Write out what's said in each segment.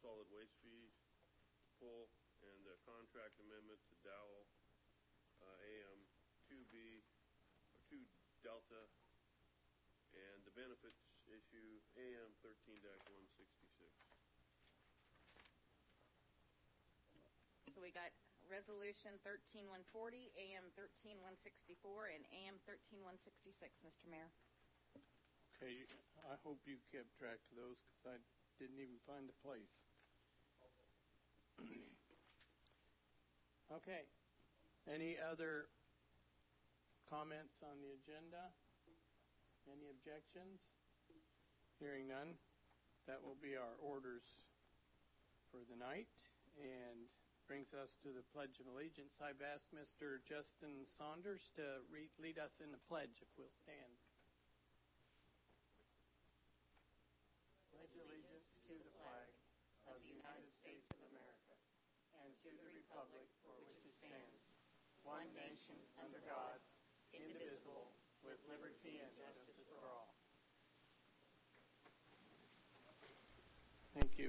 solid waste fee pull and a contract amendment to Dowell AM 2B or 2 Delta and the benefits issue AM 13-166. So we got Resolution 13-140, AM 13-164, and AM 13-166, Mr. Mayor. Okay, I hope you kept track of those because I didn't even find the place. Okay. Any other comments on the agenda? Any objections? Hearing none, that will be our orders for the night and brings us to the Pledge of Allegiance. I've asked Mr. Justin Saunders to lead us in the pledge, if we'll stand. Pledge allegiance to the flag of the United States of America and to the republic for which it stands, one nation under God, indivisible, with liberty and justice for all. Thank you.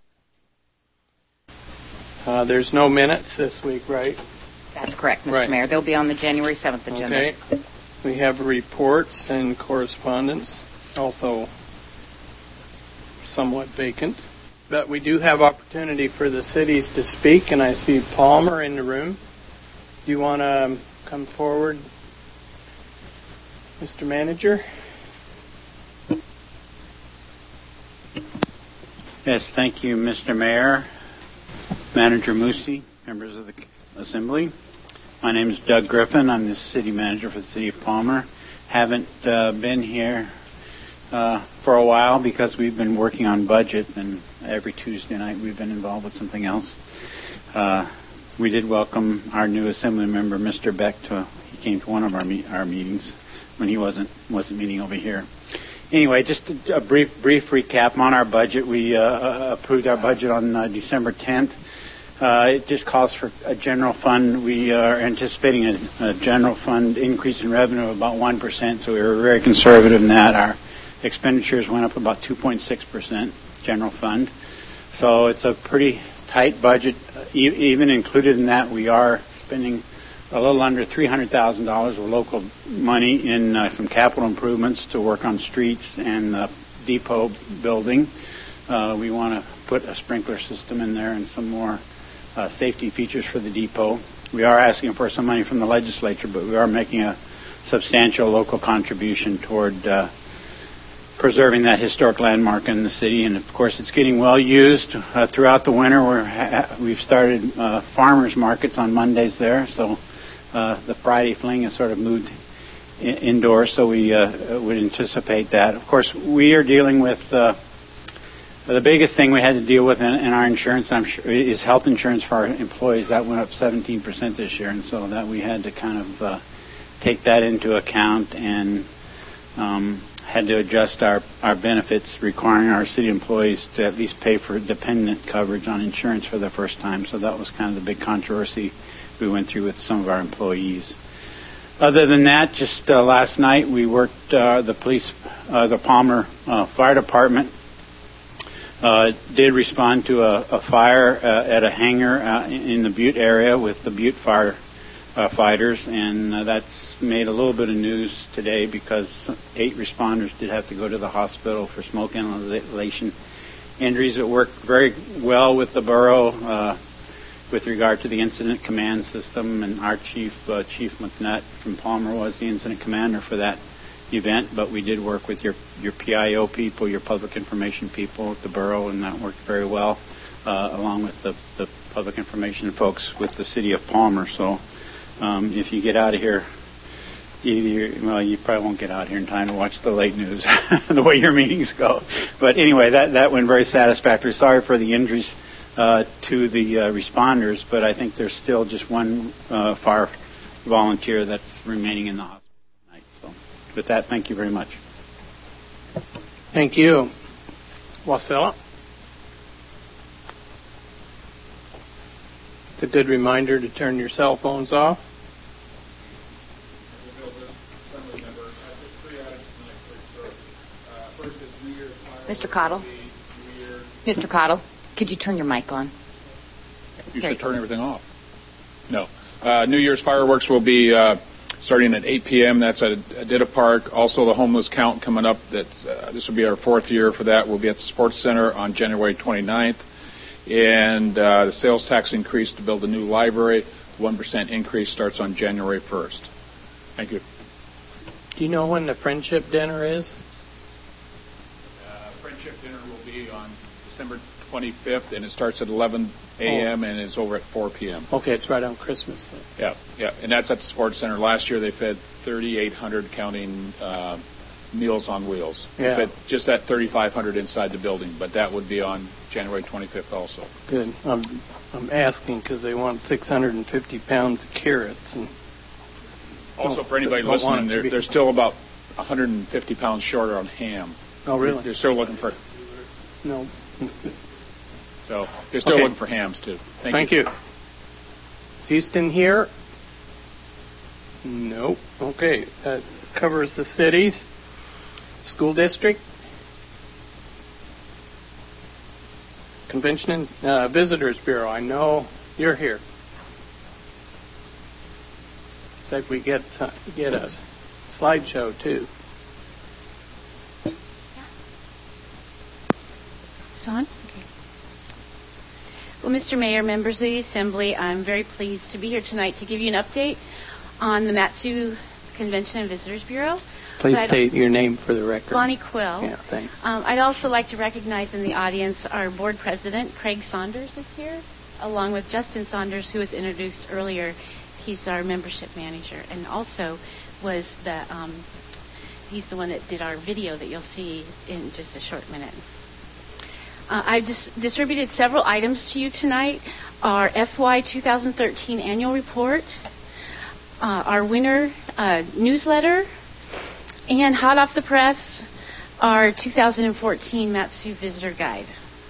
There's no minutes this week, right? That's correct, Mr. Mayor. They'll be on the January 7th agenda. Okay. We have reports and correspondence, also somewhat vacant. But we do have opportunity for the cities to speak, and I see Palmer in the room. Do you want to come forward, Mr. Manager? Yes, thank you, Mr. Mayor, Manager Moosey, members of the Assembly. My name is Doug Griffin. I'm the City Manager for the City of Palmer. Haven't been here for a while because we've been working on budget, and every Tuesday night we've been involved with something else. We did welcome our new Assembly member, Mr. Beck. He came to one of our meetings when he wasn't meeting over here. Anyway, just a brief recap on our budget. We approved our budget on December 10th. It just calls for a general fund. We are anticipating a general fund increase in revenue of about 1%, so we were very conservative in that. Our expenditures went up about 2.6%, general fund. So it's a pretty tight budget. Even included in that, we are spending a little under $300,000 of local money in some capital improvements to work on streets and the depot building. We want to put a sprinkler system in there and some more safety features for the depot. We are asking for some money from the legislature, but we are making a substantial local contribution toward preserving that historic landmark in the city. And, of course, it's getting well used throughout the winter. We've started farmers markets on Mondays there, so the Friday fling has sort of moved indoors, so we would anticipate that. Of course, we are dealing with the biggest thing we had to deal with in our insurance, I'm sure, is health insurance for our employees. That went up 17% this year, and so that we had to kind of take that into account and had to adjust our benefits, requiring our city employees to at least pay for dependent coverage on insurance for the first time. So that was kind of the big controversy we went through with some of our employees. Other than that, just last night we worked the Palmer Fire Department did respond to a fire at a hangar in the Butte area with the Butte firefighters, and that's made a little bit of news today because 8 responders did have to go to the hospital for smoke inhalation injuries. It worked very well with the borough with regard to the incident command system, and our Chief McNutt from Palmer was the incident commander for that event, but we did work with your PIO people, your public information people at the borough, and that worked very well, along with the public information folks with the city of Palmer. So if you get out of here, you probably won't get out here in time to watch the late news, the way your meetings go. But anyway, that went very satisfactory. Sorry for the injuries to the responders, but I think there's still just one fire volunteer that's remaining in the hospital tonight. So with that, thank you very much. Thank you. Wasilla? It's a good reminder to turn your cell phones off. Mr. Cottle? Mr. Cottle? Could you turn your mic on? You There should you go. turn everything off. No. New Year's fireworks will be starting at 8 p.m. That's at Aditta Park. Also, the homeless count coming up. This will be our 4th year for that. We'll be at the Sports Center on January 29th. And the sales tax increase to build a new library, 1% increase starts on January 1st. Thank you. Do you know when the Friendship Dinner is? Friendship Dinner will be on December 25th, and it starts at 11 a.m. and is over at 4 p.m. Okay, it's right on Christmas Day. Yeah, and that's at the Sports Center. Last year they fed 3,800 counting Meals on Wheels. Yeah. They fed just at 3,500 inside the building, but that would be on January 25th also. Good. I'm asking because they want 650 pounds of carrots. And Also, for anybody don't want listening, it to be- they're still about 150 pounds shorter on ham. Oh, really? They're still looking for, No. so they're still Okay. looking for hams too. Thank you. Is Houston here? Nope. Okay. That covers the cities. School district. Convention and Visitors Bureau. I know you're here. Looks like we get a slideshow too. It's on? Okay. Well, Mr. Mayor, members of the Assembly, I'm very pleased to be here tonight to give you an update on the Mat-Su Convention and Visitors Bureau. Please But state your name for the record. Bonnie Quill. Yeah, thanks. I'd also like to recognize in the audience our board president, Craig Saunders, is here, along with Justin Saunders, who was introduced earlier. He's our membership manager, and also was he's the one that did our video that you'll see in just a short minute. I've distributed several items to you tonight. Our FY 2013 annual report, our winter newsletter, and hot off the press, our 2014 Mat-Su Visitor Guide.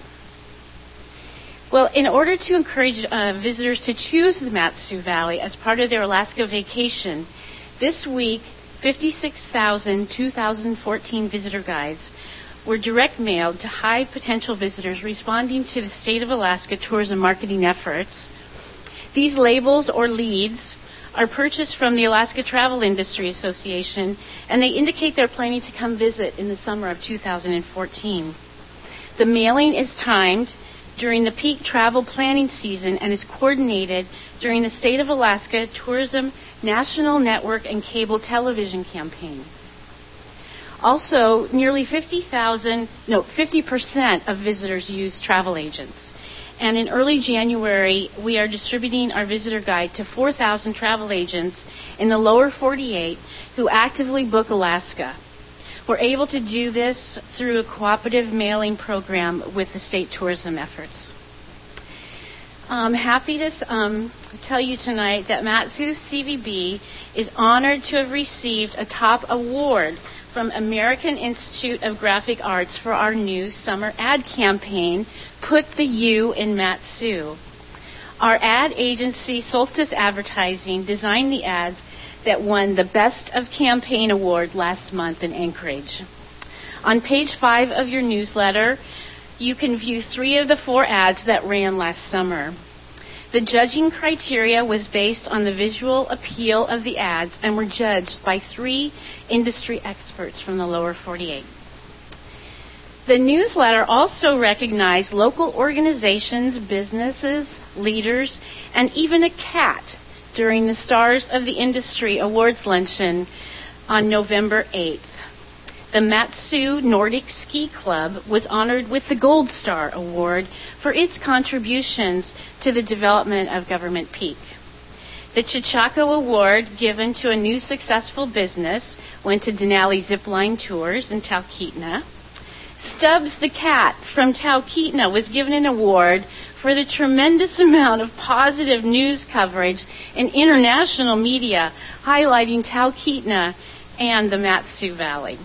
Well, in order to encourage visitors to choose the Mat-Su Valley as part of their Alaska vacation, this week, 56,000 2014 visitor guides were direct mailed to high potential visitors responding to the State of Alaska tourism marketing efforts. These labels or leads are purchased from the Alaska Travel Industry Association, and they indicate they're planning to come visit in the summer of 2014. The mailing is timed during the peak travel planning season and is coordinated during the State of Alaska Tourism National Network and Cable Television campaign. Also, nearly 50% of visitors use travel agents. And in early January, we are distributing our visitor guide to 4,000 travel agents in the lower 48 who actively book Alaska. We're able to do this through a cooperative mailing program with the state tourism efforts. I'm happy to tell you tonight that Mat-Su CVB is honored to have received a top award from American Institute of Graphic Arts for our new summer ad campaign, Put the U in Mat-Su. Our ad agency, Solstice Advertising, designed the ads that won the Best of Campaign Award last month in Anchorage. On page 5 of your newsletter, you can view 3 of the 4 ads that ran last summer. The judging criteria was based on the visual appeal of the ads and were judged by 3 industry experts from the lower 48. The newsletter also recognized local organizations, businesses, leaders, and even a cat during the Stars of the Industry Awards luncheon on November 8th. The Mat-Su Nordic Ski Club was honored with the Gold Star Award for its contributions to the development of Government Peak. The Chichako Award, given to a new successful business, went to Denali Zipline Tours in Talkeetna. Stubbs the Cat from Talkeetna was given an award for the tremendous amount of positive news coverage in international media highlighting Talkeetna and the Mat-Su Valley.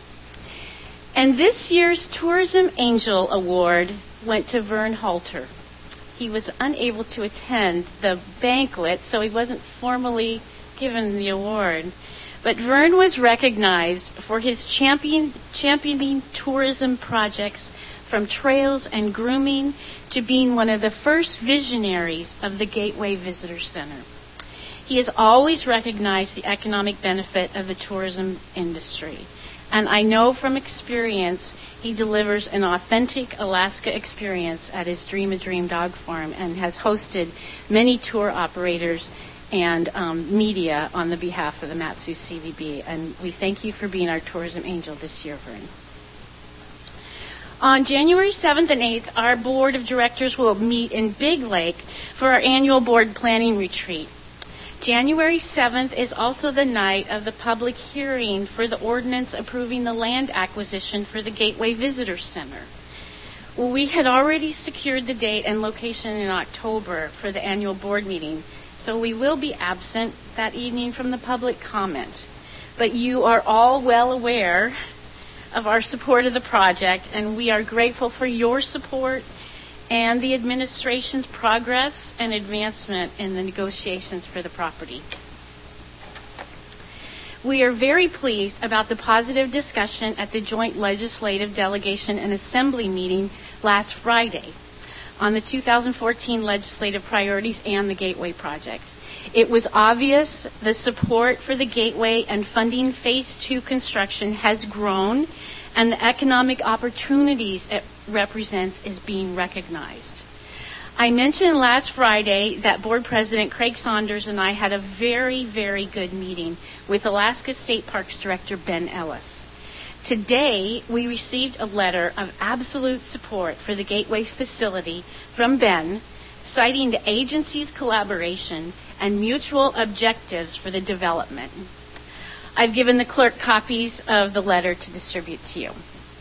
And this year's Tourism Angel Award went to Vern Halter. He was unable to attend the banquet, so he wasn't formally given the award. But Vern was recognized for his championing tourism projects from trails and grooming to being one of the first visionaries of the Gateway Visitor Center. He has always recognized the economic benefit of the tourism industry. And I know from experience he delivers an authentic Alaska experience at his Dream a Dream dog farm and has hosted many tour operators and media on the behalf of the Mat-Su CVB. And we thank you for being our tourism angel this year, Vern. On January 7th and 8th, our board of directors will meet in Big Lake for our annual board planning retreat. January 7th is also the night of the public hearing for the ordinance approving the land acquisition for the Gateway Visitor Center. Well, we had already secured the date and location in October for the annual board meeting, so we will be absent that evening from the public comment. But you are all well aware of our support of the project, and we are grateful for your support and the administration's progress and advancement in the negotiations for the property. We are very pleased about the positive discussion at the Joint Legislative Delegation and Assembly meeting last Friday on the 2014 legislative priorities and the Gateway project. It was obvious the support for the Gateway and funding Phase 2 construction has grown, and the economic opportunities it represents is being recognized. I mentioned last Friday that Board President Craig Saunders and I had a very, very good meeting with Alaska State Parks Director Ben Ellis. Today, we received a letter of absolute support for the Gateway facility from Ben, citing the agency's collaboration and mutual objectives for the development. I've given the clerk copies of the letter to distribute to you.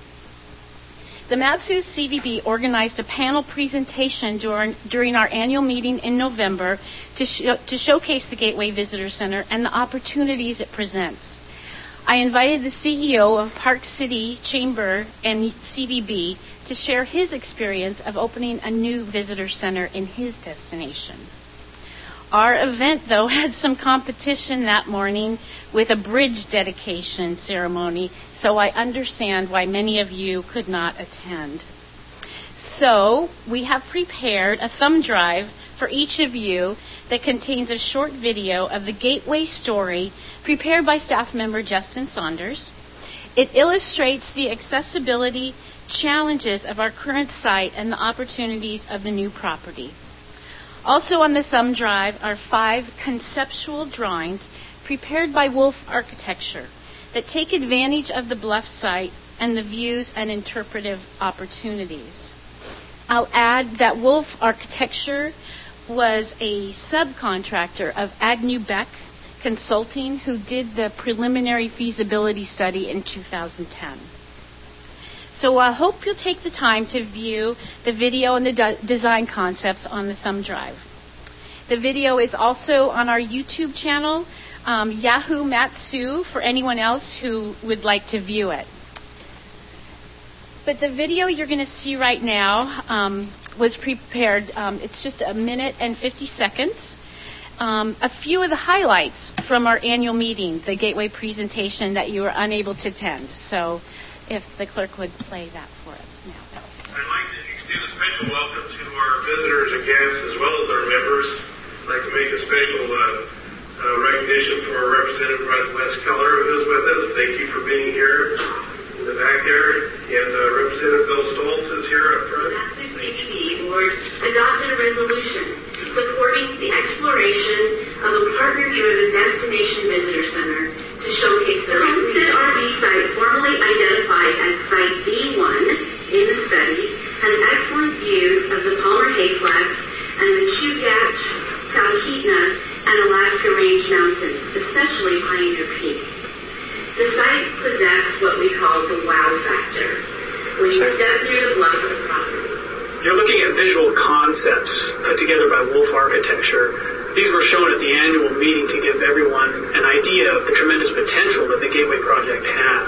The Mat-Su CVB organized a panel presentation during our annual meeting in November to showcase the Gateway Visitor Center and the opportunities it presents. I invited the CEO of Park City Chamber and CVB to share his experience of opening a new visitor center in his destination. Our event, though, had some competition that morning with a bridge dedication ceremony, so I understand why many of you could not attend. So, we have prepared a thumb drive for each of you that contains a short video of the Gateway story prepared by staff member Justin Saunders. It illustrates the accessibility challenges of our current site and the opportunities of the new property. Also on the thumb drive are 5 conceptual drawings prepared by Wolf Architecture that take advantage of the bluff site and the views and interpretive opportunities. I'll add that Wolf Architecture was a subcontractor of Agnew Beck Consulting, who did the preliminary feasibility study in 2010. So I hope you'll take the time to view the video and the design concepts on the thumb drive. The video is also on our YouTube channel, Yahoo Mat-Su, for anyone else who would like to view it. But the video you're going to see right now was prepared. It's just 1 minute and 50 seconds. A few of the highlights from our annual meeting, the Gateway presentation that you were unable to attend. So if the clerk would play that for us now. I'd like to extend a special welcome to our visitors and guests as well as our members. I'd like to make a special recognition for our representative, Wes Keller, who's with us. Thank you for being here in the back there. And Representative Bill Stoltz is here up front. The Mat-Su CVB Board adopted a resolution supporting the exploration of a partner-driven destination visitor center to showcase the Homestead RV site, formerly identified as Site B1 in the study, has excellent views of the Palmer Hay Flats and the Chugach, Talkeetna, and Alaska Range Mountains, especially Pioneer Peak. The site possesses what we call the wow factor when you step near the bluff of the property. You're looking at visual concepts put together by Wolf Architecture. These were shown at the annual meeting to give everyone an idea of the tremendous potential that the Gateway project has.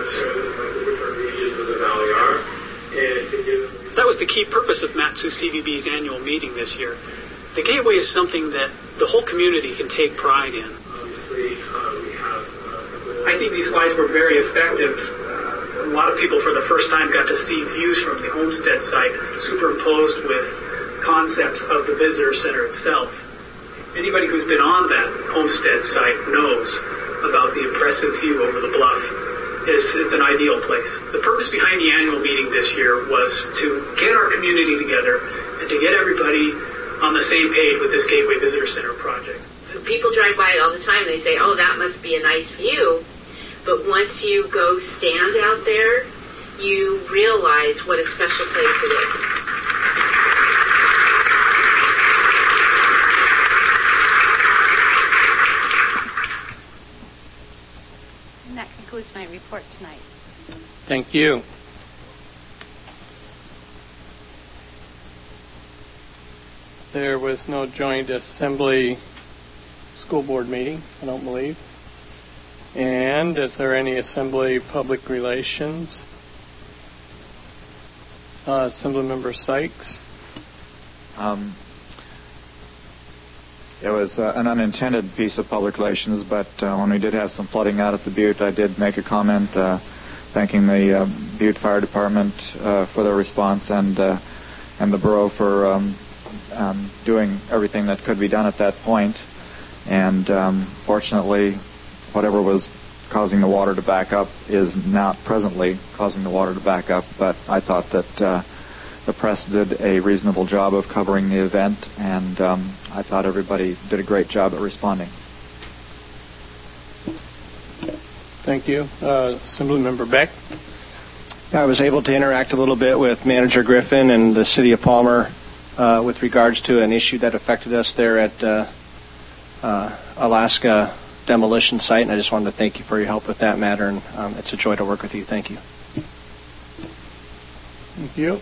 That was the key purpose of Mat-Su CVB's annual meeting this year. The Gateway is something that the whole community can take pride in. I think these slides were very effective. a lot of people for the first time got to see views from the Homestead site superimposed with concepts of the visitor center itself. Anybody who's been on that Homestead site knows about the impressive view over the bluff. It's an ideal place. The purpose behind the annual meeting this year was to get our community together and to get everybody on the same page with this Gateway Visitor Center project. People drive by it all the time. They say, oh, that must be a nice view. But once you go stand out there, you realize what a special place it is. And that concludes my report tonight. Thank you. There was no joint assembly school board meeting, I don't believe. And is there any assembly public relations? Assemblymember Sykes. It was an unintended piece of public relations, but when we did have some flooding out at the Butte, I did make a comment thanking the Butte Fire Department for their response and the borough for doing everything that could be done at that point. And fortunately, whatever was causing the water to back up is not presently causing the water to back up. But I thought that the press did a reasonable job of covering the event, and I thought everybody did a great job at responding. Thank you. Assemblymember Beck. I was able to interact a little bit with Manager Griffin and the City of Palmer with regards to an issue that affected us there at Alaska demolition site, and I just wanted to thank you for your help with that matter, and it's a joy to work with you. Thank you. Thank you.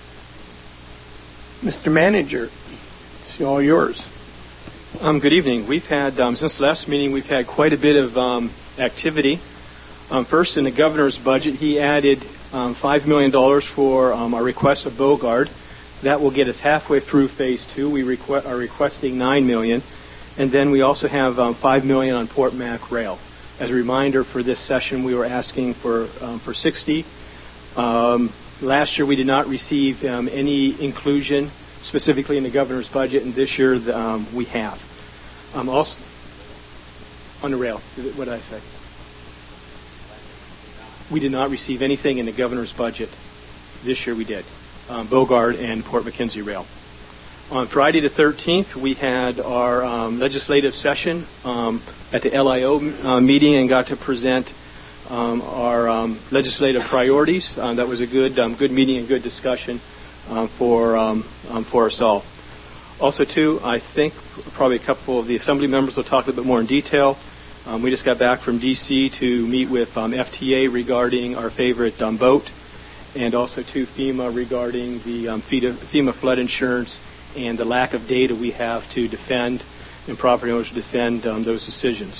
Mr. Manager, it's all yours. Good evening. We've had, since the last meeting, we've had quite a bit of activity. First, in the governor's budget, he added $5 million for our request of Bogard. That will get us halfway through Phase 2. We are requesting $9 million. And then we also have $5 million on Port Mac Rail. As a reminder, for this session, we were asking for 60. Last year, we did not receive any inclusion specifically in the governor's budget, and this year we have. Also, on the rail, what did I say? We did not receive anything in the governor's budget. This year we did. Bogard and Port McKenzie Rail. On Friday the 13th, we had our legislative session at the LIO meeting and got to present our legislative priorities. That was a good meeting and good discussion for us all. Also, too, I think probably a couple of the assembly members will talk a little bit more in detail. We just got back from D.C. to meet with FTA regarding our favorite boat, and also to FEMA regarding the FEMA flood insurance and the lack of data we have to defend and property owners to defend those decisions.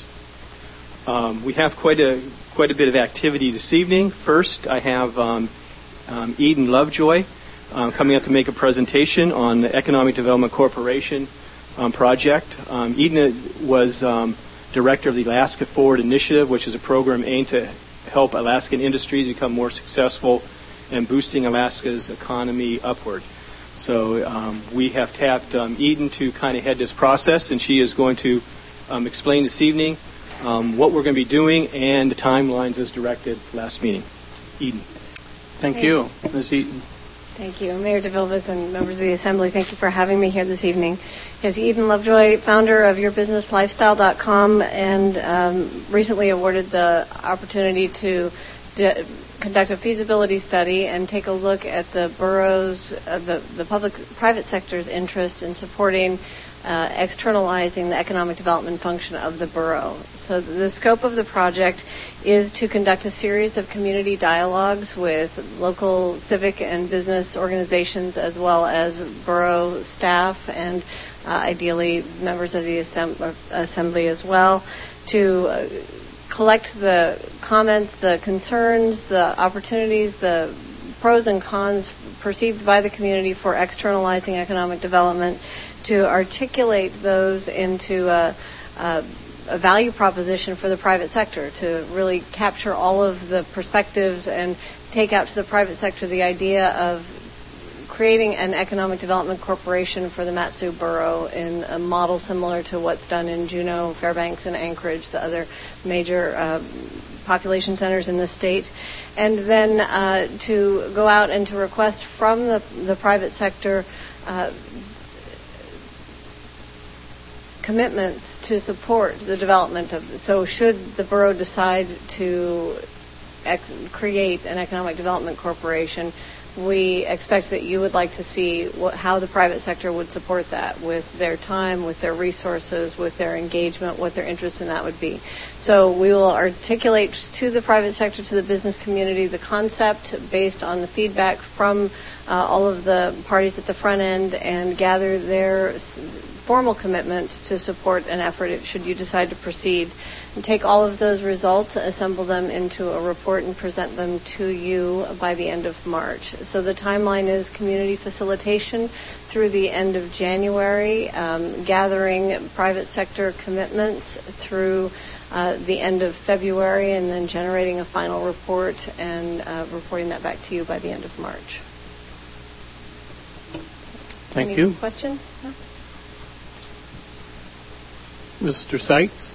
We have quite a bit of activity this evening. First, I have Eden Lovejoy coming up to make a presentation on the Economic Development Corporation project. Eden was director of the Alaska Forward Initiative, which is a program aimed to help Alaskan industries become more successful and boosting Alaska's economy upward. So we have tapped Eden to kind of head this process, and she is going to explain this evening what we're going to be doing and the timelines as directed last meeting. Eden. Thank you, Ms. Eden. Thank you. Mayor DeVilbiss and members of the Assembly, thank you for having me here this evening. Yes, Eden Lovejoy, founder of YourBusinessLifestyle.com, and recently awarded the opportunity to conduct a feasibility study and take a look at the borough's, the public-private sector's interest in supporting externalizing the economic development function of the borough. So the scope of the project is to conduct a series of community dialogues with local civic and business organizations as well as borough staff and ideally members of the assembly as well to collect the comments, the concerns, the opportunities, the pros and cons perceived by the community for externalizing economic development, to articulate those into a value proposition for the private sector to really capture all of the perspectives and take out to the private sector the idea of creating an economic development corporation for the Mat-Su Borough in a model similar to what's done in Juneau, Fairbanks, and Anchorage, the other major population centers in the state. And then to go out and to request from the private sector commitments to support the development of. So should the borough decide to create an economic development corporation, we expect that you would like to see how the private sector would support that with their time, with their resources, with their engagement, what their interest in that would be. So we will articulate to the private sector, to the business community, the concept based on the feedback from all of the parties at the front end and gather their formal commitment to support an effort should you decide to proceed. And take all of those results, assemble them into a report, and present them to you by the end of March. So the timeline is community facilitation through the end of January, gathering private sector commitments through the end of February, and then generating a final report and reporting that back to you by the end of March. Thank you. Any questions? No? Mr. Sykes?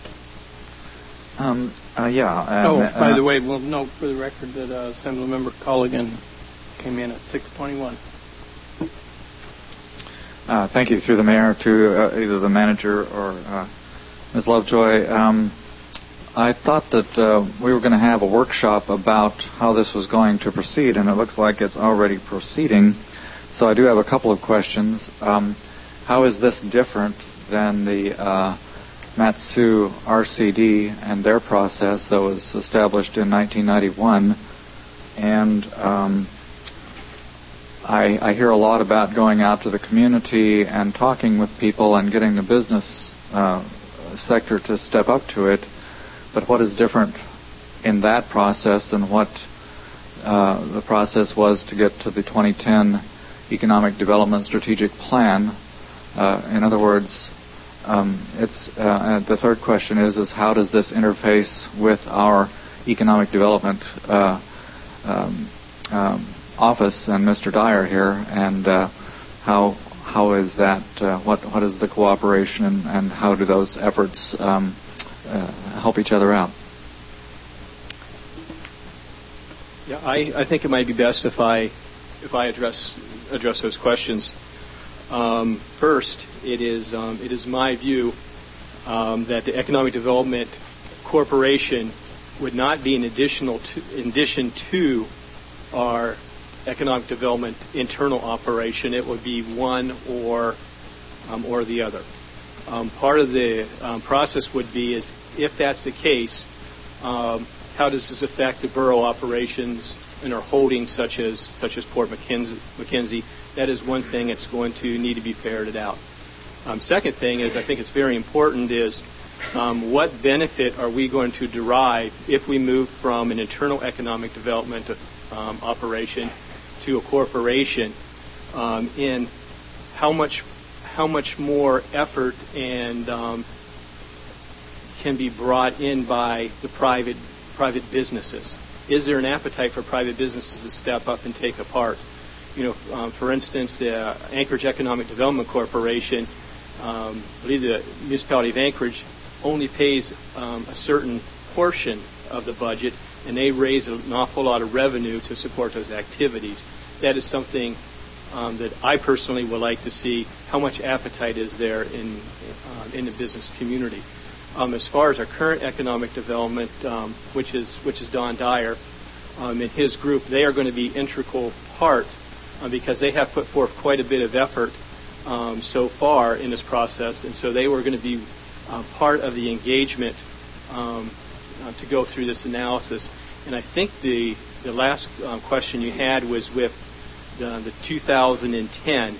By the way, we'll note for the record that Assemblymember Colligan came in at 6:21. Thank you, through the mayor, to either the manager or Ms. Lovejoy. I thought that we were going to have a workshop about how this was going to proceed, and it looks like it's already proceeding. So I do have a couple of questions. How is this different than the Mat-Su RCD and their process that was established in 1991? And I hear a lot about going out to the community and talking with people and getting the business sector to step up to it. But what is different in that process than what the process was to get to the 2010 Economic Development Strategic Plan? In other words, the third question is how does this interface with our economic development office and Mr. Dyer here, and how is that? What is the cooperation, and how do those efforts help each other out? Yeah, I think it might be best if I address those questions. First, it is my view that the Economic Development Corporation would not be in addition to our economic development internal operation. It would be one or the other. Part of the process would be is if that's the case, how does this affect the borough operations and our holdings such as Port McKenzie? That is one thing that's going to need to be ferreted out. Second thing is, I think it's very important, is what benefit are we going to derive if we move from an internal economic development operation to a corporation, in how much more effort and can be brought in by the private businesses? Is there an appetite for private businesses to step up and take a part? For instance, the Anchorage Economic Development Corporation, I believe the municipality of Anchorage only pays a certain portion of the budget, and they raise an awful lot of revenue to support those activities. That is something that I personally would like to see. How much appetite is there in the business community? As far as our current economic development, which is Don Dyer and his group, they are going to be integral part because they have put forth quite a bit of effort so far in this process, and so they were going to be part of the engagement to go through this analysis. And I think the last question you had was with the 2010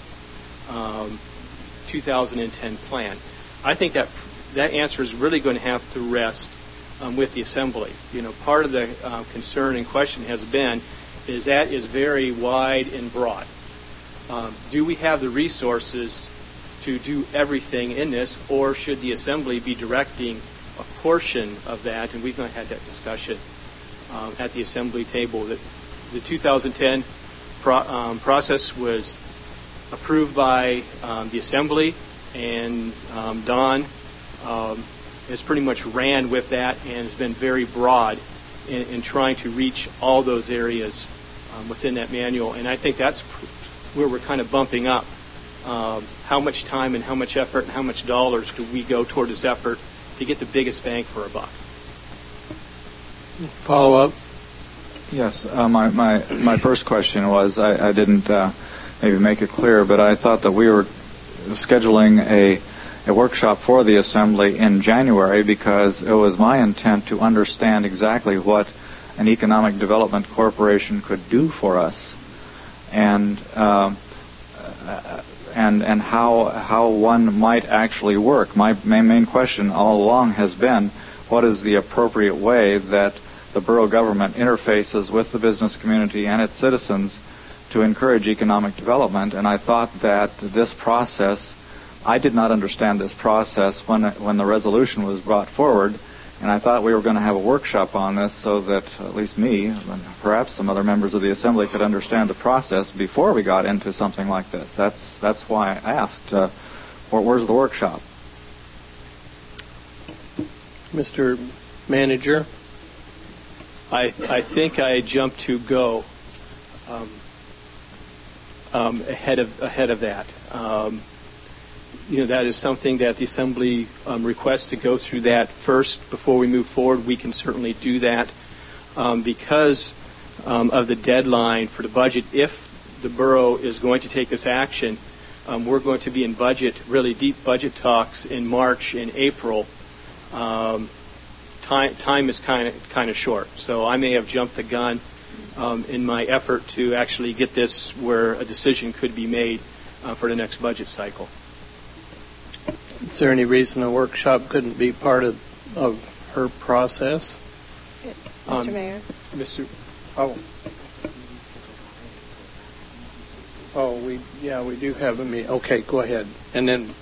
plan. I think that answer is really going to have to rest with the Assembly. Part of the concern and question has been is that is very wide and broad. Do we have the resources to do everything in this, or should the Assembly be directing a portion of that, and we've not had that discussion at the Assembly table, that the 2010 process was approved by the Assembly, and Don has pretty much ran with that and has been very broad in trying to reach all those areas within that manual. And I think that's where we're kind of bumping up. How much time and how much effort and how much dollars do we go toward this effort to get the biggest bang for our buck? Follow up? Yes. My first question was, I didn't maybe make it clear, but I thought that we were scheduling a workshop for the Assembly in January because it was my intent to understand exactly what an economic development corporation could do for us, and how one might actually work. My main question all along has been, what is the appropriate way that the borough government interfaces with the business community and its citizens to encourage economic development? And I thought that this process, I did not understand this process when the resolution was brought forward, and I thought we were going to have a workshop on this so that at least me, and perhaps some other members of the Assembly, could understand the process before we got into something like this. That's why I asked, where's the workshop? Mr. Manager? I think I jumped to go ahead of that. That is something that the Assembly requests to go through that first before we move forward. We can certainly do that because of the deadline for the budget. If the borough is going to take this action, we're going to be in really deep budget talks in March and April. Time is kind of short, so I may have jumped the gun in my effort to actually get this where a decision could be made for the next budget cycle. Is there any reason a workshop couldn't be part of her process? Mr. Mayor? We do have a meeting. Okay, go ahead. And then,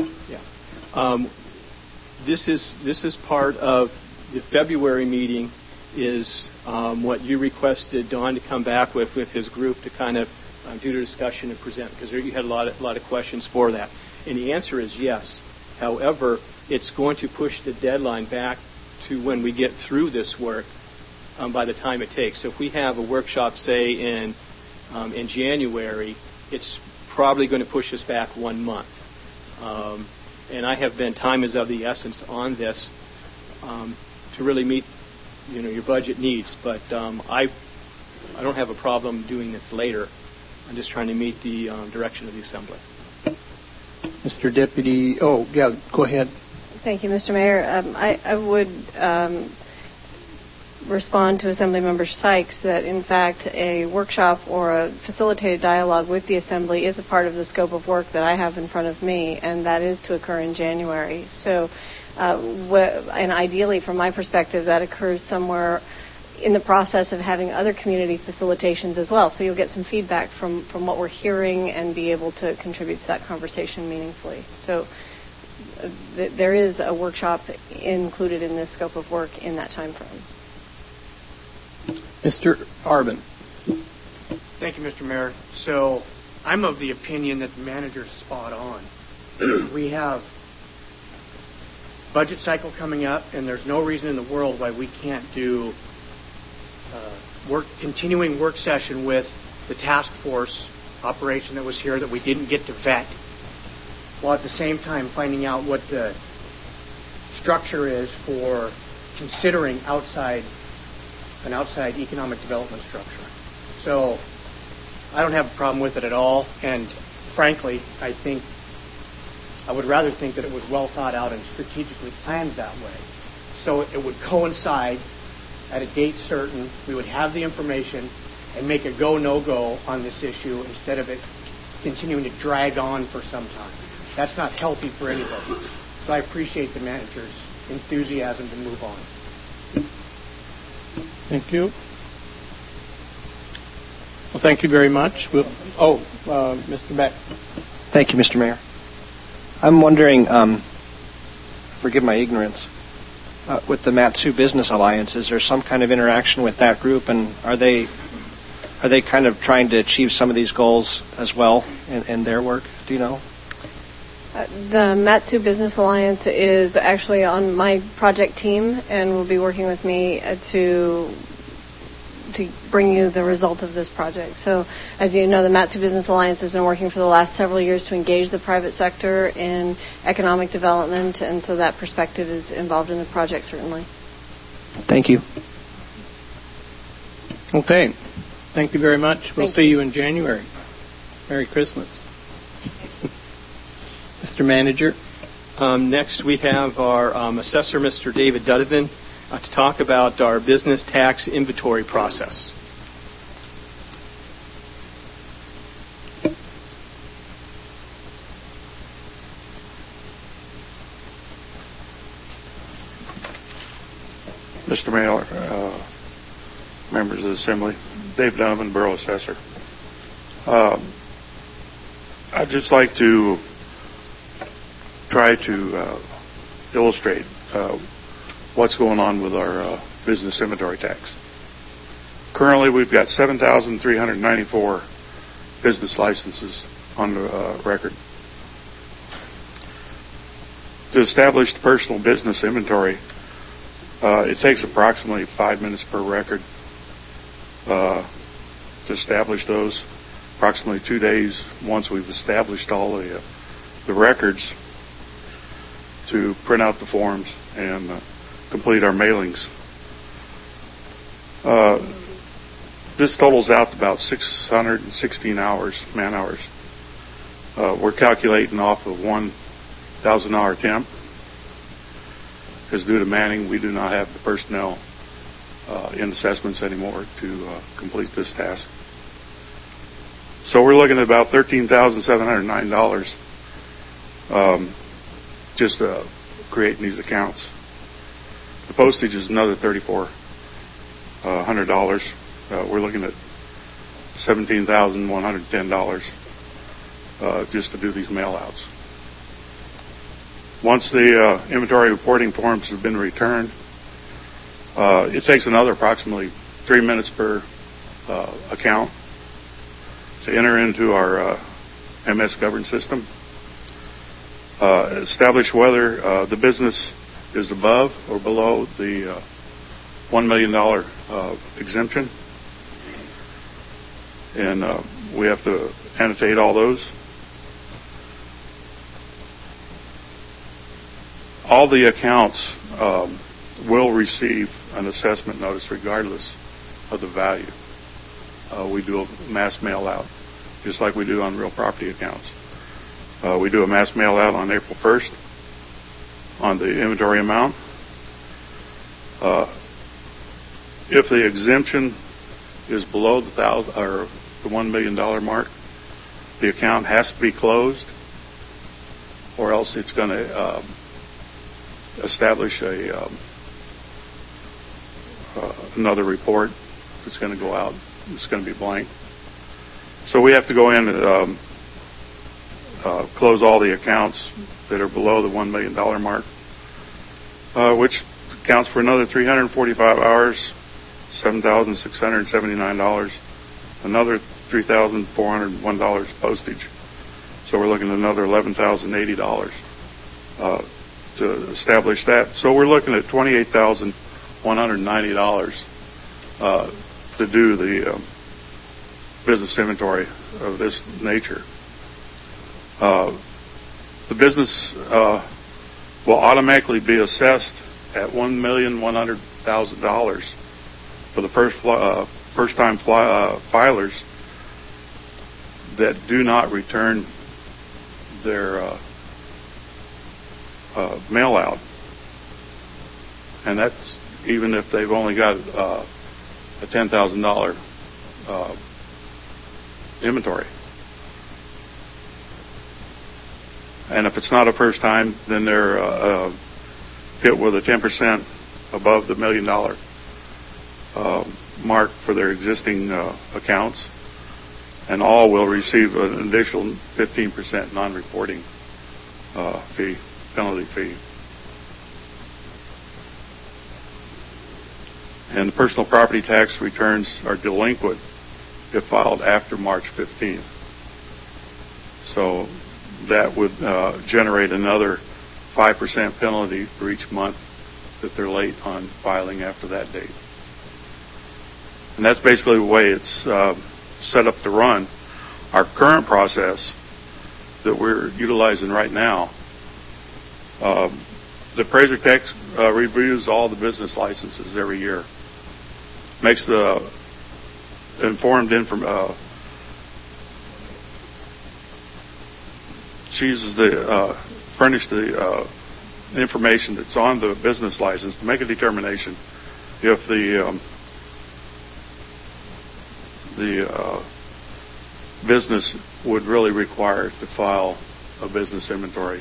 this is part of the February meeting. Is what you requested Don to come back with his group to kind of do the discussion and present, because you had a lot of questions for that. And the answer is yes. However, it's going to push the deadline back to when we get through this work by the time it takes. So if we have a workshop, say, in January, it's probably going to push us back 1 month. And I have been, time is of the essence on this to really meet your budget needs. But I don't have a problem doing this later. I'm just trying to meet the direction of the Assembly. Mr. Deputy, go ahead. Thank you, Mr. Mayor. I would respond to Assemblymember Sykes that, in fact, a workshop or a facilitated dialogue with the Assembly is a part of the scope of work that I have in front of me, and that is to occur in January. So, and ideally, from my perspective, that occurs somewhere in the process of having other community facilitations as well. So you'll get some feedback from what we're hearing and be able to contribute to that conversation meaningfully. So there is a workshop included in this scope of work in that time frame. Mr. Arbin. Thank you, Mr. Mayor. So I'm of the opinion that the manager's spot on. We have budget cycle coming up, and there's no reason in the world why we can't do continuing work session with the task force operation that was here that we didn't get to vet, while at the same time finding out what the structure is for considering an outside economic development structure. So I don't have a problem with it at all, and frankly, I would rather think that it was well thought out and strategically planned that way. So it would coincide at a date certain. We would have the information and make a go, no-go on this issue instead of it continuing to drag on for some time. That's not healthy for anybody. So I appreciate the manager's enthusiasm to move on. Thank you. Well, thank you very much. Mr. Beck. Thank you, Mr. Mayor. I'm wondering, forgive my ignorance, with the Mat-Su Business Alliance? Is there some kind of interaction with that group, and are they kind of trying to achieve some of these goals as well in their work? Do you know? The Mat-Su Business Alliance is actually on my project team and will be working with me to bring you the result of this project. So, as you know, the Mat-Su Business Alliance has been working for the last several years to engage the private sector in economic development, and so that perspective is involved in the project, certainly. Thank you. Okay. Thank you very much. We'll see you in January. Merry Christmas. Mr. Manager. Next, we have our assessor, Mr. David Dudovin, to talk about our business tax inventory process. Mr. Mayor, members of the Assembly, Dave Donovan, Borough Assessor. I'd just like to try to illustrate what's going on with our business inventory tax. Currently, we've got 7,394 business licenses on the record. To establish the personal business inventory, it takes approximately 5 minutes per record to establish those. Approximately 2 days once we've established all the records to print out the forms and complete our mailings. This totals out to about 616 hours, man hours. We're calculating off of 1,000 hour temp, because due to manning, we do not have the personnel in assessments anymore to complete this task. So we're looking at about $13,709 just creating these accounts. The postage is another $3,400. We're looking at $17,110 just to do these mail-outs. Once the inventory reporting forms have been returned, it takes another approximately 3 minutes per account to enter into our MS Govern system, establish whether the business is above or below the $1 million exemption, and we have to annotate all those. All the accounts will receive an assessment notice regardless of the value. We do a mass mail out, just like we do on real property accounts. We do a mass mail out on April 1st on the inventory amount. If the exemption is below the $1 million mark, the account has to be closed, or else it's going to establish another report that's going to go out. It's going to be blank. So we have to go in and close all the accounts that are below the $1 million mark, which accounts for another 345 hours, $7,679, another $3,401 postage. So we're looking at another $11,080 to establish that. So we're looking at $28,190 to do the business inventory of this nature. The business will automatically be assessed at $1,100,000 for the first-time filers that do not return their mail out, and that's even if they've only got a $10,000 inventory. And if it's not a first time, then they're hit with a 10% above the $1 million mark for their existing accounts, and all will receive an additional 15% non-reporting penalty fee. And the personal property tax returns are delinquent if filed after March 15th. So that would generate another 5% penalty for each month that they're late on filing after that date. And that's basically the way it's set up to run. Our current process that we're utilizing right now, the appraiser tax reviews all the business licenses every year, makes the informed furnish the information that's on the business license to make a determination if the business would really require to file a business inventory.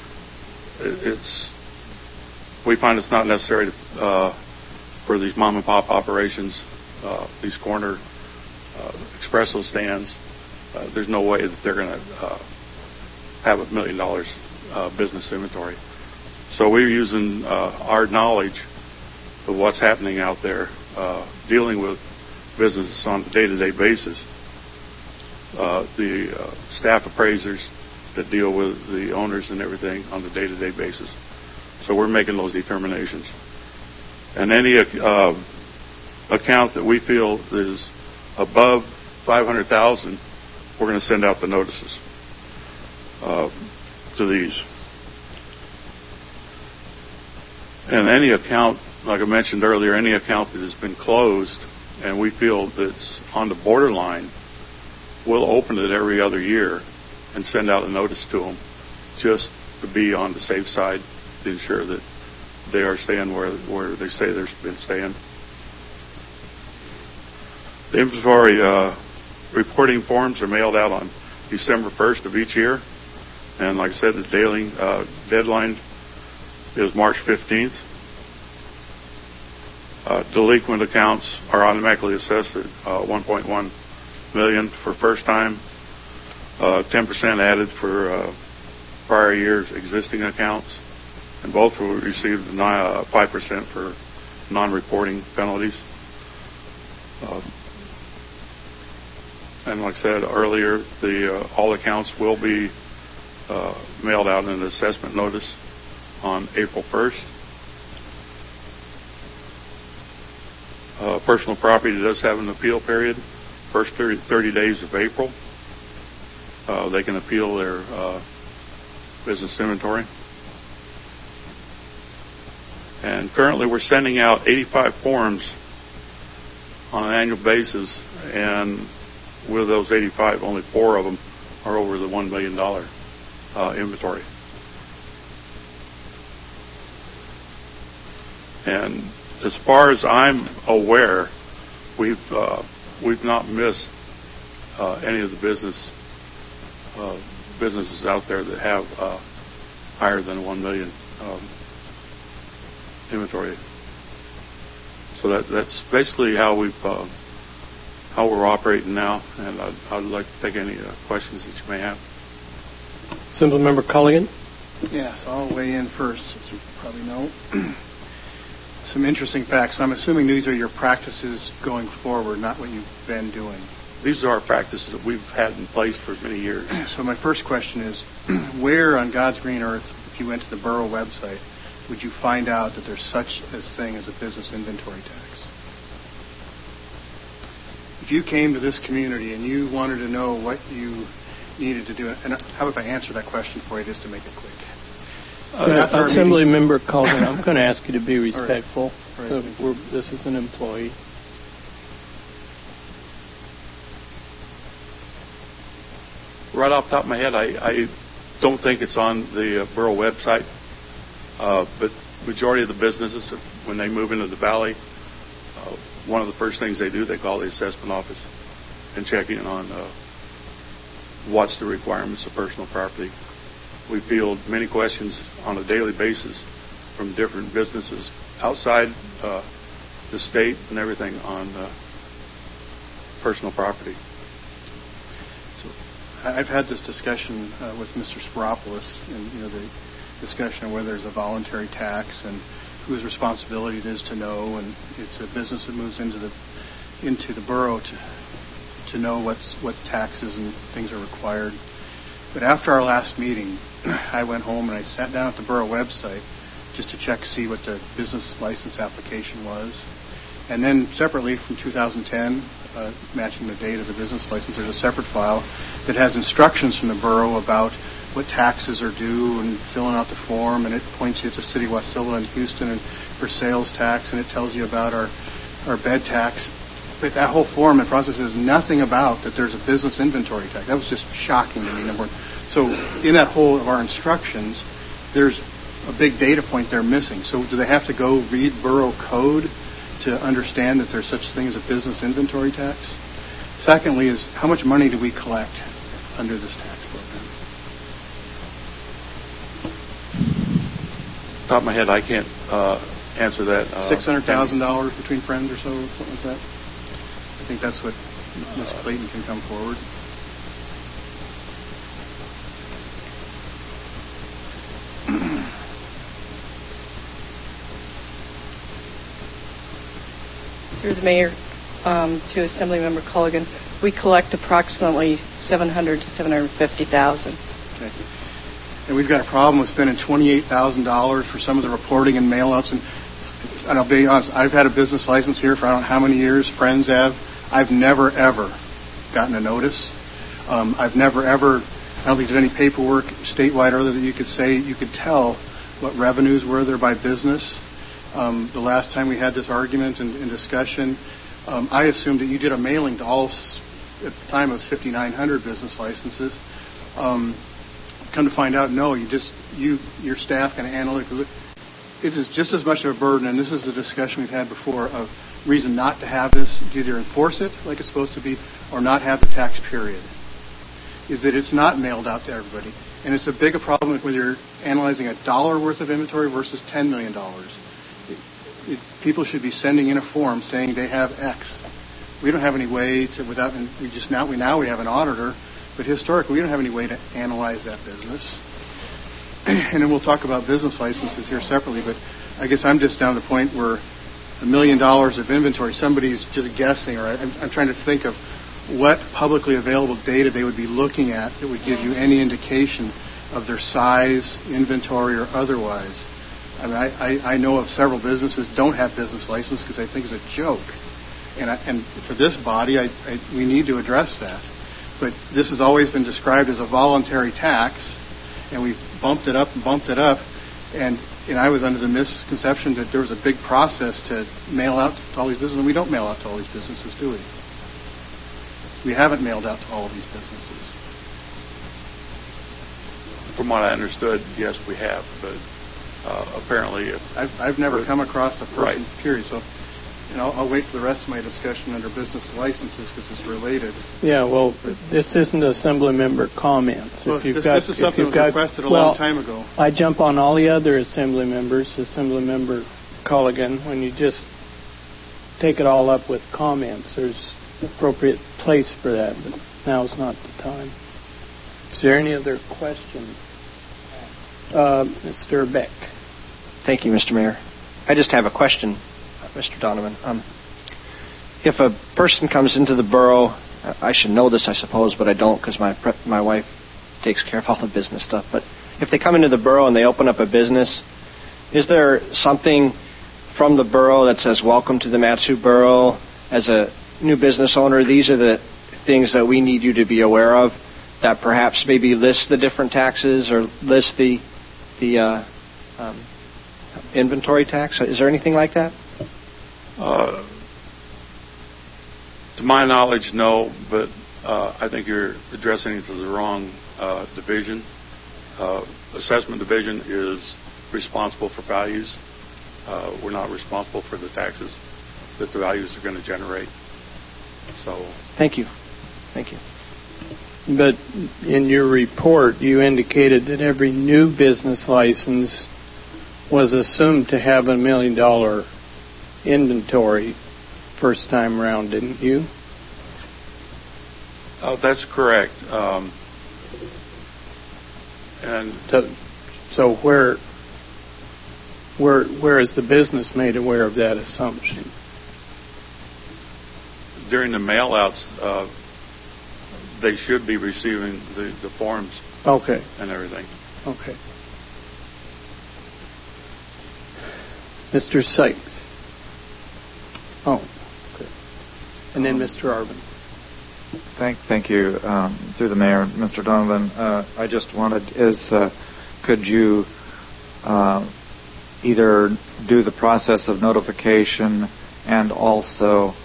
We find it's not necessary for these mom and pop operations, these corner espresso stands. There's no way that they're going to have $1 million business inventory. So we're using our knowledge of what's happening out there, dealing with businesses on a day-to-day basis. The staff appraisers that deal with the owners and everything on the day-to-day basis. So we're making those determinations. And any account that we feel is above $500,000, we're going to send out the notices to these. And any account, like I mentioned earlier, any account that has been closed and we feel that's on the borderline, we'll open it every other year and send out a notice to them just to be on the safe side to ensure that they are staying where they say they've been staying. The inventory reporting forms are mailed out on December 1st of each year. And like I said, the daily deadline is March 15th. Delinquent accounts are automatically assessed at $1.1 million for first time, 10% added for prior year's existing accounts, and both will receive 5% for non-reporting penalties. And like I said earlier, all accounts will be mailed out in an assessment notice on April 1st. Personal property does have an appeal period, first 30 days of April. They can appeal their business inventory. And currently we're sending out 85 forms on an annual basis, and with those 85, only 4 of them are over the $1 million inventory. And as far as I'm aware, we've not missed any of the businesses out there that have higher than 1 million inventory. So that's basically how we're operating now, and I'd like to take any questions that you may have. Assemblymember Culligan. Yes, I'll weigh in first, as you probably know. Some interesting facts. I'm assuming these are your practices going forward, not what you've been doing. These are our practices that we've had in place for many years. So my first question is, where on God's green earth, if you went to the borough website, would you find out that there's such a thing as a business inventory tax? If you came to this community and you wanted to know what you needed to do, and how if I answer that question for you just to make it quick? Assemblymember Culligan, I'm going to ask you to be respectful. All right. This is an employee. Right off the top of my head, I don't think it's on the borough website, but majority of the businesses, when they move into the valley, one of the first things they do, they call the assessment office and check in on what's the requirements of personal property. We field many questions on a daily basis from different businesses outside the state and everything on personal property. I've had this discussion with Mr. Spiropoulos, and the discussion of whether there's a voluntary tax, and whose responsibility it is to know, and it's a business that moves into the borough to know what taxes and things are required. But after our last meeting, I went home and I sat down at the borough website just to check to see what the business license application was. And then separately from 2010, matching the date of the business license, there's a separate file that has instructions from the borough about what taxes are due and filling out the form, and it points you to City of Wasilla and Houston and for sales tax, and it tells you about our bed tax. But that whole form and process says nothing about that there's a business inventory tax. That was just shocking to me, number one. So in that whole of our instructions, there's a big data point they're missing. So do they have to go read borough code to understand that there's such thing as a business inventory tax? Secondly is, how much money do we collect under this tax program? Top of my head, I can't answer that. $600,000 between friends or so, something like that. I think that's what Ms. Clayton can come forward. Through the mayor to Assemblymember Culligan, we collect approximately $700,000 to $750,000. Okay. And we've got a problem with spending $28,000 for some of the reporting and mail-outs. And I'll be honest, I've had a business license here for I don't know how many years. Friends have. I've never, ever gotten a notice. I've never, ever, I don't think there's any paperwork statewide or other that you could say, you could tell what revenues were there by business. The last time we had this argument and discussion, I assumed that you did a mailing to all, at the time it was 5,900 business licenses. Come to find out, no, your staff can analytically look. It is just as much of a burden, and this is the discussion we've had before, of reason not to have this, to either enforce it like it's supposed to be, or not have the tax period, is that it's not mailed out to everybody. And it's a bigger problem when you're analyzing $1 worth of inventory versus $10 million. People should be sending in a form saying they have X. We don't have any way to, without, and we have an auditor, but historically we don't have any way to analyze that business. And then we'll talk about business licenses here separately, but I guess I'm just down to the point where $1 million of inventory, somebody's just guessing, or I'm trying to think of what publicly available data they would be looking at that would give you any indication of their size, inventory, or otherwise. I mean, I know of several businesses don't have business license because they think it's a joke. And for this body, we need to address that. But this has always been described as a voluntary tax, and we've bumped it up, and I was under the misconception that there was a big process to mail out to all these businesses, and we don't mail out to all these businesses, do we? We haven't mailed out to all of these businesses. From what I understood, yes, we have, but apparently... I've never come across a person, period, so... And I'll wait for the rest of my discussion under business licenses because it's related. Yeah, well, this isn't assembly member comments. Well, this is something that was requested a long time ago. I jump on all the other assembly members, Assembly Member Culligan, when you just take it all up with comments. There's appropriate place for that, but now's not the time. Is there any other questions? Mr. Beck. Thank you, Mr. Mayor. I just have a question. Mr. Donovan, if a person comes into the borough, I should know this, I suppose, but I don't because my wife takes care of all the business stuff. But if they come into the borough and they open up a business, is there something from the borough that says, welcome to the Mat-Su Borough as a new business owner? These are the things that we need you to be aware of, that perhaps maybe lists the different taxes or lists the inventory tax? Is there anything like that? To my knowledge, no, but I think you're addressing it to the wrong division. Assessment division is responsible for values. We're not responsible for the taxes that the values are going to generate. So, Thank you. But in your report, you indicated that every new business license was assumed to have $1 million inventory first time around, didn't you? That's correct. And so where Where is the business made aware of that assumption? During the mail-outs, they should be receiving the forms. Okay. And everything. Okay. Mr. Sykes. Oh, okay. And then Mr. Arvin. Thank you, through the mayor, Mr. Donovan. I just wanted could you either do the process of notification and also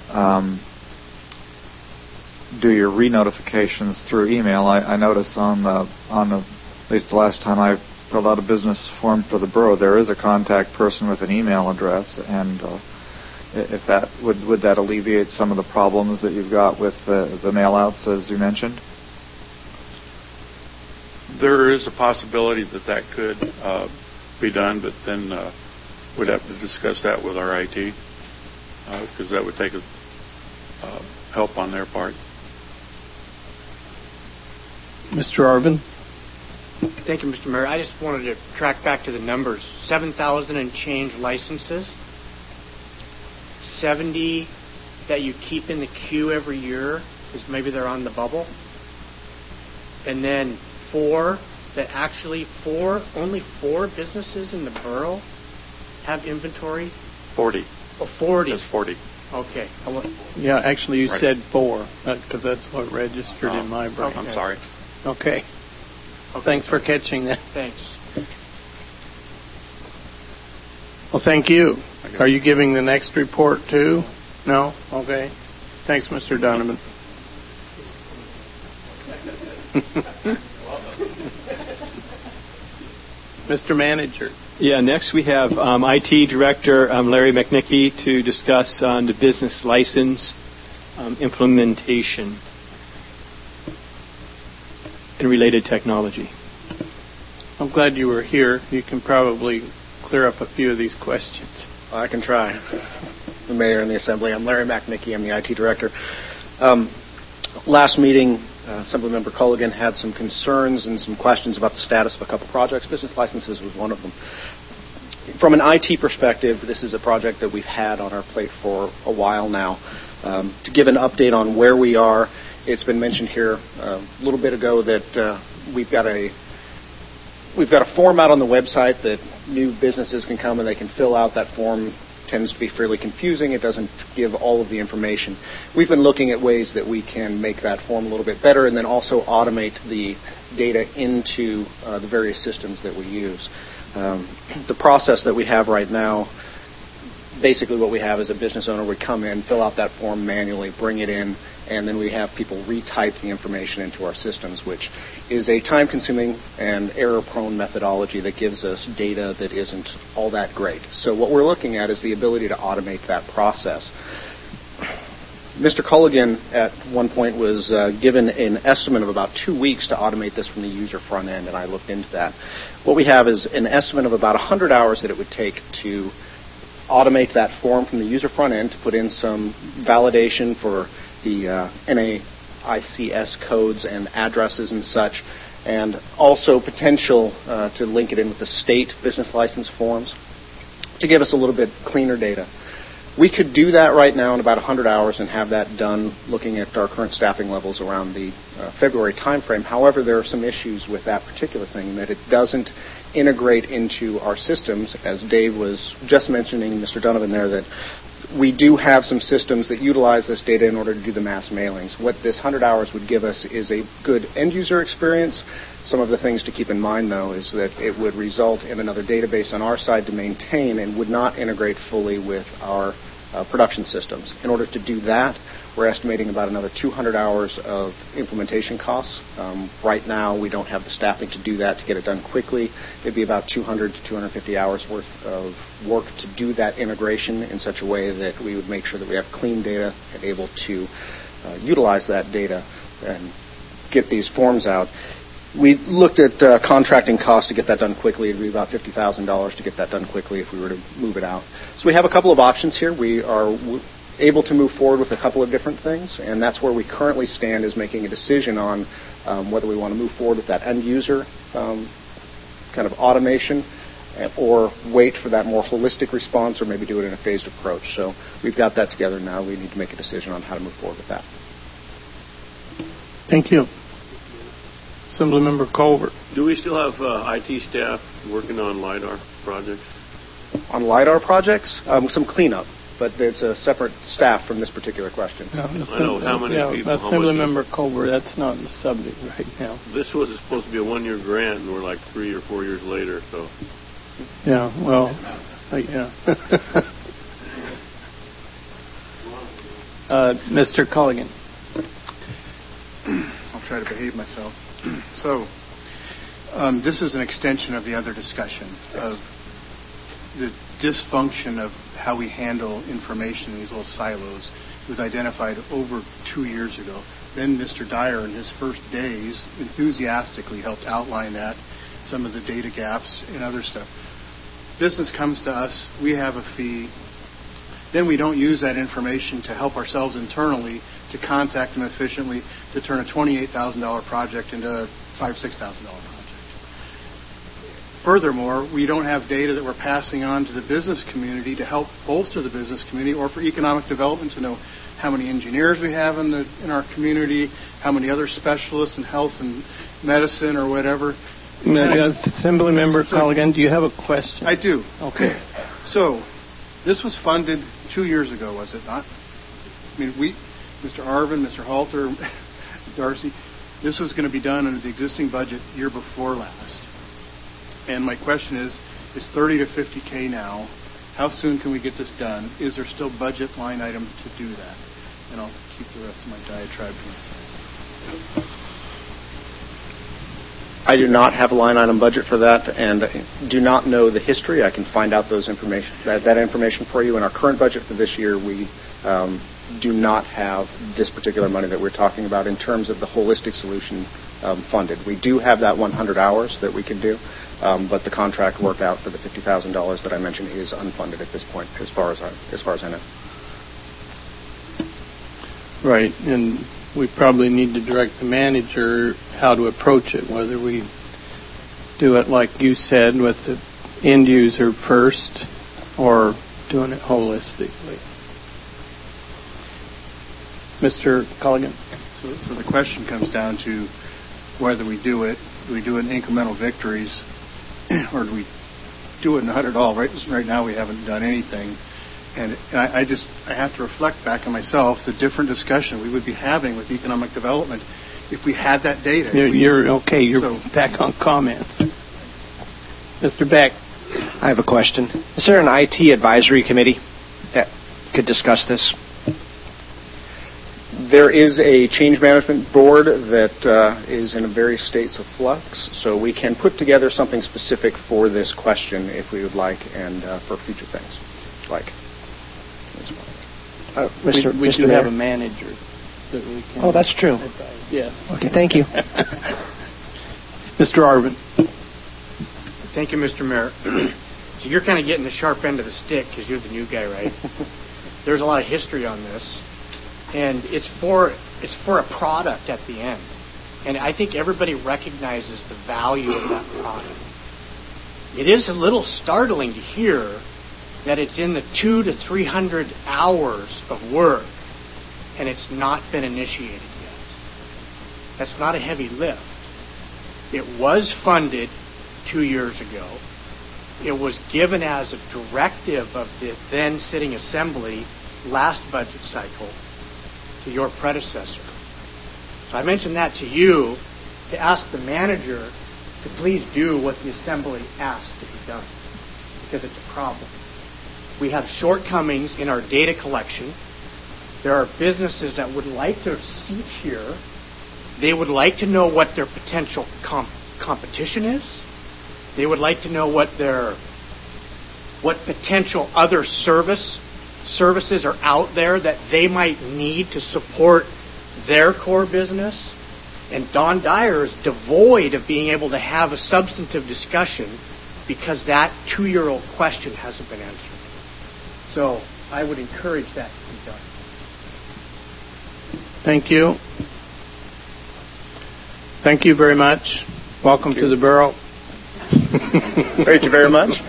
do your re-notifications through email? I notice on the at least the last time I filled out a business form for the borough, there is a contact person with an email address, and if that would that alleviate some of the problems that you've got with the mail-outs, as you mentioned? There is a possibility that could be done, but then we'd have to discuss that with our IT, because that would take help on their part. Mr. Arvin? Thank you, Mr. Mayor. I just wanted to track back to the numbers. 7,000 and change licenses. 70 that you keep in the queue every year, because maybe they're on the bubble. And then only 4 businesses in the borough have inventory? 40. Oh, 40. That's 40. Okay. Yeah, actually you said 4, because that's what registered in my brain. I'm sorry. Okay. Thanks for catching that. Thanks. Well, thank you. Are you giving the next report too? No? Okay. Thanks, Mr. Donovan. Mr. Manager. Yeah, next we have IT Director Larry McNicky to discuss on the business license implementation and related technology. I'm glad you were here. You can probably clear up a few of these questions. I can try. The Mayor and the Assembly. I'm Larry McNicky. I'm the IT Director. Last meeting, Assemblymember Culligan had some concerns and some questions about the status of a couple projects. Business licenses was one of them. From an IT perspective, this is a project that we've had on our plate for a while now. To give an update on where we are, it's been mentioned here a little bit ago that we've got a form out on the website that new businesses can come and they can fill out. That form tends to be fairly confusing. It doesn't give all of the information. We've been looking at ways that we can make that form a little bit better and then also automate the data into the various systems that we use. The process that we have right now, basically what we have is a business owner would come in, fill out that form manually, bring it in, and then we have people retype the information into our systems, which is a time-consuming and error-prone methodology that gives us data that isn't all that great. So what we're looking at is the ability to automate that process. Mr. Culligan at one point was given an estimate of about 2 weeks to automate this from the user front end, and I looked into that. What we have is an estimate of about 100 hours that it would take to automate that form from the user front end, to put in some validation for the NAICS codes and addresses and such, and also potential to link it in with the state business license forms to give us a little bit cleaner data. We could do that right now in about 100 hours and have that done looking at our current staffing levels around the February timeframe. However, there are some issues with that particular thing, that it doesn't integrate into our systems, as Dave was just mentioning, Mr. Donovan there, that we do have some systems that utilize this data in order to do the mass mailings. What this 100 hours would give us is a good end-user experience. Some of the things to keep in mind, though, is that it would result in another database on our side to maintain and would not integrate fully with our production systems. In order to do that, we're estimating about another 200 hours of implementation costs. Right now, we don't have the staffing to do that, to get it done quickly. It'd be about 200 to 250 hours worth of work to do that integration in such a way that we would make sure that we have clean data and able to utilize that data and get these forms out. We looked at contracting costs to get that done quickly. It would be about $50,000 to get that done quickly if we were to move it out. So we have a couple of options here. We are able to move forward with a couple of different things, and that's where we currently stand, is making a decision on whether we want to move forward with that end-user kind of automation or wait for that more holistic response, or maybe do it in a phased approach. So we've got that together now. We need to make a decision on how to move forward with that. Thank you. Assemblymember Culver. Do we still have IT staff working on LiDAR projects? On LiDAR projects, some cleanup, but it's a separate staff from this particular question. I know how many people. Assemblymember Culver, that's not the subject right now. This was supposed to be a 1-year grant, and we're like 3 or 4 years later. So. Yeah. Well. Yeah. Mr. Culligan. I'll try to behave myself. So, this is an extension of the other discussion of the dysfunction of how we handle information in these little silos. It was identified over 2 years ago. Then Mr. Dyer, in his first days, enthusiastically helped outline that, some of the data gaps and other stuff. Business comes to us, we have a fee. Then we don't use that information to help ourselves internally to contact them efficiently to turn a $28,000 project into a $5,000, $6,000 project. Furthermore, we don't have data that we're passing on to the business community to help bolster the business community or for economic development to know how many engineers we have in our community, how many other specialists in health and medicine or whatever. Assemblymember Culligan, do you have a question? I do. Okay. So, this was funded 2 years ago, was it not? I mean, Mr. Arvin, Mr. Halter, Darcy, this was going to be done under the existing budget year before last. And my question is 30 to 50K now. How soon can we get this done? Is there still budget line item to do that? And I'll keep the rest of my diatribe to myself. I do not have a line item budget for that, and do not know the history. I can find out that information for you. In our current budget for this year, we do not have this particular money that we're talking about in terms of the holistic solution funded. We do have that 100 hours that we can do, but the contract workout for the $50,000 that I mentioned is unfunded at this point, as far as I know. Right, and we probably need to direct the manager how to approach it, whether we do it like you said with the end user first or doing it holistically. Mr. Culligan. So the question comes down to whether we do it in incremental victories or do we do it not at all. Right now we haven't done anything. And I have to reflect back on myself the different discussion we would be having with economic development if we had that data. You're back on comments. Mr. Beck. I have a question. Is there an IT advisory committee that could discuss this? There is a change management board that is in various states of flux, so we can put together something specific for this question if we would like, and for future things like. We do have a manager that we can. Oh, that's true. Advise. Yes. Okay, thank you. Mr. Arvin. Thank you, Mr. Mayor. So you're kind of getting the sharp end of the stick because you're the new guy, right? There's a lot of history on this, and it's for a product at the end, and I think everybody recognizes the value of that product. It is a little startling to hear that it's in the 200 to 300 hours of work, and it's not been initiated yet. That's not a heavy lift. It was funded 2 years ago. It was given as a directive of the then sitting assembly last budget cycle to your predecessor. So I mentioned that to you to ask the manager to please do what the assembly asked to be done, because it's a problem. We have shortcomings in our data collection. There are businesses that would like to seat here. They would like to know what their potential competition is. They would like to know what potential other services are out there that they might need to support their core business. And Don Dyer is devoid of being able to have a substantive discussion because that 2-year-old question hasn't been answered. So I would encourage that to be done. Thank you. Thank you very much. Welcome to the borough. Thank you very much.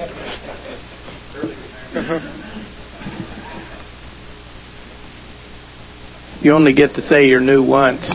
You only get to say you're new once.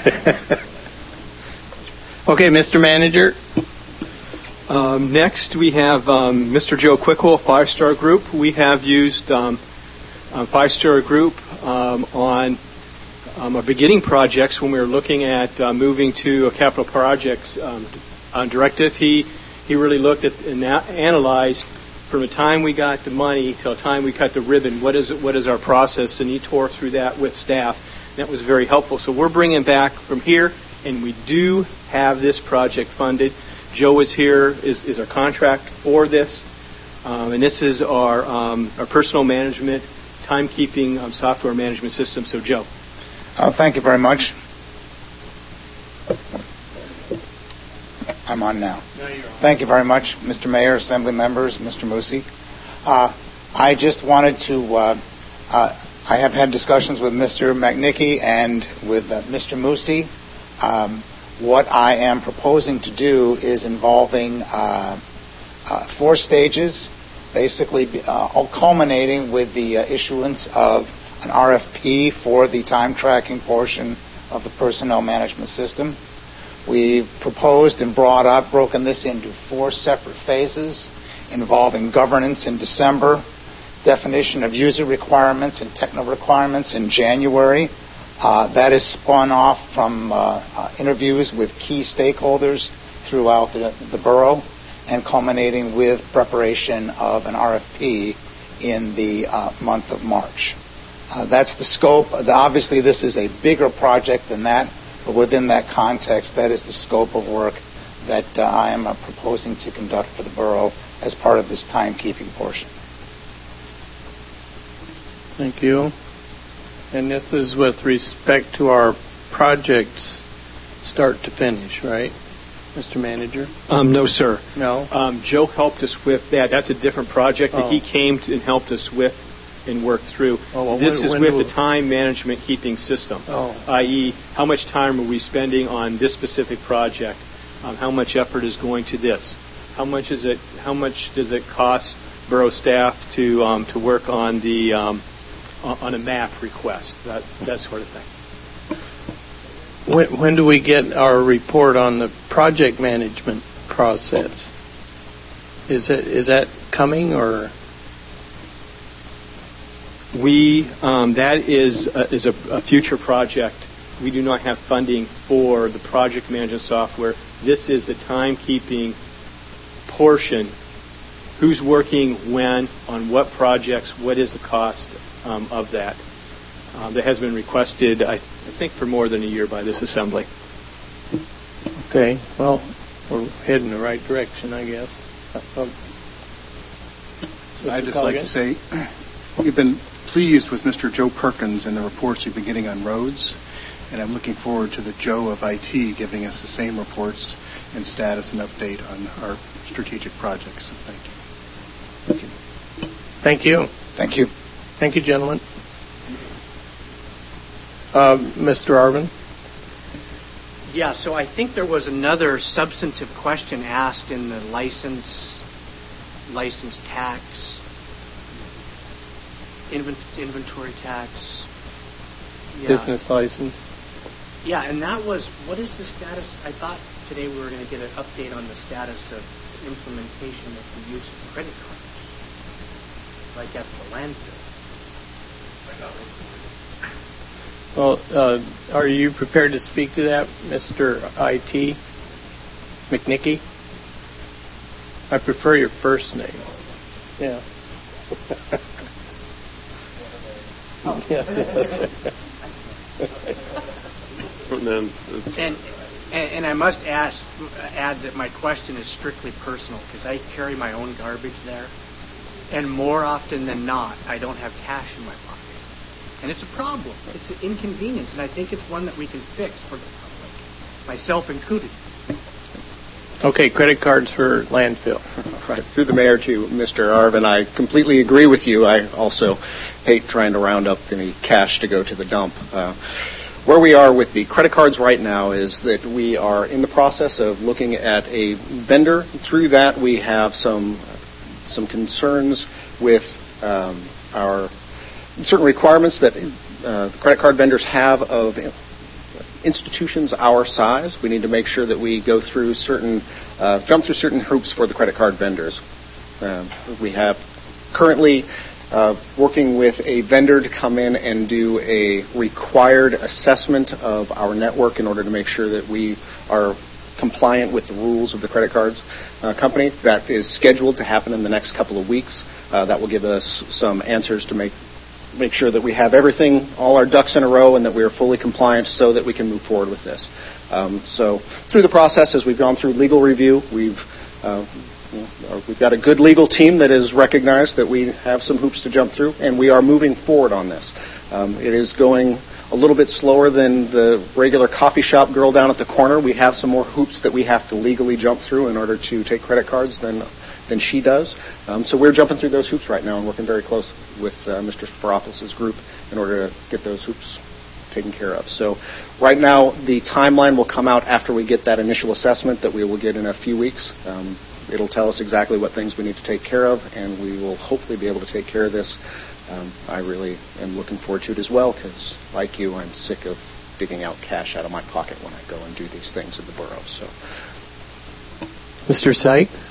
Okay, Mr. Manager. Next, we have Mr. Joe Quickwell, 5-Star Group. We have used 5-Star Group on our beginning projects when we were looking at moving to a capital projects directive. He really looked at and analyzed from the time we got the money till the time we cut the ribbon, what is our process, and he tore through that with staff. That was very helpful. So we're bringing back from here, and we do have this project funded. Joe is here, is our contract for this, and this is our personal management, timekeeping software management system. So, Joe. Thank you very much. I'm on now. No, you're on. Thank you very much, Mr. Mayor, Assembly members, Mr. Musi. I just wanted to, I have had discussions with Mr. McNicky and with Mr. Musi. What I am proposing to do is involving 4 stages, basically all culminating with the issuance of an RFP for the time tracking portion of the personnel management system. We've proposed and broken this into 4 separate phases involving governance in December, definition of user requirements and technical requirements in January. That is spun off from interviews with key stakeholders throughout the borough and culminating with preparation of an RFP in the month of March. That's the scope. Obviously, this is a bigger project than that, but within that context, that is the scope of work that I am proposing to conduct for the borough as part of this timekeeping portion. Thank you. And this is with respect to our projects start to finish, right, Mr. Manager? No, sir. No? Joe helped us with that. That's a different project that he came to and helped us with and worked through. This is with the time management keeping system, i.e., how much time are we spending on this specific project? How much effort is going to this? How much does it cost borough staff to work on the on a map request, that sort of thing? When do we get our report on the project management process? Is that coming or? That is a future project. We do not have funding for the project management software. This is the timekeeping portion. Who's working when, on what projects, what is the cost of that? That has been requested, I think, for more than a year by this assembly. Okay, well, we're heading the right direction, I guess. I'd just like to say we've been pleased with Mr. Joe Perkins and the reports we've been getting on roads, and I'm looking forward to the Joe of IT giving us the same reports and status and update on our strategic projects. So thank you. Thank you. Thank you. Thank you, gentlemen. Mr. Arvin? Yeah, so I think there was another substantive question asked in the license tax, inventory tax. Yeah. Business license. Yeah, and that was, what is the status? I thought today we were going to get an update on the status of implementation of the use of credit cards, like at the landfill. Well, are you prepared to speak to that, Mr. IT McNicky? I prefer your first name. Yeah. And I must add that my question is strictly personal because I carry my own garbage there, and more often than not, I don't have cash in my pocket. And it's a problem. It's an inconvenience, and I think it's one that we can fix for the public, myself included. Okay, credit cards for landfill. Right. Through the mayor to Mr. Arvin, I completely agree with you. I also hate trying to round up any cash to go to the dump. where we are with the credit cards right now is that we are in the process of looking at a vendor. Through that, we have some concerns with our certain requirements that the credit card vendors have of institutions our size. We need to make sure that we go through jump through certain hoops for the credit card vendors. We have currently working with a vendor to come in and do a required assessment of our network in order to make sure that we are compliant with the rules of the credit cards company. That is scheduled to happen in the next couple of weeks. That will give us some answers to make sure that we have everything, all our ducks in a row, and that we are fully compliant so that we can move forward with this. So through the process, as we've gone through legal review, we've got a good legal team that has recognized that we have some hoops to jump through, and we are moving forward on this. It is going a little bit slower than the regular coffee shop girl down at the corner. We have some more hoops that we have to legally jump through in order to take credit cards than she does. So we're jumping through those hoops right now and working very close with Mr. Sparopoulos' group in order to get those hoops taken care of. So right now, the timeline will come out after we get that initial assessment that we will get in a few weeks. It'll tell us exactly what things we need to take care of, and we will hopefully be able to take care of this. I really am looking forward to it as well because, like you, I'm sick of digging out cash out of my pocket when I go and do these things in the borough. So, Mr. Sykes?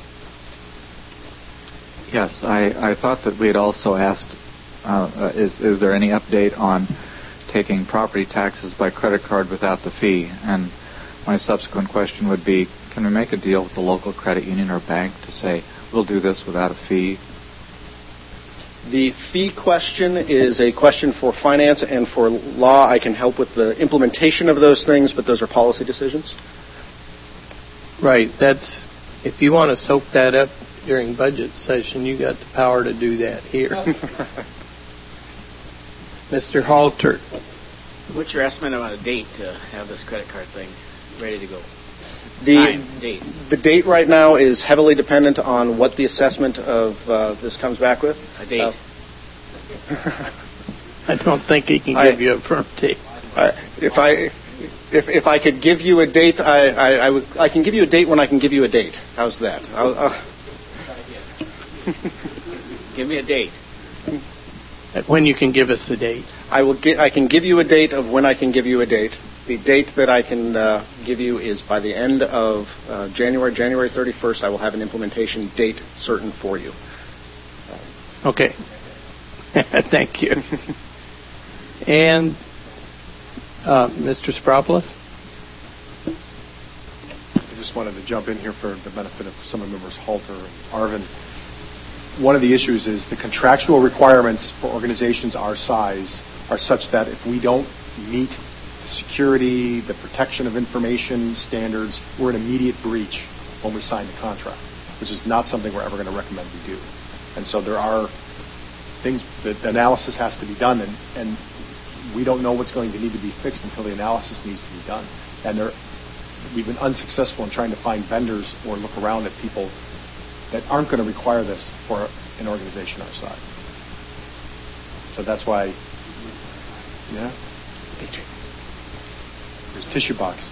Yes, I thought that we had also asked, is there any update on taking property taxes by credit card without the fee? And my subsequent question would be, can we make a deal with the local credit union or bank to say, we'll do this without a fee? The fee question is a question for finance and for law. I can help with the implementation of those things, but those are policy decisions. Right. If you want to soak that up during budget session, you got the power to do that here. Mr. Halter. What's your estimate on a date to have this credit card thing ready to go? The date right now is heavily dependent on what the assessment of this comes back with. A date. I don't think he can give you a firm date. If I could give you a date, I can give you a date when I can give you a date. How's that? Give me a date. When you can give us a date. I can give you a date of when I can give you a date. The date that I can give you is by the end of January 31st, I will have an implementation date certain for you. Okay. Thank you. And Mr. Sparopoulos? I just wanted to jump in here for the benefit of some of members Halter and Arvin. One of the issues is the contractual requirements for organizations our size are such that if we don't meet the security, the protection of information standards, we're in immediate breach when we sign the contract, which is not something we're ever going to recommend we do. And so there are things that the analysis has to be done, and we don't know what's going to need to be fixed until the analysis needs to be done. And we've been unsuccessful in trying to find vendors or look around at people that aren't going to require this for an organization our size. So that's why, there's tissue box.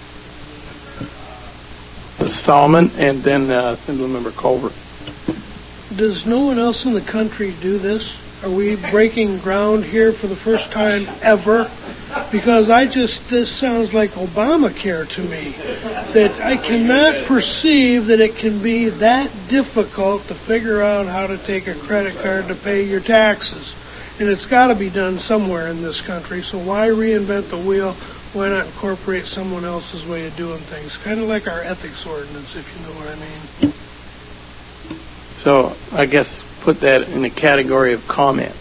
Solomon and then Assemblymember Culver. Does no one else in the country do this? Are we breaking ground here for the first time ever? Because this sounds like Obamacare to me. That I cannot perceive that it can be that difficult to figure out how to take a credit card to pay your taxes. And it's got to be done somewhere in this country, so why reinvent the wheel? Why not incorporate someone else's way of doing things? Kind of like our ethics ordinance, if you know what I mean. So I guess put that in the category of comment.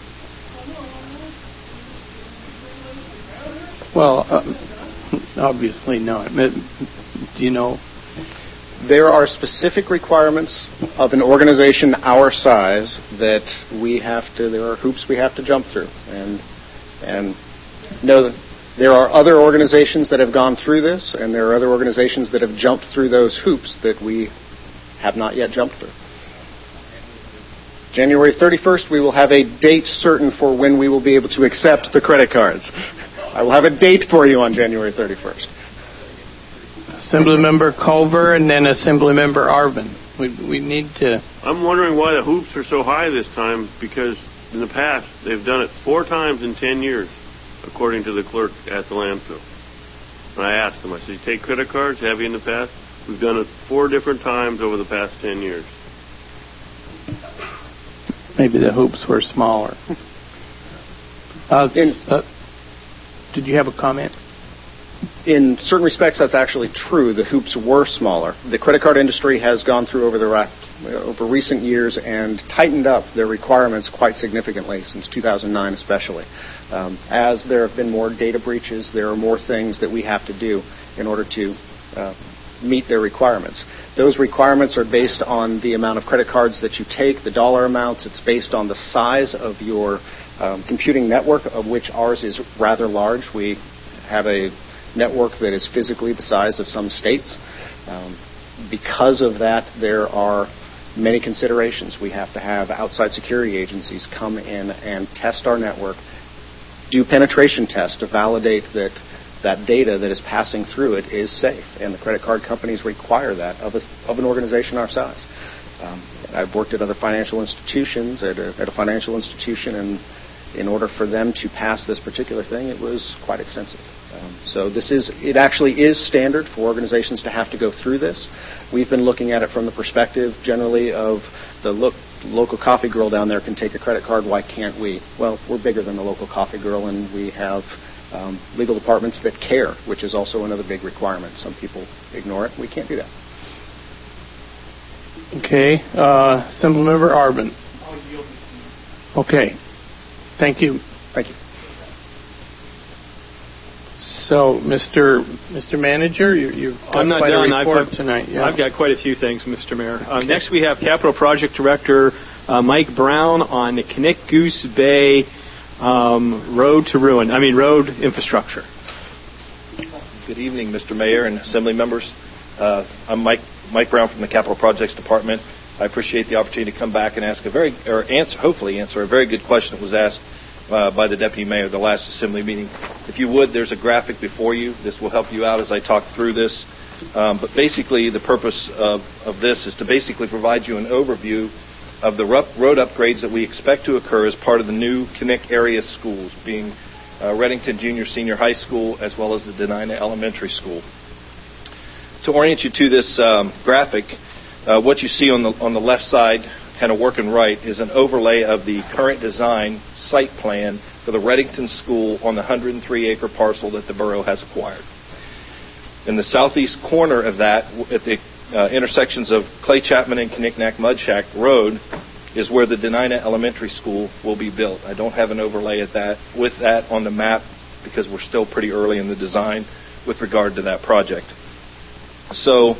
Well, obviously not. Do you know? There are specific requirements of an organization our size that there are hoops we have to jump through. And know that there are other organizations that have gone through this, and there are other organizations that have jumped through those hoops that we have not yet jumped through. January 31st, we will have a date certain for when we will be able to accept the credit cards. I will have a date for you on January 31st. Assemblymember Culver and then Assemblymember Arvin. We need to... I'm wondering why the hoops are so high this time, because in the past they've done it 4 times in 10 years, according to the clerk at the landfill. And I asked them, I said, you take credit cards? Have you in the past? We've done it 4 different times over the past 10 years. Maybe the hoops were smaller. Did you have a comment? In certain respects, that's actually true. The hoops were smaller. The credit card industry has gone through over recent years and tightened up their requirements quite significantly since 2009 especially. As there have been more data breaches, there are more things that we have to do in order to meet their requirements. Those requirements are based on the amount of credit cards that you take, the dollar amounts. It's based on the size of your computing network, of which ours is rather large. We have a network that is physically the size of some states. Because of that, there are many considerations. We have to have outside security agencies come in and test our network, do penetration tests to validate that that data that is passing through it is safe, and the credit card companies require that of an organization our size. I've worked at other financial institutions, at a financial institution, and in order for them to pass this particular thing, it was quite extensive. So it actually is standard for organizations to have to go through this. We've been looking at it from the perspective generally of the local coffee girl down there can take a credit card, why can't we? Well, we're bigger than the local coffee girl, and we have legal departments that care, which is also another big requirement. Some people ignore it. We can't do that. Okay. Assemblymember Arvin. Okay. Thank you. Thank you. So, Mr. Manager, you've got I'm not quite done. a report tonight. Yeah. I've got quite a few things, Mr. Mayor. Next, we have Capital Project Director Mike Brown on the Knik Goose Bay road infrastructure. Good evening, Mr. Mayor and Assembly members. I'm Mike Brown from the Capital Projects Department. I appreciate the opportunity to come back and hopefully answer a very good question that was asked by the Deputy Mayor at the last Assembly meeting. If you would, there's a graphic before you. This will help you out as I talk through this. But basically, the purpose of this is to basically provide you an overview of the road upgrades that we expect to occur as part of the new Knik area schools, being Redington Junior Senior High School as well as the Denina Elementary School. To orient you to this graphic, what you see on the left side, kind of working right, is an overlay of the current design site plan for the Redington School on the 103-acre parcel that the borough has acquired. In the southeast corner of that, at the intersections of Clay Chapman and Knickknack Mudshack Road, is where the Denina Elementary School will be built. I don't have an overlay with that on the map because we're still pretty early in the design with regard to that project. So,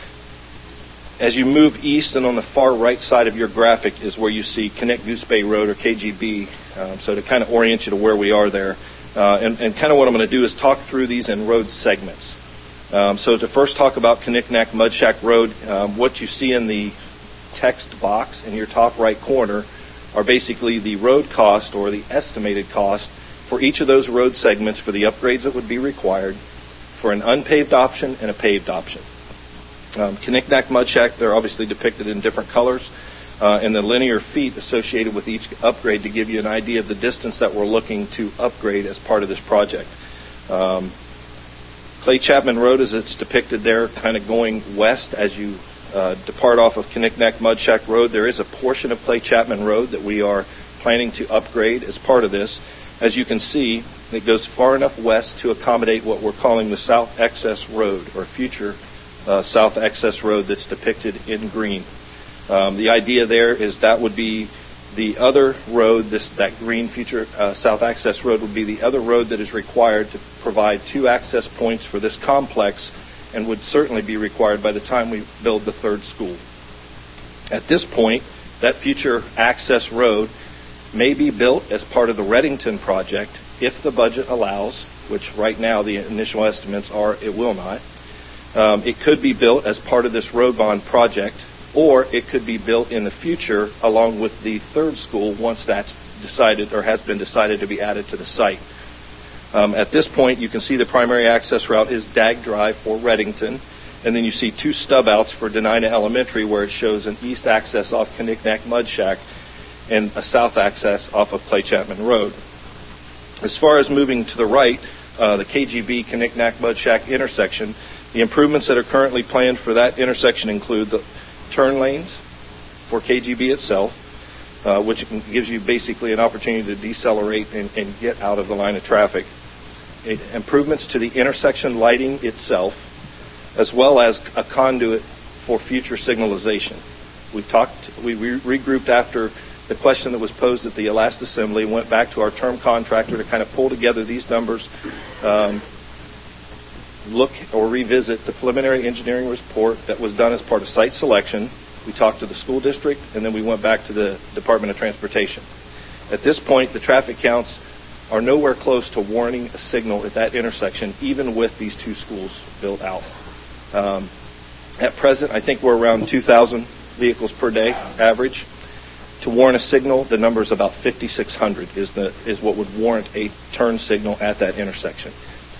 as you move east, and on the far right side of your graphic is where you see Knik Goose Bay Road, or KGB. So to kind of orient you to where we are there. And kind of what I'm going to do is talk through these in road segments. So to first talk about Knickknack Mudshack Road, what you see in the text box in your top right corner are basically the road cost, or the estimated cost, for each of those road segments for the upgrades that would be required for an unpaved option and a paved option. Knickknack Mudshack, they're obviously depicted in different colors, and the linear feet associated with each upgrade to give you an idea of the distance that we're looking to upgrade as part of this project. Clay Chapman Road, as it's depicted there, kind of going west as you depart off of Knickknack Mudshack Road. There is a portion of Clay Chapman Road that we are planning to upgrade as part of this. As you can see, it goes far enough west to accommodate what we're calling the South Access Road, or future South Access Road that's depicted in green. The idea there is that would be the other road, that green future South Access Road would be the other road that is required to provide 2 access points for this complex, and would certainly be required by the time we build the third school. At this point, that future access road may be built as part of the Redington project if the budget allows, which right now the initial estimates are it will not. It could be built as part of this road bond project, or it could be built in the future along with the third school once that's decided or has been decided to be added to the site. At this point, you can see the primary access route is Dag Drive for Reddington, and then you see 2 stub outs for Denina Elementary, where it shows an east access off Knickknack Mud Shack and a south access off of Clay Chapman Road. As far as moving to the right, the KGB Knickknack Mud Shack intersection, the improvements that are currently planned for that intersection include the turn lanes for KGB itself, which gives you basically an opportunity to decelerate and get out of the line of traffic. Improvements to the intersection lighting itself, as well as a conduit for future signalization. We regrouped after the question that was posed at the last assembly, went back to our term contractor to kind of pull together these numbers, look or revisit the preliminary engineering report that was done as part of site selection. We talked to the school district, and then we went back to the Department of Transportation. At this point, the traffic counts are nowhere close to warranting a signal at that intersection, even with these 2 schools built out. At present, I think we're around 2,000 vehicles per day average. To warrant a signal, the number is about 5,600 is what would warrant a turn signal at that intersection.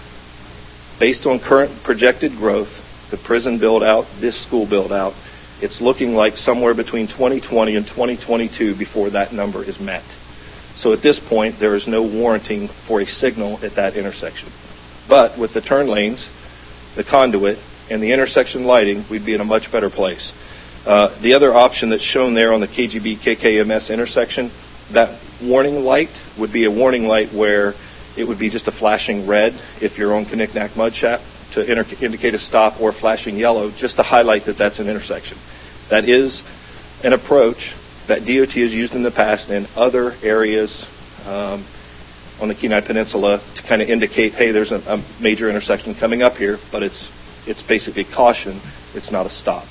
Based on current projected growth, the prison build-out, this school build-out, it's looking like somewhere between 2020 and 2022 before that number is met. So at this point, there is no warranting for a signal at that intersection. But with the turn lanes, the conduit, and the intersection lighting, we'd be in a much better place. The other option that's shown there on the KGB KKMS intersection, that warning light would be a warning light where it would be just a flashing red if you're on Knickknack Mud Shack to indicate a stop, or flashing yellow just to highlight that that's an intersection. That is an approach that DOT has used in the past in other areas on the Kenai Peninsula to kind of indicate, hey, there's a major intersection coming up here, but it's basically caution. It's not a stop.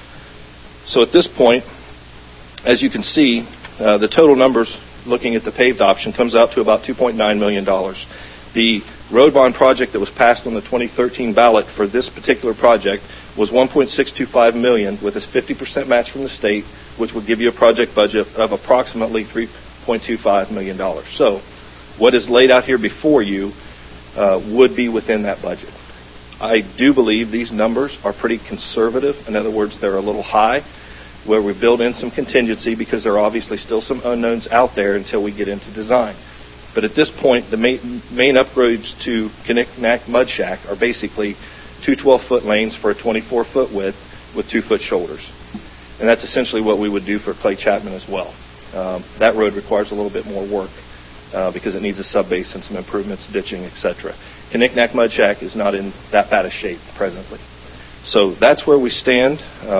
So at this point, as you can see, the total numbers looking at the paved option comes out to about $2.9 million. The road bond project that was passed on the 2013 ballot for this particular project was $1.625 million with a 50% match from the state, which would give you a project budget of approximately $3.25 million. So what is laid out here before you would be within that budget. I do believe these numbers are pretty conservative. In other words, they're a little high, where we build in some contingency because there are obviously still some unknowns out there until we get into design. But at this point, the main upgrades to Knickknack Mud Shack are basically 2 12-foot lanes for a 24-foot width with 2-foot shoulders. And that's essentially what we would do for Clay Chapman as well. That road requires a little bit more work because it needs a subbase and some improvements, ditching, etc. Knickknack Mud Shack is not in that bad a shape presently. So that's where we stand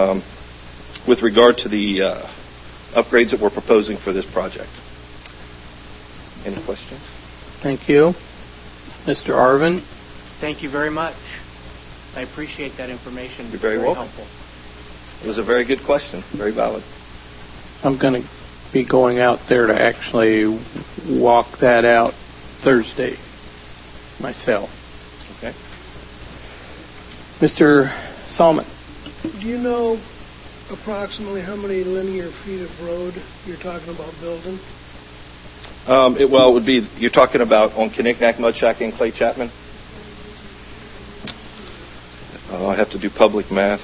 with regard to the upgrades that we're proposing for this project. Any questions? Thank you. Mr. Arvin? Thank you very much. I appreciate that information. You're very welcome. Helpful. It was a very good question. Very valid. I'm going to be going out there to actually walk that out Thursday myself. Okay. Mr. Salmon? Do you know approximately how many linear feet of road you're talking about building? It would be, you're talking about on Knickknack Mud Shack and Clay Chapman? I have to do public math.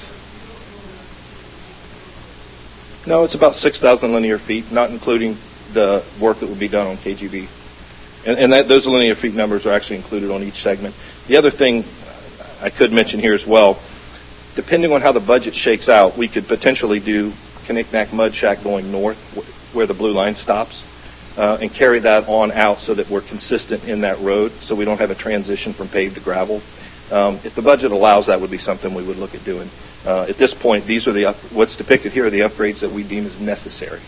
No, it's about 6,000 linear feet, not including the work that would be done on KGB. And those linear feet numbers are actually included on each segment. The other thing I could mention here as well, depending on how the budget shakes out, we could potentially do Knickknack Mud Shack going north, where the blue line stops, and carry that on out so that we're consistent in that road, so we don't have a transition from paved to gravel. If the budget allows, that would be something we would look at doing. At this point, these are what's depicted here are the upgrades that we deem as necessary.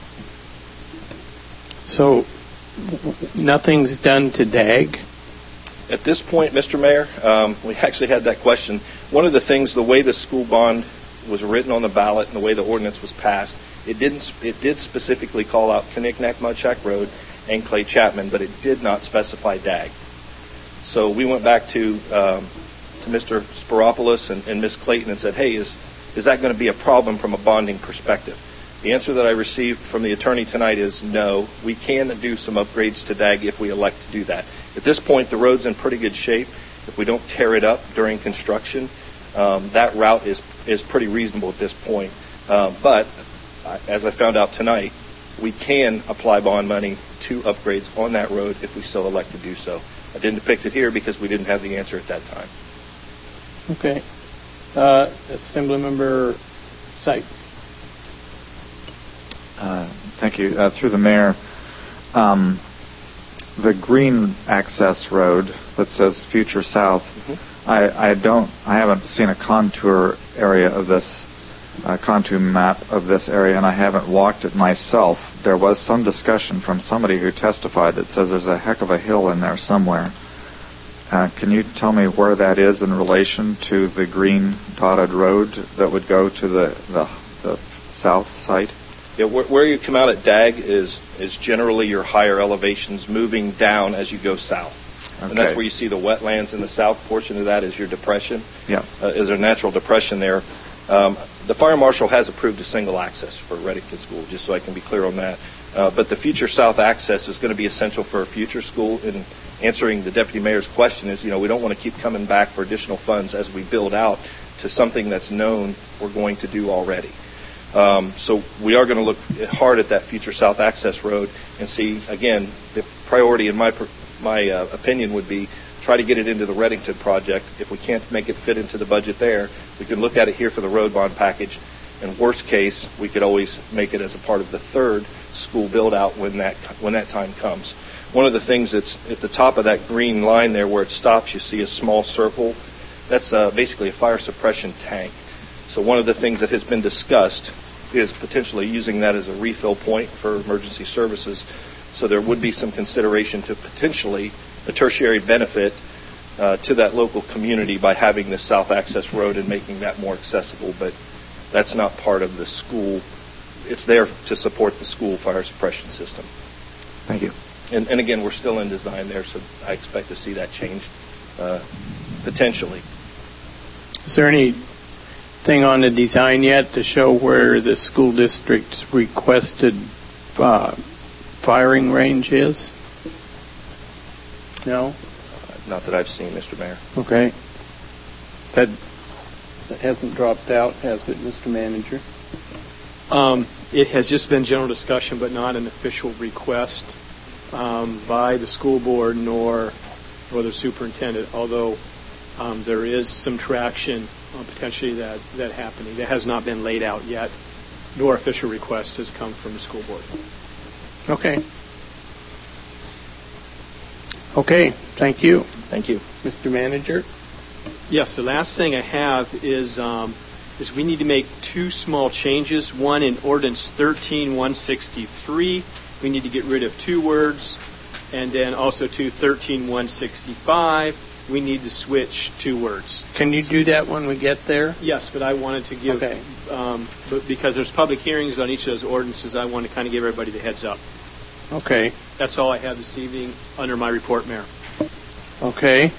So nothing's done to DAG? At this point, Mr. Mayor, we actually had that question. One of the things, the way the school bond was written on the ballot and the way the ordinance was passed, it did specifically call out Knickknack Mud Shack Road and Clay Chapman, but it did not specify DAG. So we went back to Mr. Spiropoulos and Ms. Clayton and said, hey, is that going to be a problem from a bonding perspective? The answer that I received from the attorney tonight is no. We can do some upgrades to DAG if we elect to do that. At this point, the road's in pretty good shape. If we don't tear it up during construction, that route is pretty reasonable at this point. But as I found out tonight, we can apply bond money to upgrades on that road if we still elect to do so. I didn't depict it here because we didn't have the answer at that time. Okay. Assemblymember Sykes. Thank you. Through the mayor, the green access road that says Future South, I haven't seen a contour map of this area, and I haven't walked it myself. There was some discussion from somebody who testified that says there's a heck of a hill in there somewhere. Can you tell me where that is in relation to the green dotted road that would go to the south site? Yeah, where you come out at DAG is generally your higher elevations moving down as you go south. Okay. And that's where you see the wetlands in the south portion of that is your depression. Yes. Is there a natural depression there? The fire marshal has approved a single access for Reddington School, just so I can be clear on that. But the future south access is going to be essential for a future school. In answering the deputy mayor's question is, we don't want to keep coming back for additional funds as we build out to something that's known we're going to do already. So we are going to look hard at that future south access road and see, again, the priority in my opinion would be try to get it into the Reddington project. If we can't make it fit into the budget there, we can look at it here for the road bond package. And worst case, we could always make it as a part of the third school build out when that time comes. One of the things that's at the top of that green line there where it stops, you see a small circle. That's basically a fire suppression tank. So one of the things that has been discussed is potentially using that as a refill point for emergency services. So there would be some consideration to potentially a tertiary benefit to that local community by having this south access road and making that more accessible. But that's not part of the school. It's there to support the school fire suppression system. Thank you. And again, we're still in design there, so I expect to see that change potentially. Is there anything on the design yet to show where the school district's requested firing range is? No? Not that I've seen, Mr. Mayor. Okay. That hasn't dropped out, has it, Mr. Manager? It has just been general discussion, but not an official request by the school board nor the superintendent, although there is some traction potentially that happening. That has not been laid out yet, nor official request has come from the school board. Okay. Okay, thank you. Thank you. Mr. Manager? Yes, the last thing I have is we need to make two small changes. One in Ordinance 13-163, we need to get rid of 2 words. And then also to 13-165, we need to switch 2 words. Can you do that when we get there? Yes, but I wanted to give, but because there's public hearings on each of those ordinances, I want to kind of give everybody the heads up. Okay. That's all I have this evening under my report, Mayor. Okay.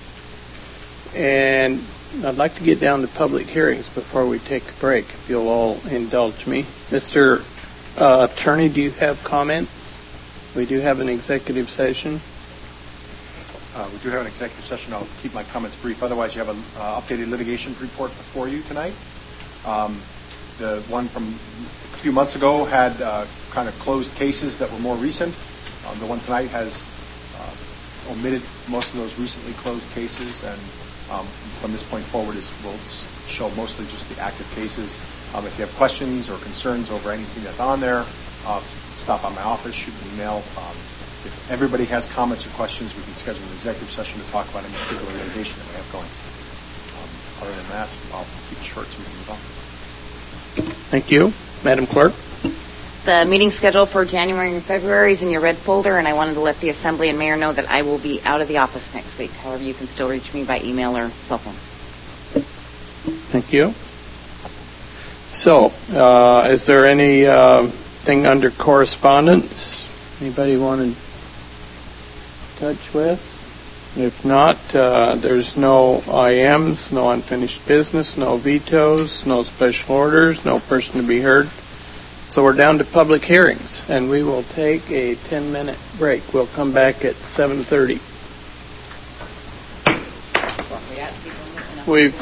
And I'd like to get down to public hearings before we take a break, if you'll all indulge me. Mr. Attorney, do you have comments? We do have an executive session. We do have an executive session. I'll keep my comments brief. Otherwise, you have an updated litigation report before you tonight. The one from a few months ago had kind of closed cases that were more recent. The one tonight has omitted most of those recently closed cases, and from this point forward will show mostly just the active cases. If you have questions or concerns over anything that's on there, stop by my office, shoot an email. If everybody has comments or questions, we can schedule an executive session to talk about any particular litigation that we have going. Other than that, I'll keep it short so we can move on. Thank you. Madam Clerk? The meeting schedule for January and February is in your red folder, and I wanted to let the Assembly and Mayor know that I will be out of the office next week. However, you can still reach me by email or cell phone. Thank you. So, is there anything under correspondence anybody want to touch with? If not, there's no IMs, no unfinished business, no vetoes, no special orders, no person to be heard, So we're down to public hearings, and we will take a 10-minute break. We'll come back at 7:30. We've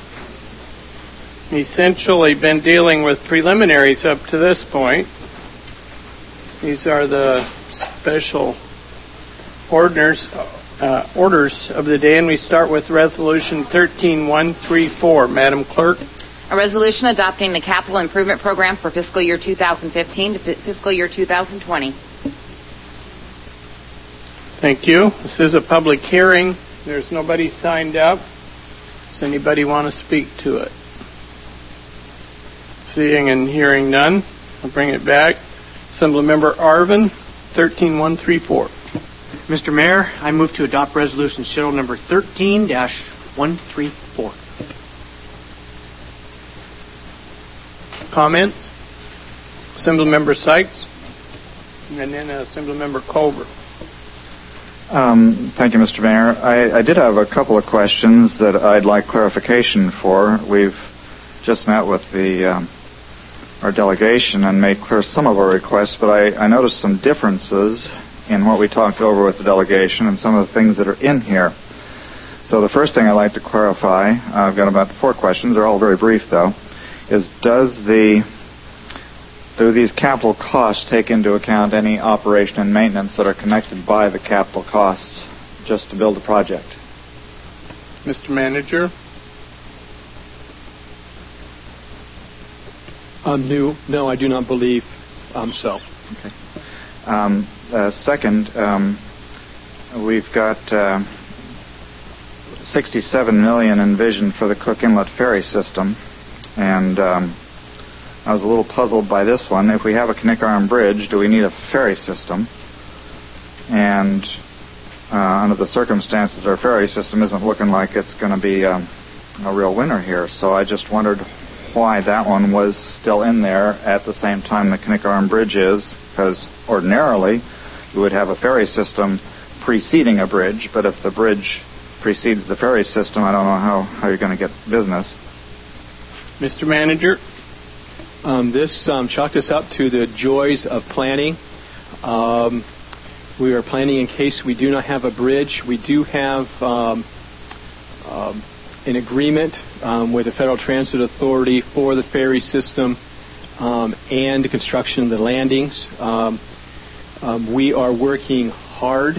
essentially been dealing with preliminaries up to this point. These are the special orders of the day, and we start with Resolution 13134. Madam Clerk. A resolution adopting the capital improvement program for fiscal year 2015 to fiscal year 2020. Thank you. This is a public hearing. There's nobody signed up. Does anybody want to speak to it? Seeing and hearing none, I'll bring it back. Assemblymember Arvin, 13134. Mr. Mayor, I move to adopt resolution serial number 13-134. Comments? Assemblymember Sykes, and then Assemblymember Culver. Thank you, Mr. Mayor. I did have a couple of questions that I'd like clarification for. We've just met with our delegation and made clear some of our requests, but I noticed some differences in what we talked over with the delegation and some of the things that are in here. So the first thing I'd like to clarify, I've got about 4 questions. They're all very brief, though, is do these capital costs take into account any operation and maintenance that are connected by the capital costs just to build the project? Mr. Manager? No, I do not believe so. Okay. Second, we've got $67 million envisioned for the Cook Inlet ferry system, and I was a little puzzled by this one. If we have a Knik Arm Bridge, do we need a ferry system? And under the circumstances, our ferry system isn't looking like it's going to be a real winner here. So I just wondered why that one was still in there at the same time the Knik Arm Bridge is, because ordinarily you would have a ferry system preceding a bridge, but if the bridge precedes the ferry system, I don't know how you're going to get business. Mr. Manager? This chalked us up to the joys of planning. We are planning in case we do not have a bridge. We do have an agreement with the Federal Transit Authority for the ferry system and the construction of the landings. We are working hard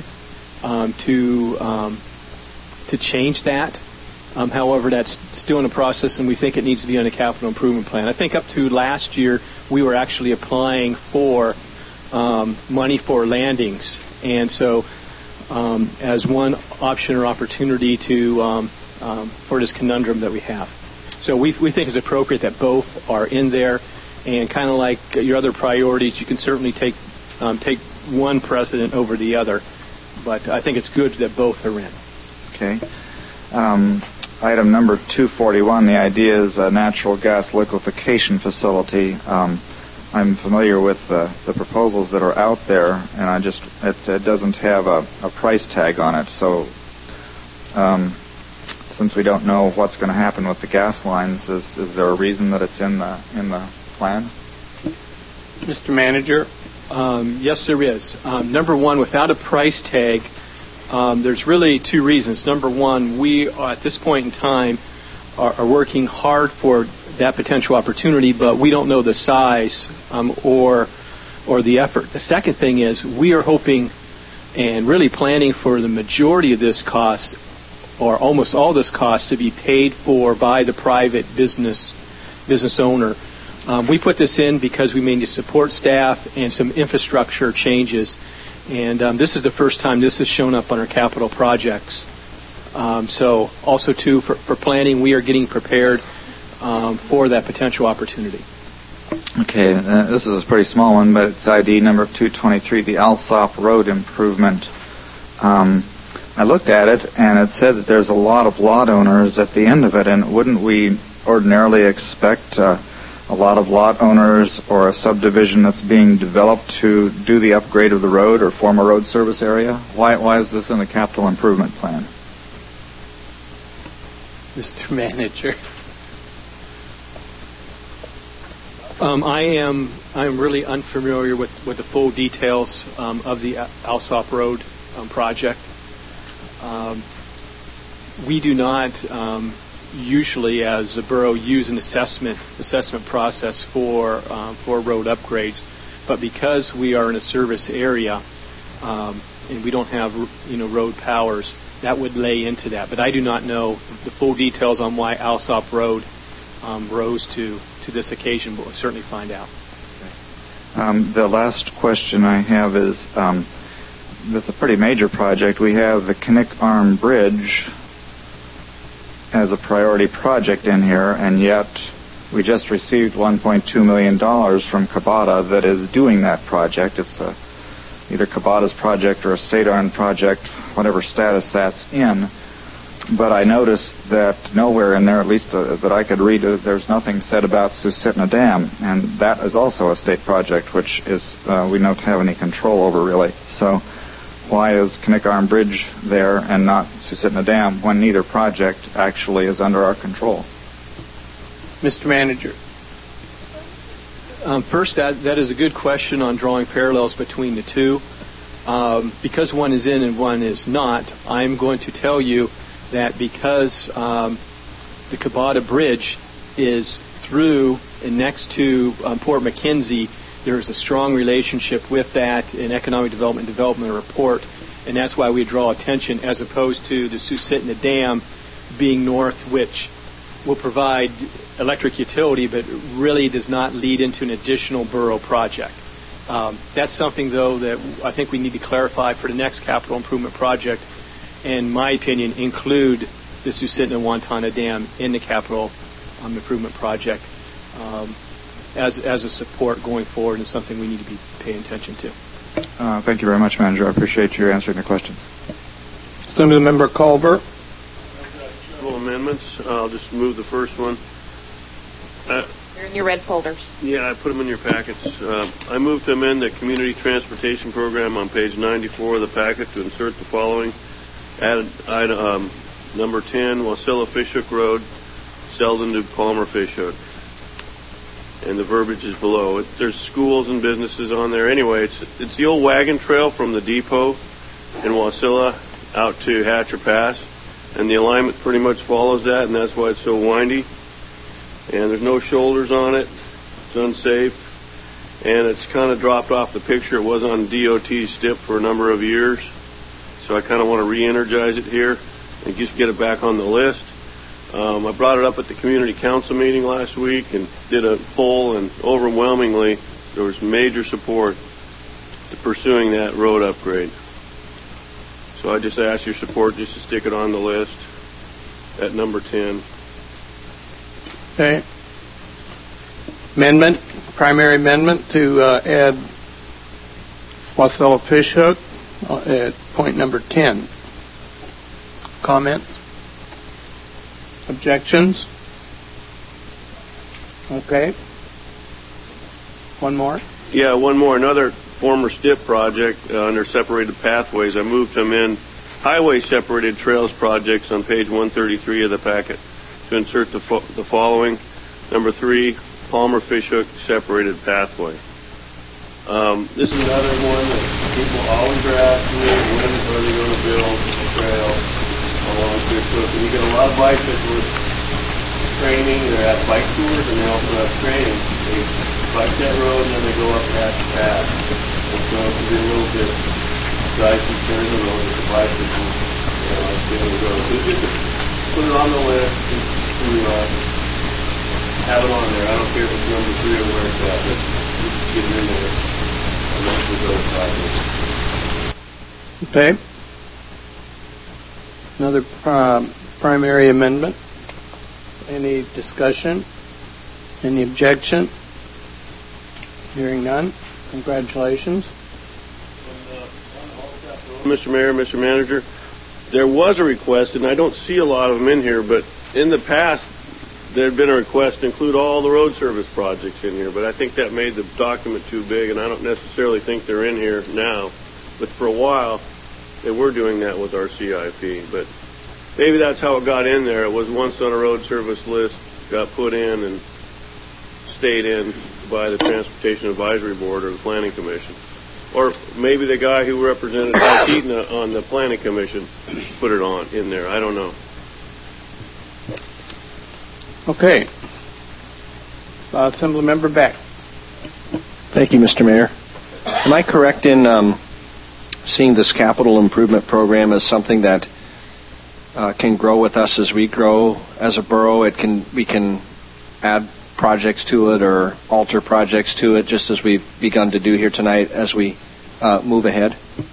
to change that. However, that's still in a process, and we think it needs to be on a capital improvement plan. I think up to last year, we were actually applying for money for landings, and so as one option or opportunity for this conundrum that we have. So we think it's appropriate that both are in there, and kind of like your other priorities, you can certainly take one precedent over the other, but I think it's good that both are in. Okay. Item number 241, the idea is a natural gas liquefaction facility. I'm familiar with the proposals that are out there, and it doesn't have a price tag on it. So since we don't know what's going to happen with the gas lines, is there a reason that it's in the plan? Mr. Manager? Yes, there is. Number one, without a price tag, there's really 2 reasons. Number one, we at this point in time are working hard for that potential opportunity, but we don't know the size or the effort. The second thing is we are hoping and really planning for the majority of this cost, or almost all this cost, to be paid for by the private business owner. We put this in because we may need to support staff and some infrastructure changes. And this is the first time this has shown up on our capital projects. So also, too, for planning, we are getting prepared for that potential opportunity. Okay, this is a pretty small one, but it's ID number 223, the Alsop Road improvement. I looked at it, and it said that there's a lot of lot owners at the end of it, and wouldn't we ordinarily expect a lot of lot owners or a subdivision that's being developed to do the upgrade of the road or form a road service area? Why is this in the capital improvement plan? Mr. Manager. I'm really unfamiliar with the full details of the Alsop Road project. We do not usually, as a borough, use an assessment process for road upgrades, but because we are in a service area and we don't have road powers, that would lay into that. But I do not know the full details on why Alsop Road rose to this occasion, but we'll certainly find out. The last question I have is, that's a pretty major project. We have the Knik Arm Bridge as a priority project in here, and yet we just received $1.2 million from Cabada that is doing that project. It's either Cabada's project or a state-owned project, whatever status that's in. But I noticed that nowhere in there, at least that I could read, there's nothing said about Susitna Dam, and that is also a state project, which is we don't have any control over, really. So why is Knik Arm Bridge there and not Susitna Dam when neither project actually is under our control? Mr. Manager. First, that is a good question on drawing parallels between the two. Because one is in and one is not, I'm going to tell you that because the Cabada Bridge is through and next to Port McKenzie, there is a strong relationship with that in economic development report, and that's why we draw attention, as opposed to the Susitna Dam being north, which will provide electric utility but really does not lead into an additional borough project. That's something, though, that I think we need to clarify for the next capital improvement project, and in my opinion, include the Susitna-Wantana Dam in the capital improvement project as a support going forward, and something we need to be paying attention to. Thank you very much, Manager. I appreciate you answering the questions. Assemblymember Culver. Amendments. I'll just move the first one. They're in your red folders. Yeah, I put them in your packets. I move to amend the Community Transportation Program on page 94 of the packet to insert the following. Add item number 10, Wasilla Fishhook Road, Selden to Palmer Fishhook. And the verbiage is below. There's schools and businesses on there. Anyway, it's the old wagon trail from the depot in Wasilla out to Hatcher Pass. And the alignment pretty much follows that, and that's why it's so windy. And there's no shoulders on it. It's unsafe. And it's kind of dropped off the picture. It was on DOT's STIP for a number of years. So I kind of want to re-energize it here and just get it back on the list. I brought it up at the community council meeting last week and did a poll, and overwhelmingly there was major support to pursuing that road upgrade. So I just ask your support just to stick it on the list at number 10. Okay. Amendment, primary amendment to add Wasilla Fishhook at point number 10. Comments? Objections? Okay. One more? Yeah, one more. Another former STIP project under separated pathways. I moved them in highway separated trails projects on page 133 of the packet to insert the following. Number 3, Palmer Fishhook separated pathway. This is another one that people always are asking me, when are they going to build a trail along Fishhook? And you get a lot of bicyclists training. They're at bike tours and they also have training. They bike that road and then they go up that path. And so it can be a little bit dicey turning the road with the bicycles, like the other road. So just to put it on the list and to have it on there. I don't care if it's number 3 or where it's at, but just get it in there. Okay. Another primary amendment. Any discussion? Any objection? Hearing none. Congratulations. Mr. Mayor, Mr. Manager, there was a request, and I don't see a lot of them in here, but in the past there had been a request to include all the road service projects in here, but I think that made the document too big, and I don't necessarily think they're in here now. But for a while, they were doing that with our CIP. But maybe that's how it got in there. It was once on a road service list, got put in, and stayed in by the Transportation Advisory Board or the Planning Commission. Or maybe the guy who represented Mike Eaton on the Planning Commission put it on in there. I don't know. Okay. Assemblymember Beck. Thank you, Mr. Mayor. Am I correct in seeing this capital improvement program as something that can grow with us as we grow as a borough? We can add projects to it or alter projects to it, just as we've begun to do here tonight as we move ahead?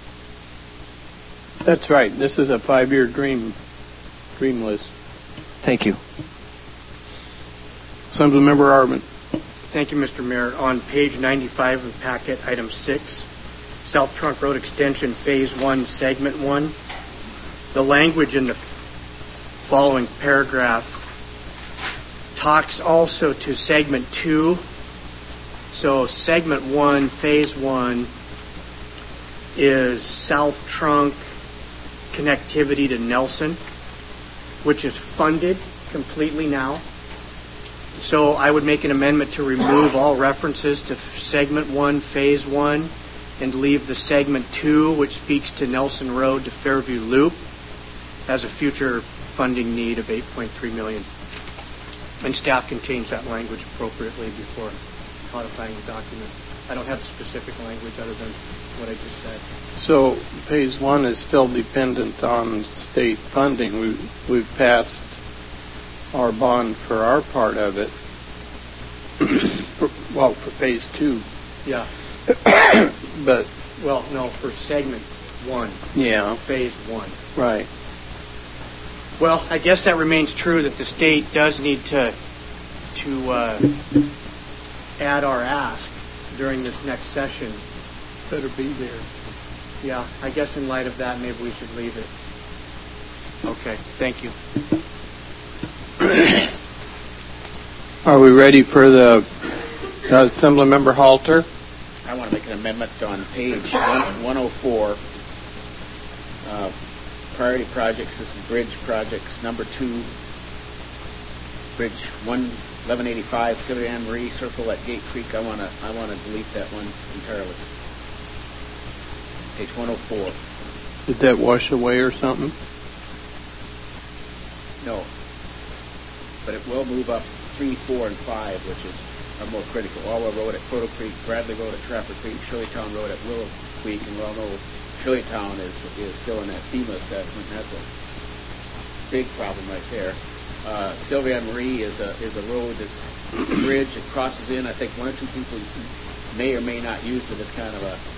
That's right. This is a 5-year dream list. Thank you. Assemblymember Arvin. Thank you, Mr. Mayor. On page 95 of the packet, item 6, South Trunk Road Extension Phase 1, Segment 1. The language in the following paragraph talks also to Segment 2. So Segment 1, Phase 1 is South Trunk connectivity to Nelson, which is funded completely now. So I would make an amendment to remove all references to Segment 1, Phase 1, and leave the Segment 2, which speaks to Nelson Road to Fairview Loop, as a future funding need of $8.3 million. And staff can change that language appropriately before modifying the document. I don't have the specific language other than what I just said. So Phase 1 is still dependent on state funding. We've passed our bond for our part of it. for Phase 2. Yeah. But no, for Segment 1. Yeah. Phase 1. Right. Well, I guess that remains true that the state does need to add our ask during this next session. Better be there. Yeah, I guess in light of that, maybe we should leave it. Okay, thank you. Are we ready for the Assemblymember Halter? I want to make an amendment on page 104. Priority projects. This is bridge projects. Number 2, bridge 1185, Sylvia Ann Marie Circle at Gate Creek. I want to delete that one entirely. Page 104. Did that wash away or something? No. But it will move up 3, 4, and 5, which are more critical. Orwell Road at Photo Creek, Bradley Road at Trapper Creek, Shirleytown Road at Willow Creek, and we all know Shirleytown is still in that FEMA assessment. That's a big problem right there. Sylvia Ann Marie is a road it's a bridge. It crosses in. I think 1 or 2 people may or may not use it. It's kind of a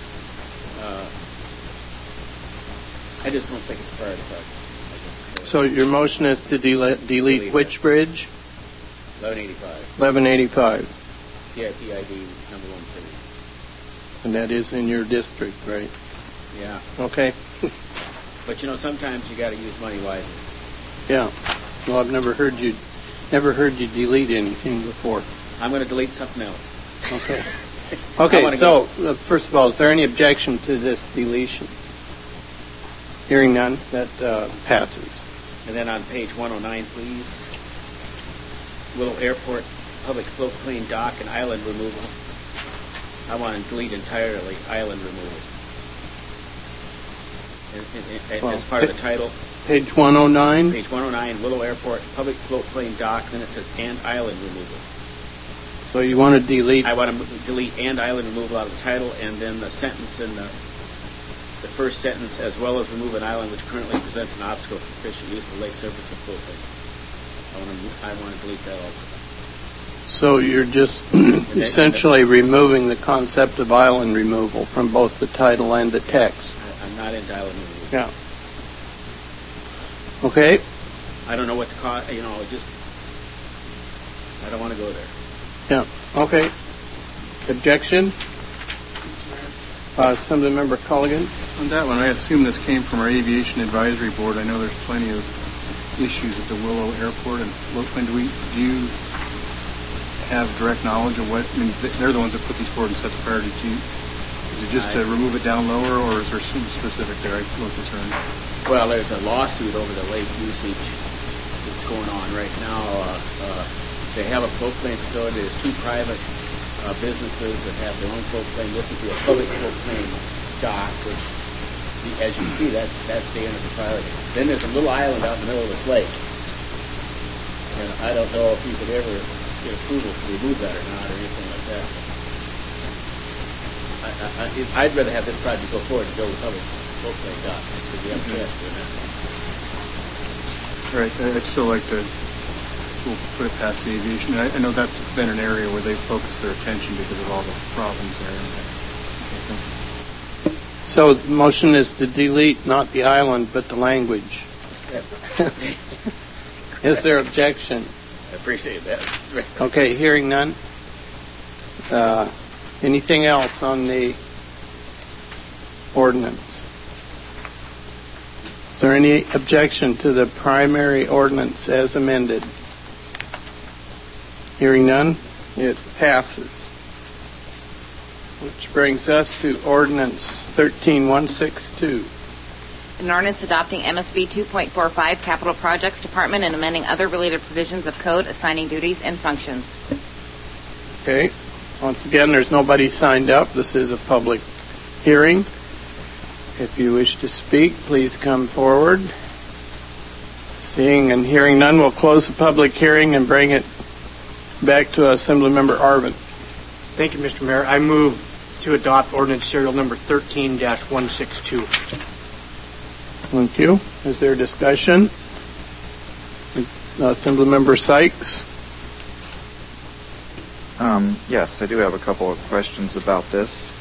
I just don't think it's a priority project. So your motion is to delete which bridge? 1185. 1185. CIP ID number 130. And that is in your district, right? Yeah. Okay. But sometimes you got to use money wisely. Yeah. Well, I've never heard you delete anything before. I'm going to delete something else. Okay. Okay. So first of all, is there any objection to this deletion? Hearing none, that passes. And then on page 109, please. Willow Airport public float plane dock and island removal. I want to delete entirely island removal. As part of the title. Page 109? Page 109, Willow Airport public float plane dock, then it says and island removal. So you want to delete? I want to delete and island removal out of the title, and then the sentence in the first sentence, as well as remove an island which currently presents an obstacle for efficient use of the lake surface and float plane. I want to delete that also. So you're just essentially removing the concept of island removal from both the title and the text. I'm not into island removal. Yeah. Okay. I don't know what the cost. I don't want to go there. Yeah. Okay. Objection. Assemblymember Culligan. On that one, I assume this came from our Aviation Advisory Board. I know there's plenty of issues at the Willow Airport and floatplane. Do you have direct knowledge of what? I mean, they're the ones that put these forward and set the priority. Is it just to remove it down lower, or is there something specific there? I was concerned. Well, there's a lawsuit over the lake usage that's going on right now. They have a propane facility. There's 2 private businesses that have their own propane. This would be a public propane dock, which, as you can see, that's the end of the priority. Then there's a little island out in the middle of this lake. And I don't know if you could ever get approval to remove that or not, or anything like that. I'd rather have this project go forward and build a public propane dock, because we have cash for that. Right. I'd still like to put it past the aviation. I know that's been an area where they've focused their attention because of all the problems there. Okay, So the motion is to delete not the island, but the language. Is there objection? I appreciate that. Okay, hearing none. Anything else on the ordinance? Is there any objection to the primary ordinance as amended? Hearing none, it passes. Which brings us to Ordinance 13162. An ordinance adopting MSB 2.45 Capital Projects Department and amending other related provisions of code, assigning duties and functions. Okay. Once again, there's nobody signed up. This is a public hearing. If you wish to speak, please come forward. Seeing and hearing none, we'll close the public hearing and bring it back to Assemblymember Arvin. Thank you, Mr. Mayor. I move to adopt ordinance serial number 13-162. Thank you. Is there discussion? Assemblymember Sykes? Yes, I do have a couple of questions about this.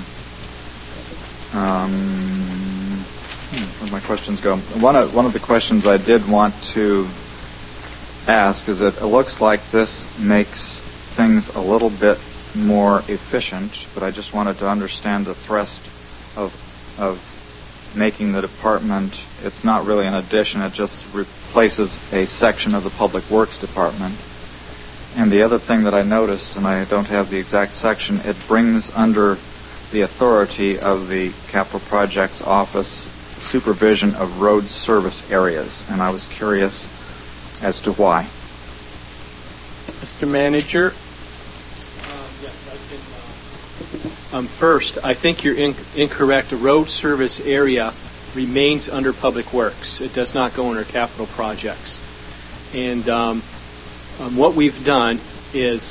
Where'd my questions go? One of the questions I did want to ask is that it looks like this makes things a little bit more efficient, but I just wanted to understand the thrust of making the department. It's not really an addition, it just replaces a section of the Public Works Department. And the other thing that I noticed, and I don't have the exact section, it brings under the authority of the Capital Projects Office supervision of road service areas, and I was curious as to why. Mr. Manager? Yes, I can. First, I think you're incorrect. The road service area remains under Public Works. It does not go under capital projects. And what we've done is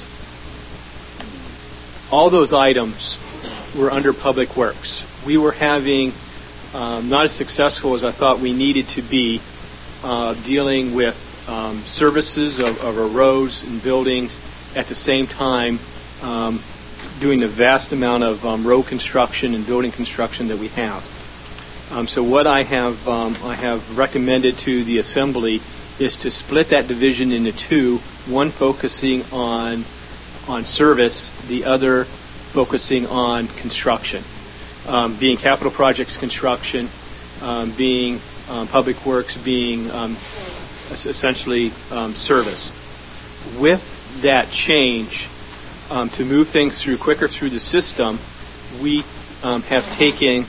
all those items were under Public Works. We were having not as successful as I thought we needed to be dealing with services of our roads and buildings at the same time doing the vast amount of road construction and building construction that we have. So what I have recommended to the Assembly is to split that division into two, one focusing on service, the other focusing on construction. Being capital projects construction, being public works, being essentially service. With that change, to move things quicker through the system, we have taken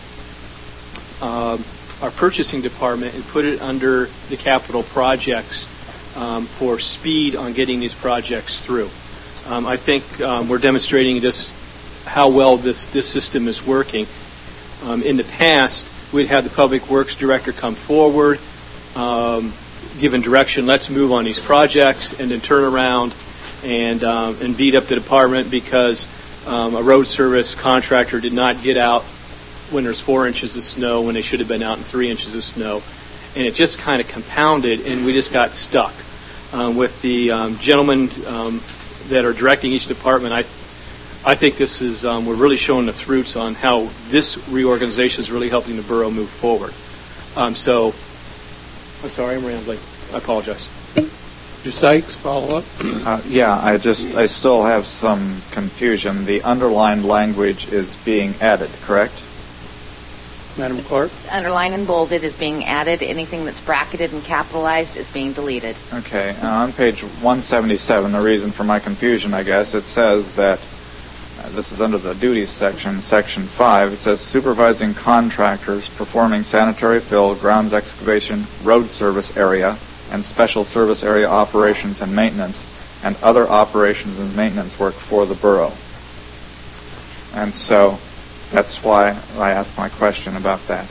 our purchasing department and put it under the capital projects for speed on getting these projects through. I think we're demonstrating just how well this system is working. In the past, we'd have the Public Works Director come forward, given direction, let's move on these projects, and then turn around and beat up the department because a road service contractor did not get out when there's 4 inches of snow when they should have been out in 3 inches of snow. And it just kind of compounded, and we just got stuck. With the gentlemen that are directing each department, I think this is we're really showing the fruits on how this reorganization is really helping the borough move forward. So, I'm sorry, I'm rambling. I apologize. Mr. Sykes, follow up? I still have some confusion. The underlined language is being added, correct? Madam Clerk? Underlined and bolded is being added. Anything that's bracketed and capitalized is being deleted. Okay. On page 177, the reason for my confusion, I guess, it says that this is under the duties section, section 5. It says supervising contractors performing sanitary fill, grounds excavation, road service area, and special service area operations and maintenance and other operations and maintenance work for the borough. And so that's why I asked my question about that.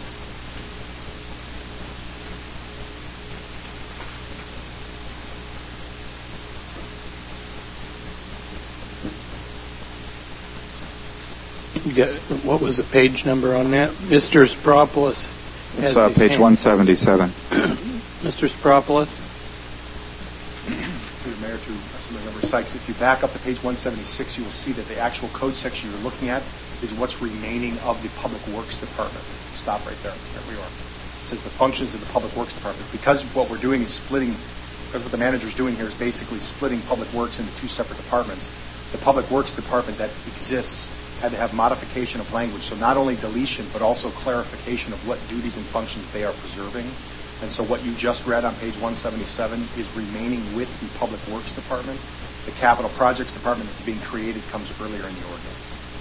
What was the page number on that? Mr. Spropoulos. It's page 177. Mr. Spropoulos. Through the Mayor to Assemblymember Sykes, if you back up to page 176, you will see that the actual code section you're looking at is what's remaining of the Public Works Department. Stop right there. There we are. It says the functions of the Public Works Department. Because what we're doing is because what the manager's doing here is basically splitting Public Works into two separate departments. The Public Works Department that exists had to have modification of language, so not only deletion, but also clarification of what duties and functions they are preserving. And so what you just read on page 177 is remaining with the Public Works Department. The Capital Projects Department that's being created comes earlier in the ordinance.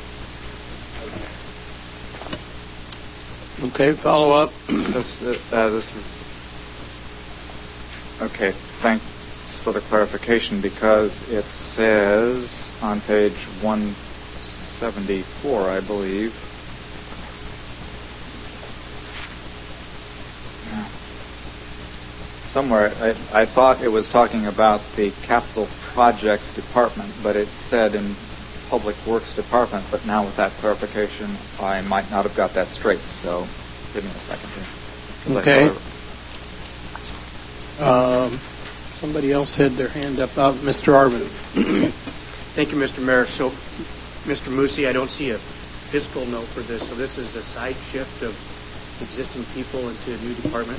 Okay, follow up. This is... Okay, thanks for the clarification, because it says on page 174, I believe. Somewhere, I thought it was talking about the Capital Projects Department, but it said in Public Works Department, but now with that clarification, I might not have got that straight, so give me a second here. Okay. Somebody else had their hand up. Mr. Arvin. Thank you, Mr. Mayor. So, Mr. Moosey, I don't see a fiscal note for this, so this is a side shift of existing people into a new department?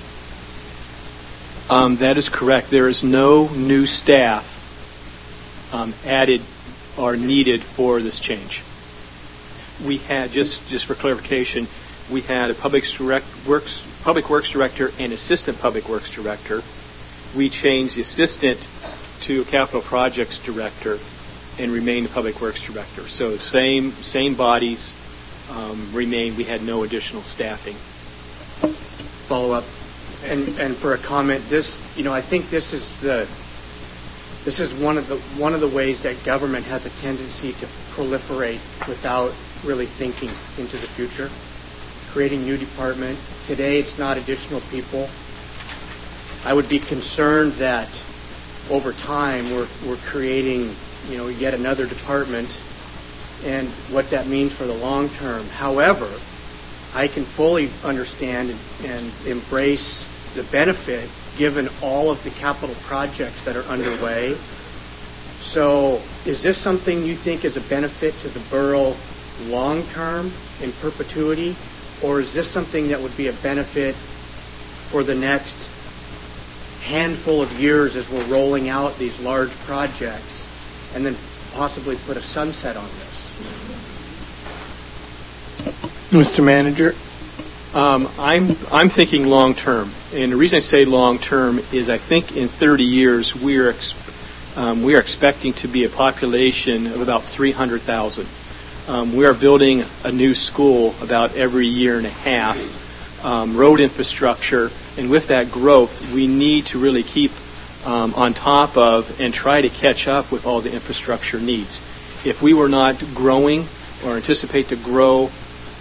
That is correct. There is no new staff added or needed for this change. We had, just for clarification, we had a Public Works Director and Assistant Public Works Director. We changed the Assistant to Capital Projects Director and remained the Public Works Director. So same bodies remained. We had no additional staffing. Follow up. And for a comment, I think this is one of the ways that government has a tendency to proliferate without really thinking into the future. Creating new department. Today, it's not additional people. I would be concerned that over time we're creating yet another department, and what that means for the long term. However, I can fully understand and embrace the benefit given all of the capital projects that are underway. So is this something you think is a benefit to the borough long term in perpetuity, or is this something that would be a benefit for the next handful of years as we're rolling out these large projects and then possibly put a sunset on this? Mr. Manager? I'm thinking long term, and the reason I say long term is I think in 30 years we are expecting to be a population of about 300,000. We are building a new school about every year and a half, road infrastructure, and with that growth, we need to really keep on top of and try to catch up with all the infrastructure needs. If we were not growing or anticipate to grow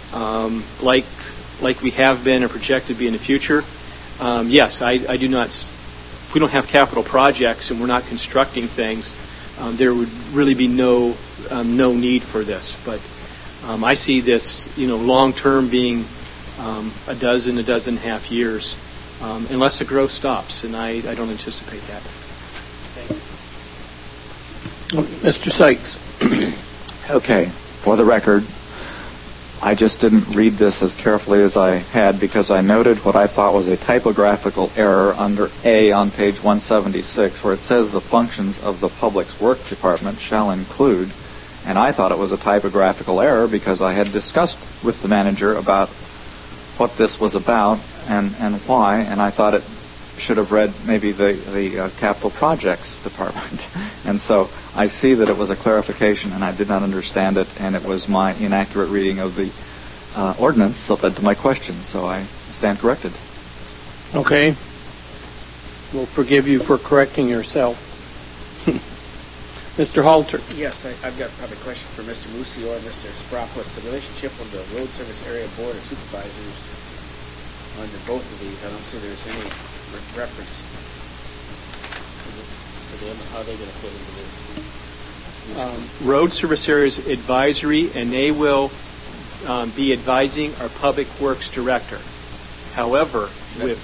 like we have been and project to be in the future, yes, I do not. If we don't have capital projects and we're not constructing things, there would really be no need for this. But I see this, long term being a dozen and a half years, unless the growth stops, and I don't anticipate that. Thank you. Mr. Sykes. Okay, for the record, I just didn't read this as carefully as I had because I noted what I thought was a typographical error under A on page 176 where it says the functions of the Public Works Department shall include, and I thought it was a typographical error because I had discussed with the manager about what this was about and why, and I thought it should have read maybe the Capital Projects Department. And so I see that it was a clarification and I did not understand it, and it was my inaccurate reading of the ordinance that led to my question, so I stand corrected. Okay. We'll forgive you for correcting yourself. Mr. Halter. Yes, I've got probably a question for Mr. Musi or Mr. Sprockles. The relationship with the Road Service Area Board of Supervisors under both of these, I don't see there's any reference to them. How are they going to fit into this? Road Service Areas Advisory, and they will be advising our Public Works Director. However, with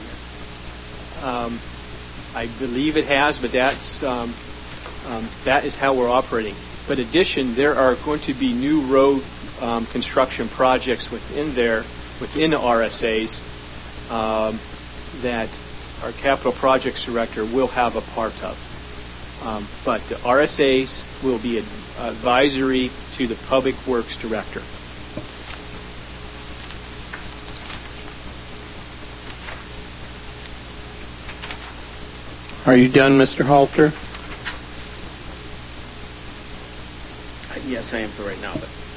I believe it has, but that is how we're operating. But in addition, there are going to be new road construction projects within the RSAs that our Capital Projects Director will have a part of. But the RSAs will be advisory to the Public Works Director. Are you done, Mr. Halter? Yes, I am for right now.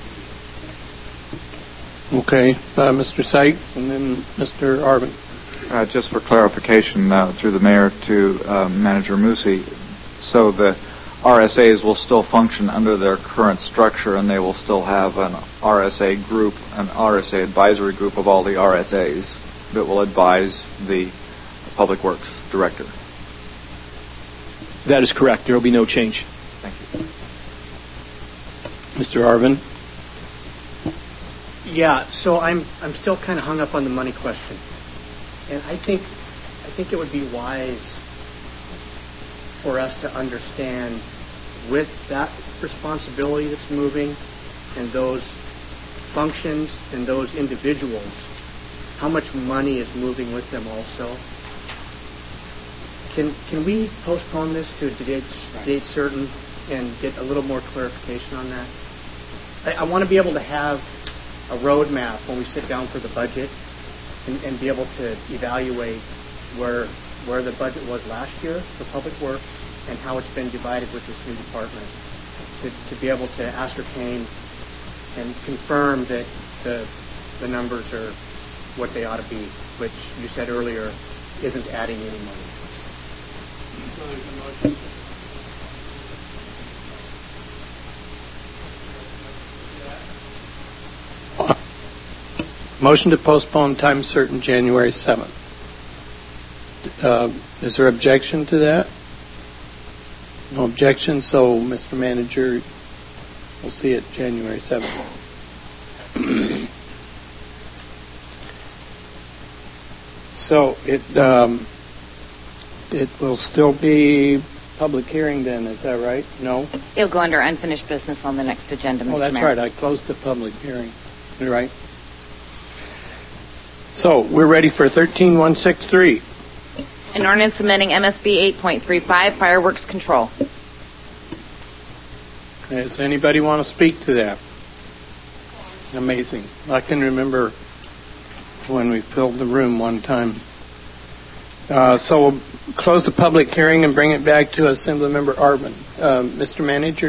But Okay, Mr. Sykes, and then Mr. Arvin. Just for clarification, through the mayor to Manager Musi, so the RSAs will still function under their current structure, and they will still have an RSA group, an RSA advisory group of all the RSAs that will advise the Public Works Director. That is correct. There will be no change. Thank you. Mr. Arvin? Yeah, so I'm still kind of hung up on the money question. And I think it would be wise for us to understand, with that responsibility that's moving and those functions and those individuals, how much money is moving with them also. Can we postpone this to a date certain and get a little more clarification on that? I want to be able to have a roadmap when we sit down for the budget and be able to evaluate where the budget was last year for Public Works and how it's been divided with this new department, to be able to ascertain and confirm that the numbers are what they ought to be, which you said earlier isn't adding any money. So there's a motion. Motion to postpone time certain January 7th. Is there objection to that? No objection, so Mr. Manager, we'll see it January 7th. So it will still be public hearing then, is that right? No? It'll go under unfinished business on the next agenda, Mr. Mayor. Oh, that's right. I closed the public hearing. You're right. So, we're ready for 13163. An ordinance amending MSB 8.35, fireworks control. Does anybody want to speak to that? Amazing. I can remember when we filled the room one time. So we'll close the public hearing and bring it back to Assemblymember Arvin. Mr. Manager,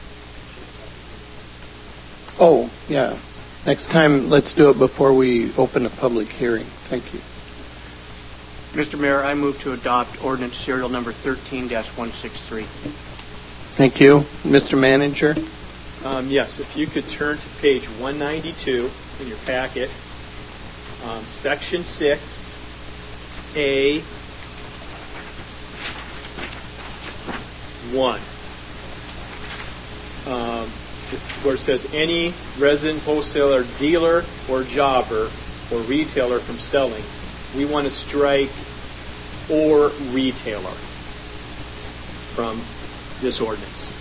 Oh, yeah. Next time, let's do it before we open a public hearing. Thank you. Mr. Mayor, I move to adopt ordinance serial number 13-163. Thank you. Mr. Manager? Yes, if you could turn to page 192 in your packet, section 6, A 1. This is where it says any resident wholesaler, dealer, or jobber or retailer from selling. We want to strike or retailer from this ordinance.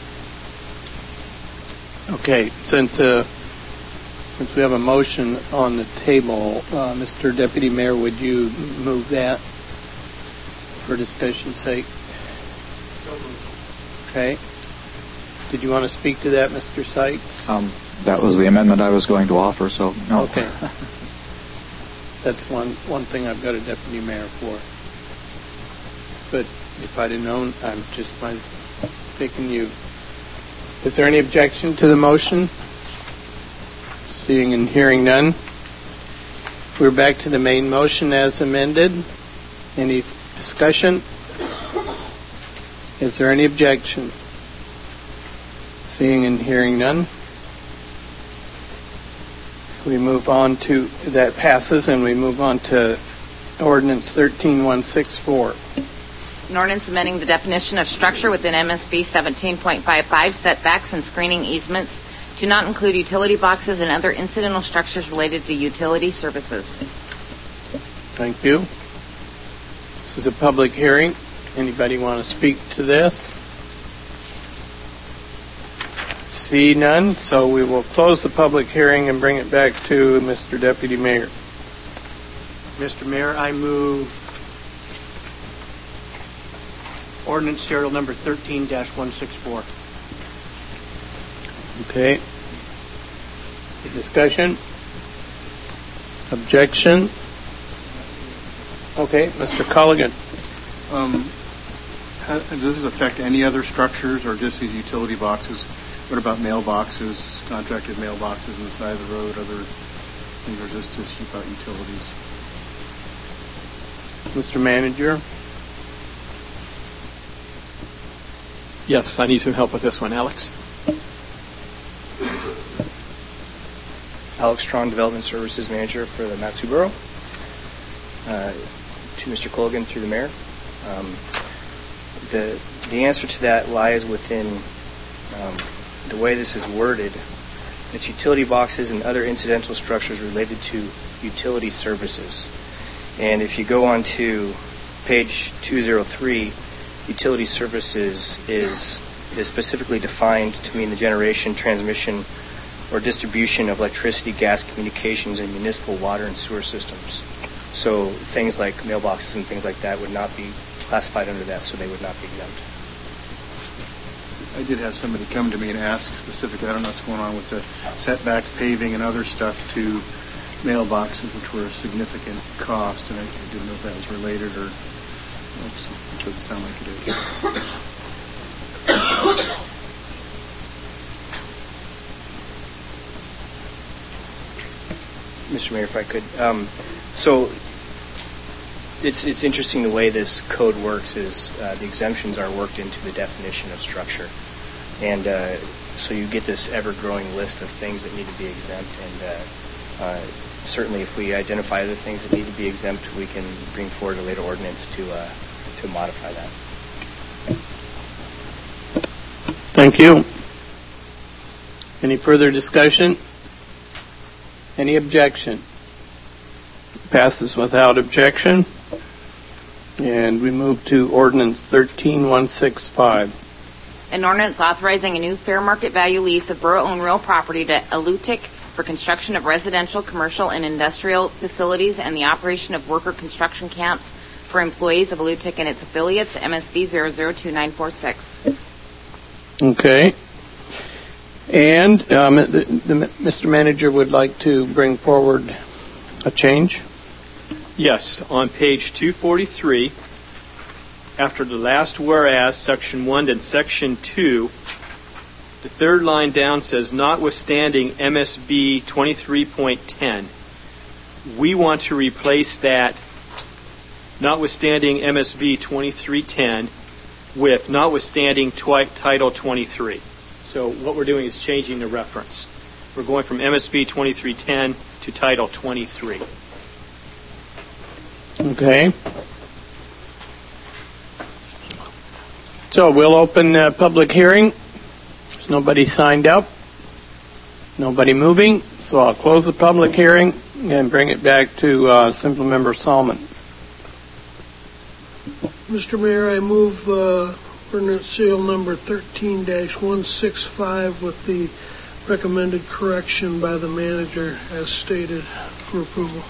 Okay, since we have a motion on the table, Mr. Deputy Mayor, would you move that for discussion's sake? Okay. Did you want to speak to that, Mr. Sykes? That was the amendment I was going to offer, so no. Okay. That's one thing I've got a deputy mayor for. But if I'd have known, I'm just picking you. Is there any objection to the motion? Seeing and hearing none. We're back to the main motion as amended. Any discussion? Is there any objection? Seeing and hearing none, we move on to, that passes, and we move on to Ordinance 13164. An ordinance amending the definition of structure within MSB 17.55, setbacks and screening easements to not include utility boxes and other incidental structures related to utility services. Thank you. This is a public hearing. Anybody want to speak to this? See none, so we will close the public hearing and bring it back to Mr. Deputy Mayor. Mr. Mayor, I move ordinance serial number 13-164. Okay. Discussion? Objection? Okay, Mr. Colligan. Does this affect any other structures or just these utility boxes? What about mailboxes, contracted mailboxes on the side of the road, other things, or just about utilities? Mr. Manager? Yes, I need some help with this one. Alex? Alex Strong, Development Services Manager for the Mat-Su Borough. To Mr. Colligan through the Mayor. The answer to that lies within the way this is worded. It's utility boxes and other incidental structures related to utility services. And if you go on to page 203, utility services is specifically defined to mean the generation, transmission, or distribution of electricity, gas, communications, and municipal water and sewer systems. So things like mailboxes and things like that would not be classified under that, so they would not be exempt. I did have somebody come to me and ask specifically, I don't know what's going on with the setbacks, paving, and other stuff to mailboxes, which were a significant cost, and I didn't know if that was related or it doesn't sound like it is. Mr. Mayor, if I could. So it's interesting the way this code works is the exemptions are worked into the definition of structure. And so you get this ever-growing list of things that need to be exempt. And certainly if we identify the things that need to be exempt, we can bring forward a later ordinance to modify that. Thank you. Any further discussion? Any objection? Passes without objection. And we move to Ordinance 13165. An ordinance authorizing a new fair market value lease of borough-owned real property to Alutic for construction of residential, commercial, and industrial facilities and the operation of worker construction camps for employees of Alutic and its affiliates, MSB 002946. Okay. And Mr. Manager would like to bring forward a change? Yes. On page 243, after the last whereas, section 1 and section 2, the third line down says, notwithstanding MSB 23.10. We want to replace that, notwithstanding MSB 2310, with notwithstanding Title 23. So what we're doing is changing the reference. We're going from MSB 2310 to Title 23. Okay. So we'll open the public hearing. There's nobody signed up. Nobody moving. So I'll close the public hearing and bring it back to Assemblymember Salmon. Mr. Mayor, I move ordinance serial number 13-165 with the recommended correction by the manager as stated for approval.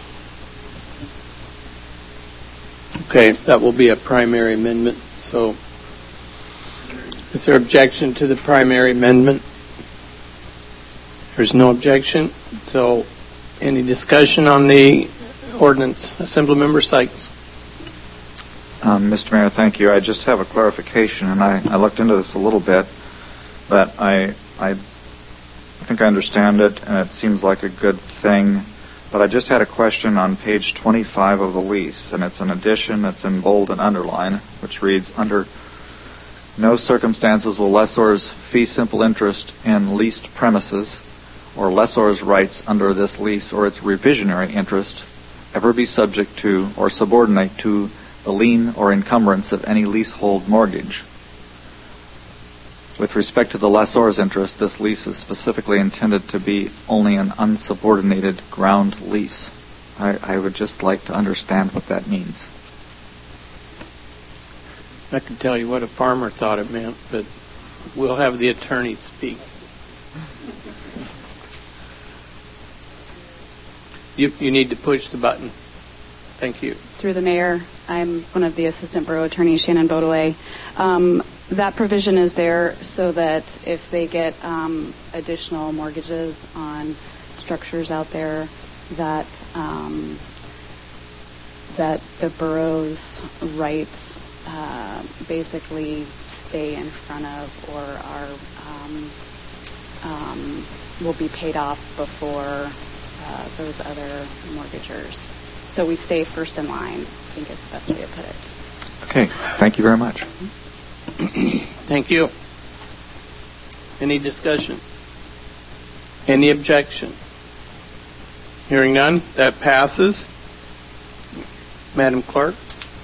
Okay, that will be a primary amendment. So, is there objection to the primary amendment? There's no objection. So, any discussion on the ordinance? Assemblymember Sykes. Mr. Mayor, thank you. I just have a clarification, and I looked into this a little bit, but I think I understand it, and it seems like a good thing. But I just had a question on page 25 of the lease, and it's an addition that's in bold and underline, which reads, under no circumstances will lessor's fee simple interest in leased premises or lessor's rights under this lease or its revisionary interest ever be subject to or subordinate to the lien or encumbrance of any leasehold mortgage. With respect to the lessor's interest, this lease is specifically intended to be only an unsubordinated ground lease. I would just like to understand what that means. I can tell you what a farmer thought it meant, but we'll have the attorney speak. You need to push the button. Thank you. Through the mayor, I'm one of the assistant borough attorneys, Shannon Beaudolet. That provision is there so that if they get additional mortgages on structures out there, that the borough's rights basically stay in front of or are will be paid off before those other mortgagors. So we stay first in line, I think is the best way to put it. Okay, thank you very much. Thank you. Any discussion? Any objection? Hearing none, that passes. Madam Clerk?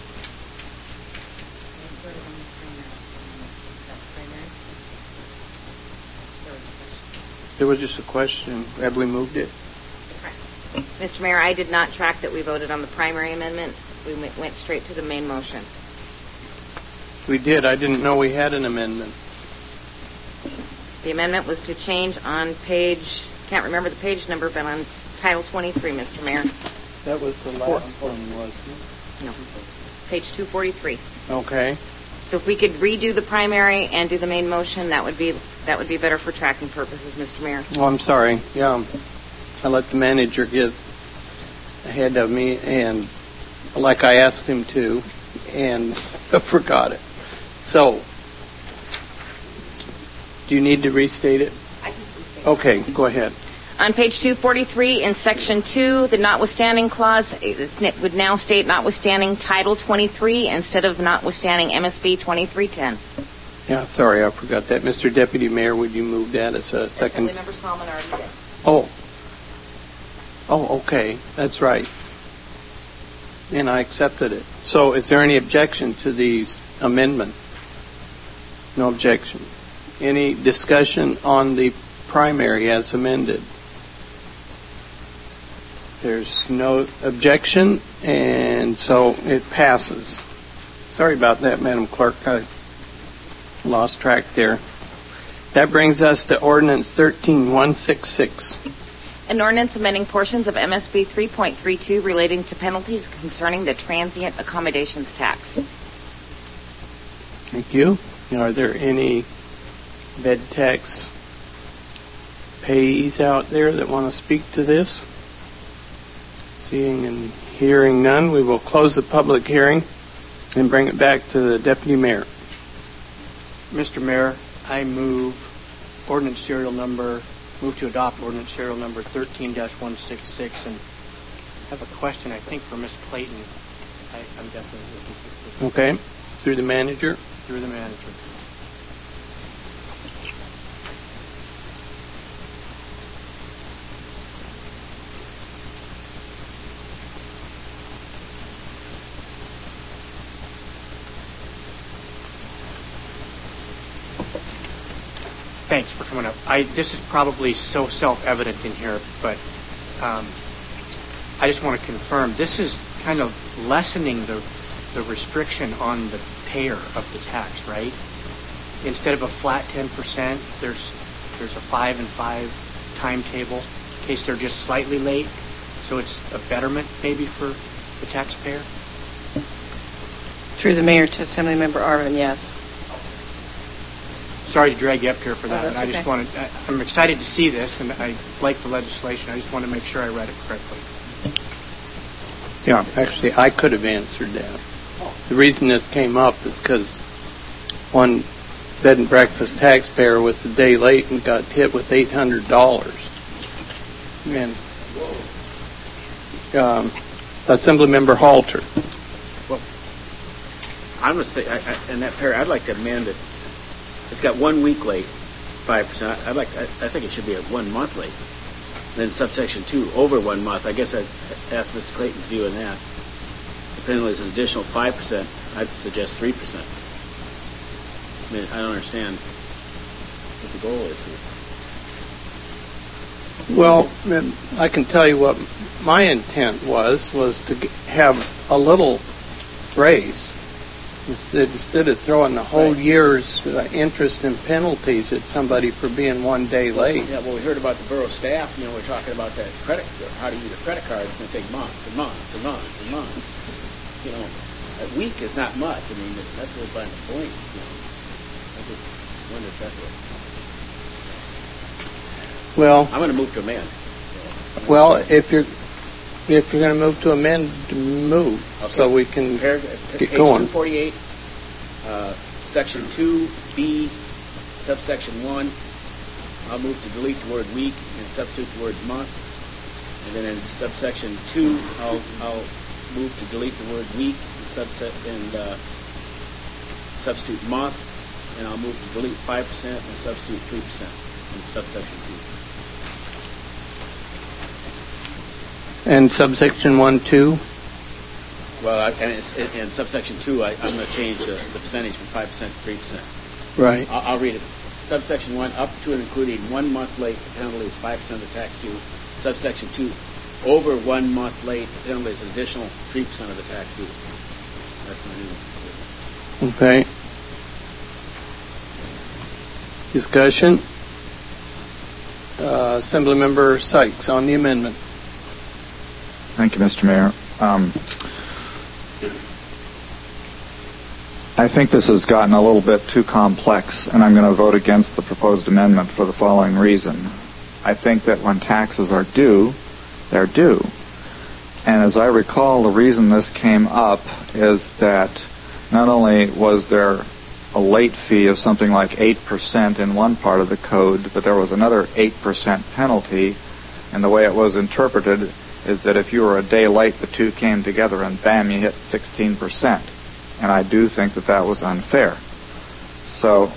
There was just a question. Have we moved it? Mr. Mayor, I did not track that we voted on the primary amendment. We went straight to the main motion. We did. I didn't know we had an amendment. The amendment was to change on page, can't remember the page number, but on Title 23, Mr. Mayor. That was the last one, wasn't it? No. Page 243. Okay. So if we could redo the primary and do the main motion, that would be better for tracking purposes, Mr. Mayor. Oh, I'm sorry. Yeah. I let the manager get ahead of me, and like I asked him to, and forgot it. So, do you need to restate it? I can restate it. Okay, go ahead. On page 243, in Section 2, the notwithstanding clause would now state notwithstanding Title 23 instead of notwithstanding MSB 2310. Yeah, sorry, I forgot that. Mr. Deputy Mayor, would you move that as a second? Assemblymember Solomon already did. Oh, okay. That's right. And I accepted it. So is there any objection to the amendment? No objection. Any discussion on the primary as amended? There's no objection, and so it passes. Sorry about that, Madam Clerk. I lost track there. That brings us to Ordinance 13166. An ordinance amending portions of MSB 3.32 relating to penalties concerning the transient accommodations tax. Thank you. Are there any bed tax payees out there that want to speak to this? Seeing and hearing none, we will close the public hearing and bring it back to the Deputy Mayor. Mr. Mayor, I move to adopt ordinance serial number 13-166, and have a question, I think, for Ms. Clayton. I'm definitely looking for this. Okay. Through the manager? Through the manager. Thanks for coming up. This is probably so self-evident in here, but I just want to confirm this is kind of lessening the restriction on the payer of the tax, right? Instead of a flat 10%, there's a 5 and 5 timetable in case they're just slightly late. So it's a betterment maybe for the taxpayer. Through the mayor to Assemblymember Arvin, yes. Sorry to drag you up here for that. Oh, I just wanted. I'm excited to see this, and I like the legislation. I just want to make sure I read it correctly. Yeah, actually, I could have answered that. The reason this came up is because one bed and breakfast taxpayer was a day late and got hit with $800. And Assemblymember Halter. Well, I'm going to say, in that pair, I'd like to amend it it's got 1 week late, 5%. I think it should be a 1 month late. Then subsection 2, over 1 month. I guess I'd ask Mr. Clayton's view on that. The penalty is an additional 5%. I'd suggest 3%. I mean, I don't understand what the goal is here. Well, I can tell you what my intent was to have a little raise. Instead of throwing the whole year's interest and penalties at somebody for being 1 day late. Yeah, well, we heard about the borough staff. We're talking about that how to use a credit card. It's going to take months and months and months and months. A week is not much. I mean, that's really by the point. I just wonder if that's what. Well, I'm going to move to amend. Well, if you're going to move to amend, move so we can get going. Page 248, section 2B, subsection 1. I'll move to delete the word week and substitute the word month. And then in subsection 2, I'll move to delete the word week and substitute month. And I'll move to delete 5% and substitute 3% in subsection 2. And subsection 1, 2? Well, in subsection 2, I'm going to change the percentage from 5% to 3%. Right. I'll read it. Subsection 1, up to and including 1 month late, the penalty is 5% of the tax due. Subsection 2, over 1 month late, the penalty is an additional 3% of the tax due. That's my new. Okay. Discussion. Assemblymember Sykes on the amendment. Thank you, Mr. Mayor. I think this has gotten a little bit too complex, and I'm going to vote against the proposed amendment for the following reason. I think that when taxes are due, they're due. And as I recall, the reason this came up is that not only was there a late fee of something like 8% in one part of the code, but there was another 8% penalty, and the way it was interpreted is that if you were a day late, the two came together and bam, you hit 16%. And I do think that that was unfair. So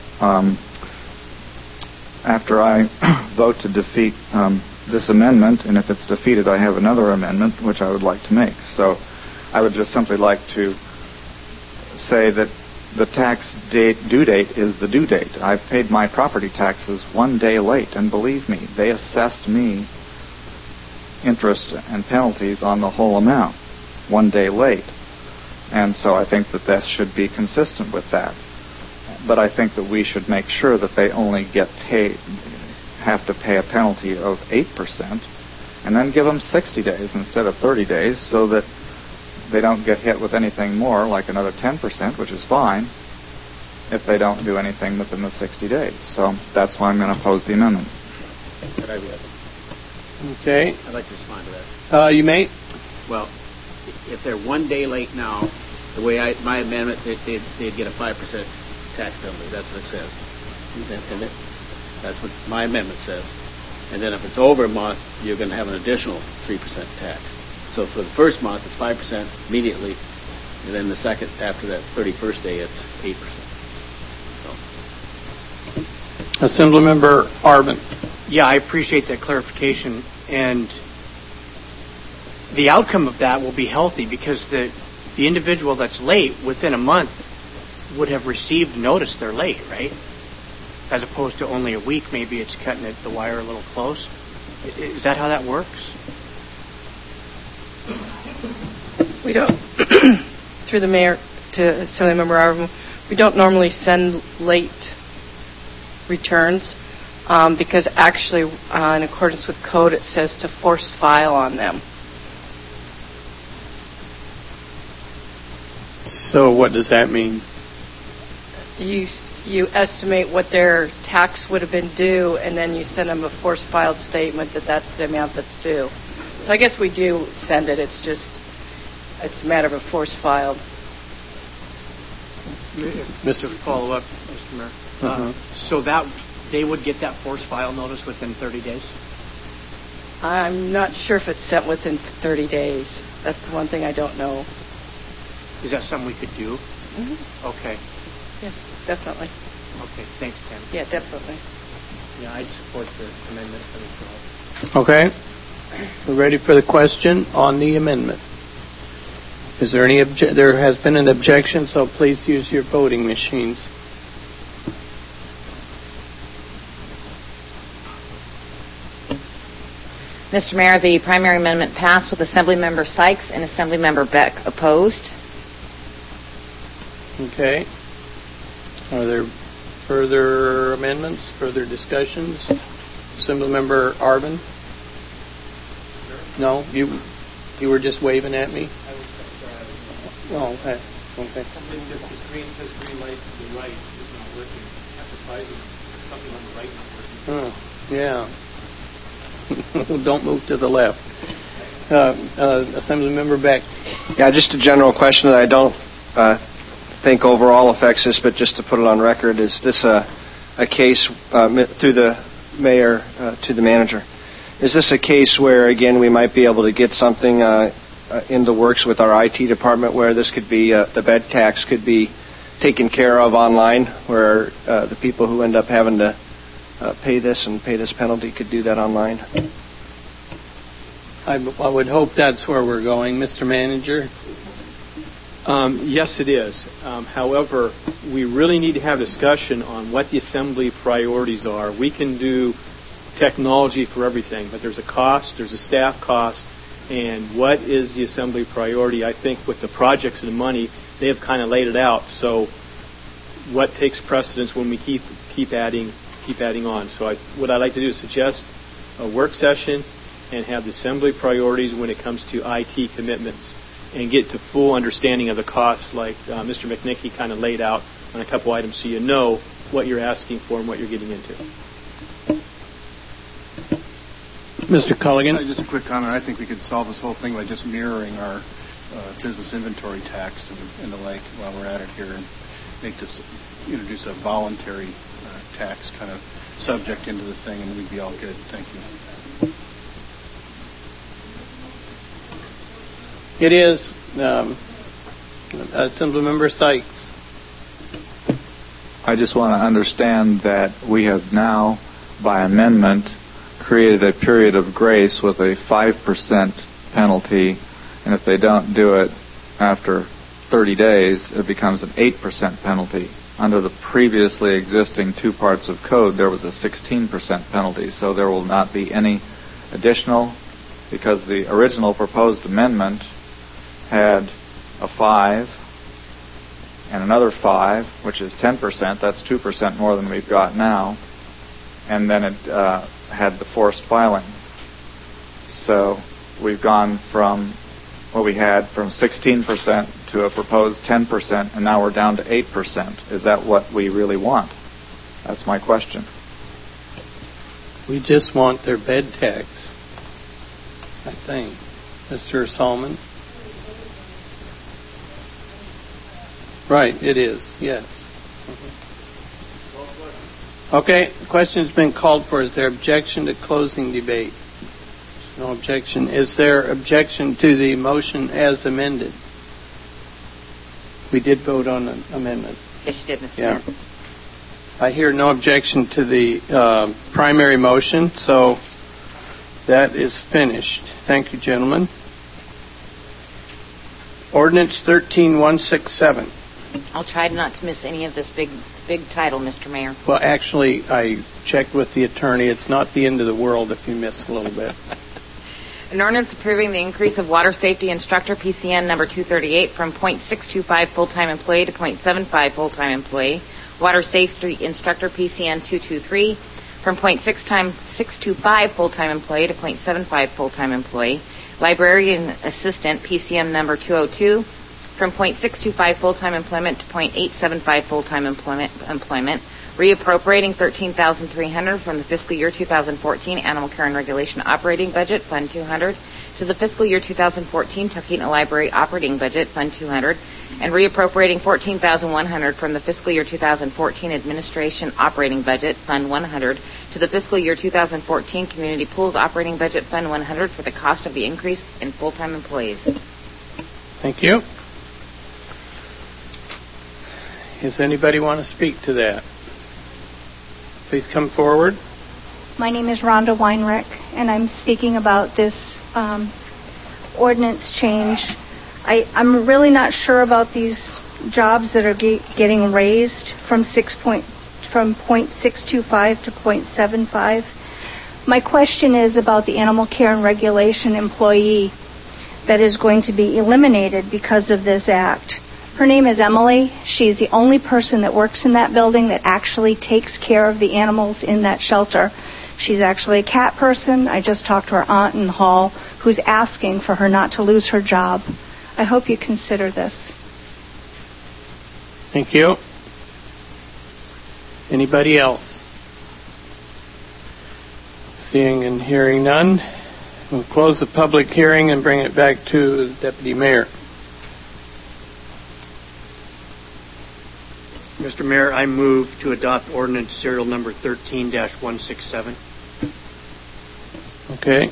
after I vote to defeat this amendment, and if it's defeated, I have another amendment which I would like to make. So I would just simply like to say that the tax due date is the due date. I've paid my property taxes 1 day late, and believe me, they assessed me interest and penalties on the whole amount 1 day late. And so I think that this should be consistent with that. But I think that we should make sure that they only have to pay a penalty of 8%, and then give them 60 days instead of 30 days so that they don't get hit with anything more, like another 10%, which is fine, if they don't do anything within the 60 days. So that's why I'm going to oppose the amendment. Good idea. Okay. I'd like to respond to that. You may. Well, if they're 1 day late now, the way my amendment, they'd get a 5% tax penalty. That's what it says. And that's what my amendment says. And then if it's over a month, you're going to have an additional 3% tax. So for the first month, it's 5% immediately, and then the second, after that 31st day, it's 8%. So. Assemblymember Arvin. Yeah, I appreciate that clarification, and the outcome of that will be healthy because the individual that's late within a month would have received notice they're late, right? As opposed to only a week, maybe it's cutting the wire a little close. Is that how that works? We don't, through the mayor to Assemblymember Arvin, we don't normally send late returns because actually, in accordance with code, it says to force file on them. So what does that mean? You estimate what their tax would have been due, and then you send them a force filed statement that that's the amount that's due. So I guess we do send it. It's just it's a matter of a force filed. Mr. Follow up, Mr. Mayor. So that they would get that force file notice within 30 days? I'm not sure if it's sent within 30 days. That's the one thing I don't know. Is that something we could do? Mm-hmm. Okay. Yes, definitely. Okay, thanks, Tim. Yeah, definitely. Yeah, I'd support the amendment for this role. Okay. We're ready for the question on the amendment. Is there any there has been an objection, so please use your voting machines. Mr. Mayor, the primary amendment passed with Assemblymember Sykes and Assemblymember Beck opposed. Okay. Are there further amendments, further discussions? Assemblymember Arvin? No? You were just waving at me? Oh, okay. Okay. His green light to the right is not working. That's surprising. Something on the right not working. Oh, yeah. Don't move to the left. Assemblymember Beck. Yeah, just a general question that I don't think overall affects this, but just to put it on record, is this a case through the mayor to the manager? Is this a case where, again, we might be able to get something in the works with our IT department where this could be, the bed tax could be taken care of online, where the people who end up having to pay this penalty could do that online? I would hope that's where we're going. Mr. Manager? Yes, it is. However, we really need to have discussion on what the Assembly priorities are. We can do technology for everything, but there's a cost, there's a staff cost, and what is the Assembly priority? I think with the projects and the money, they have kind of laid it out. So what takes precedence when we keep adding on? So what I'd like to do is suggest a work session and have the Assembly priorities when it comes to IT commitments and get to full understanding of the costs like Mr. McNicky kind of laid out on a couple items so you know what you're asking for and what you're getting into. Mr. Culligan? Just a quick comment. I think we could solve this whole thing by just mirroring our business inventory tax and the like while we're at it here, and introduce a voluntary tax kind of subject into the thing, and we'd be all good. Thank you. It is. Assemblymember Sykes. I just want to understand that we have now, by amendment, created a period of grace with a 5% penalty, and if they don't do it after 30 days, it becomes an 8% penalty. Under the previously existing two parts of code, there was a 16% penalty, so there will not be any additional, because the original proposed amendment had a 5 and another 5, which is 10%. That's 2% more than we've got now. And then it had the forced filing. So we've gone from what we had from 16% to a proposed 10%, and now we're down to 8%. Is that what we really want? That's my question. We just want their bed tax, I think. Mr. Solomon? Right, it is, yes. Okay, the question's been called for. Is there objection to closing debate? No objection. Is there objection to the motion as amended? We did vote on the amendment. Yes, you did, Mr. Mayor. I hear no objection to the primary motion, so that is finished. Thank you, gentlemen. Ordinance 13167. I'll try not to miss any of this big title, Mr. Mayor. Well, actually, I checked with the attorney. It's not the end of the world if you miss a little bit. An ordinance approving the increase of water safety instructor PCN number 238 from .625 full-time employee to .75 full-time employee. Water safety instructor PCN 223 from .625 full-time employee to .75 full-time employee. Librarian assistant PCM number 202 from .625 full-time employment to .875 full-time employment. Reappropriating $13,300 from the fiscal year 2014 Animal Care and Regulation Operating Budget, Fund 200, to the fiscal year 2014 Talkeetna Library Operating Budget, Fund 200, and reappropriating $14,100 from the fiscal year 2014 Administration Operating Budget, Fund 100, to the fiscal year 2014 Community Pools Operating Budget, Fund 100, for the cost of the increase in full-time employees. Thank you. Does anybody want to speak to that? Please come forward. My name is Rhonda Weinreich, and I'm speaking about this ordinance change. I'm really not sure about these jobs that are getting raised from 0.625 to 0.75. My question is about the animal care and regulation employee that is going to be eliminated because of this act. Her name is Emily. She's the only person that works in that building that actually takes care of the animals in that shelter. She's actually a cat person. I just talked to her aunt in the hall who's asking for her not to lose her job. I hope you consider this. Thank you. Anybody else? Seeing and hearing none, we'll close the public hearing and bring it back to the Deputy Mayor. Mr. Mayor, I move to adopt ordinance serial number 13-167. Okay.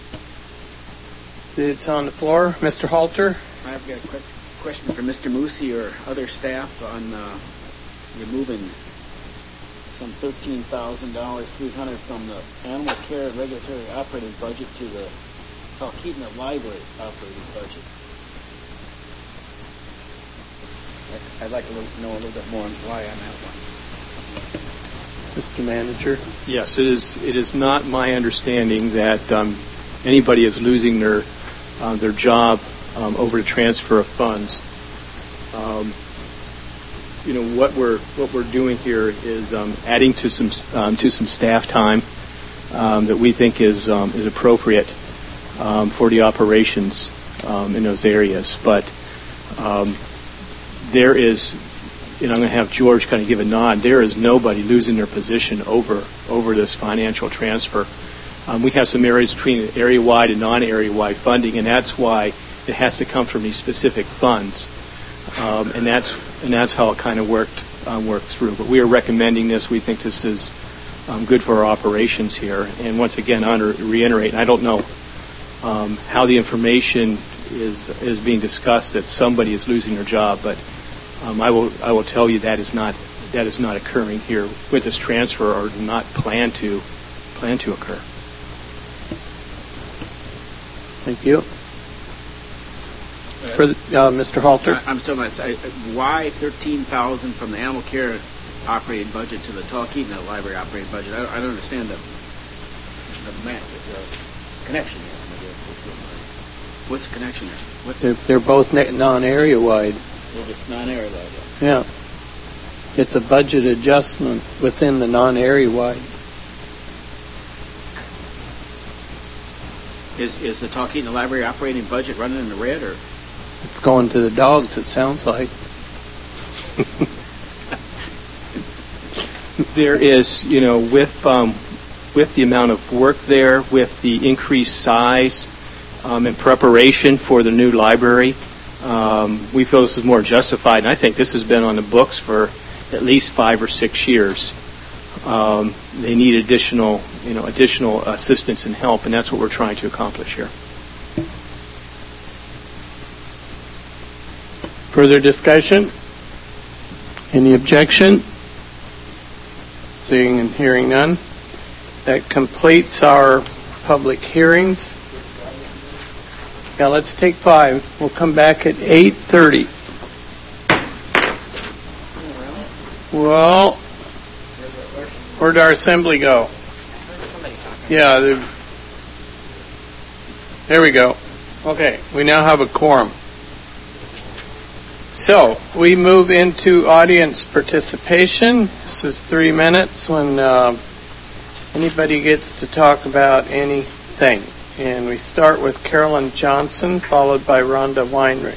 It's on the floor. Mr. Halter? I've got a quick question for Mr. Moosey or other staff on removing some $13,300 from the animal care regulatory operating budget to the Talkeetna Library operating budget. I'd like to know a little bit more on why on that one. Mr. Manager? Yes, it is not my understanding that anybody is losing their job over the transfer of funds. What we're doing here is adding to some staff time that we think is appropriate for the operations in those areas. But there is, I'm going to have George kind of give a nod. There is nobody losing their position over this financial transfer. We have some areas between area-wide and non-area-wide funding, and that's why it has to come from these specific funds. And that's how it kind of worked through. But we are recommending this. We think this is good for our operations here. And once again, I want to reiterate, and I don't know how the information is being discussed that somebody is losing their job, but I will tell you that is not occurring here with this transfer, or not plan to occur. Thank you. Mr. Halter? I'm still not. Why $13,000 from the animal care operating budget to the Talkeetna Library operating budget? I don't understand the connection here. What's the connection here? They're both non-area wide. Well, it's non-area wide. Yeah. It's a budget adjustment within the non-area wide. Is the Talkeetna Library operating budget running in the red, or? It's going to the dogs, it sounds like. There is, with the amount of work there, with the increased size and preparation for the new library, we feel this is more justified. And I think this has been on the books for at least 5 or 6 years. They need additional assistance and help, and that's what we're trying to accomplish here. Further discussion? Any objection? Seeing and hearing none. That completes our public hearings. Yeah, let's take 5. We'll come back at 8:30. Well, where'd our assembly go? Yeah, there we go. Okay, we now have a quorum. So, we move into audience participation. This is 3 minutes when anybody gets to talk about anything. And we start with Carolyn Johnson, followed by Rhonda Weinreich.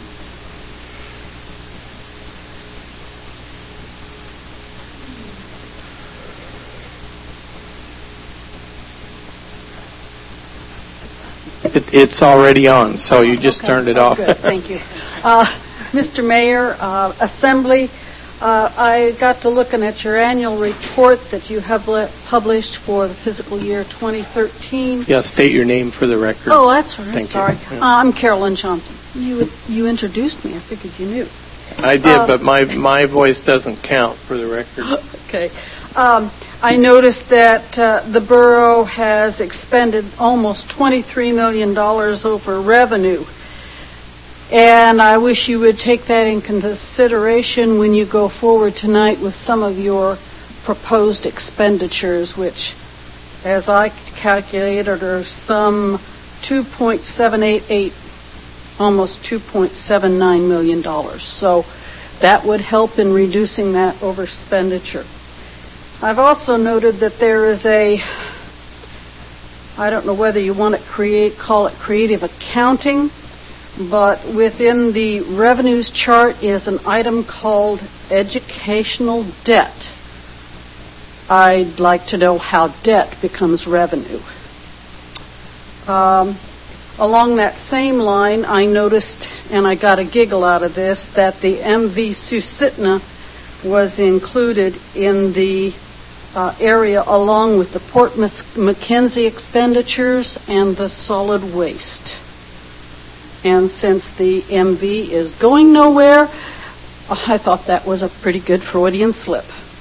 It's already on, so you just turned it off. Good, thank you. Mr. Mayor, Assembly, I got to looking at your annual report that you have published for the fiscal year 2013. Yeah, state your name for the record. Oh, that's all right. Thank Sorry. You. I'm Carolyn Johnson. You introduced me. I figured you knew. I did, but my voice doesn't count for the record. Okay. I noticed that the borough has expended almost $23 million over revenue. And I wish you would take that in consideration when you go forward tonight with some of your proposed expenditures, which, as I calculated, are some $2.788, almost $2.79 million. So that would help in reducing that overexpenditure. I've also noted that there is I don't know whether you want to call it creative accounting, but within the revenues chart is an item called educational debt. I'd like to know how debt becomes revenue. Along that same line, I noticed, and I got a giggle out of this, that the MV Susitna was included in the area along with the Port McKenzie expenditures and the solid waste. And since the MV is going nowhere, I thought that was a pretty good Freudian slip.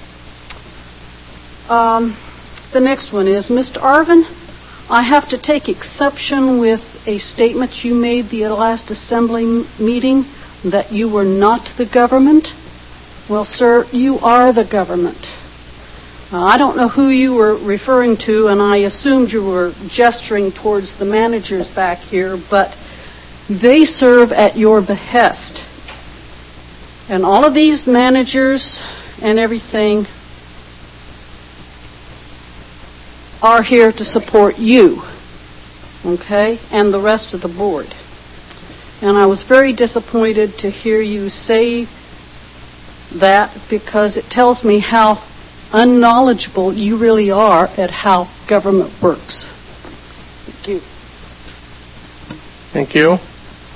The next one is, Mr. Arvin, I have to take exception with a statement you made the last assembly meeting that you were not the government. Well, sir, you are the government. I don't know who you were referring to, and I assumed you were gesturing towards the managers back here, but they serve at your behest. And all of these managers and everything are here to support you, okay, and the rest of the board. And I was very disappointed to hear you say that, because it tells me how unknowledgeable you really are at how government works. Thank you. Thank you.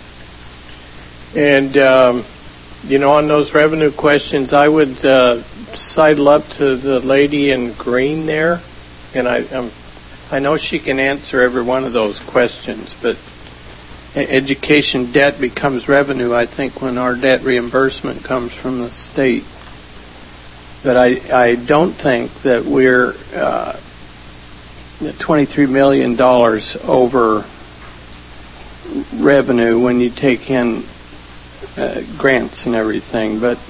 And, on those revenue questions, I would sidle up to the lady in green there. And I know she can answer every one of those questions, but education debt becomes revenue, I think, when our debt reimbursement comes from the state. But I don't think that we're $23 million over revenue when you take in grants and everything. But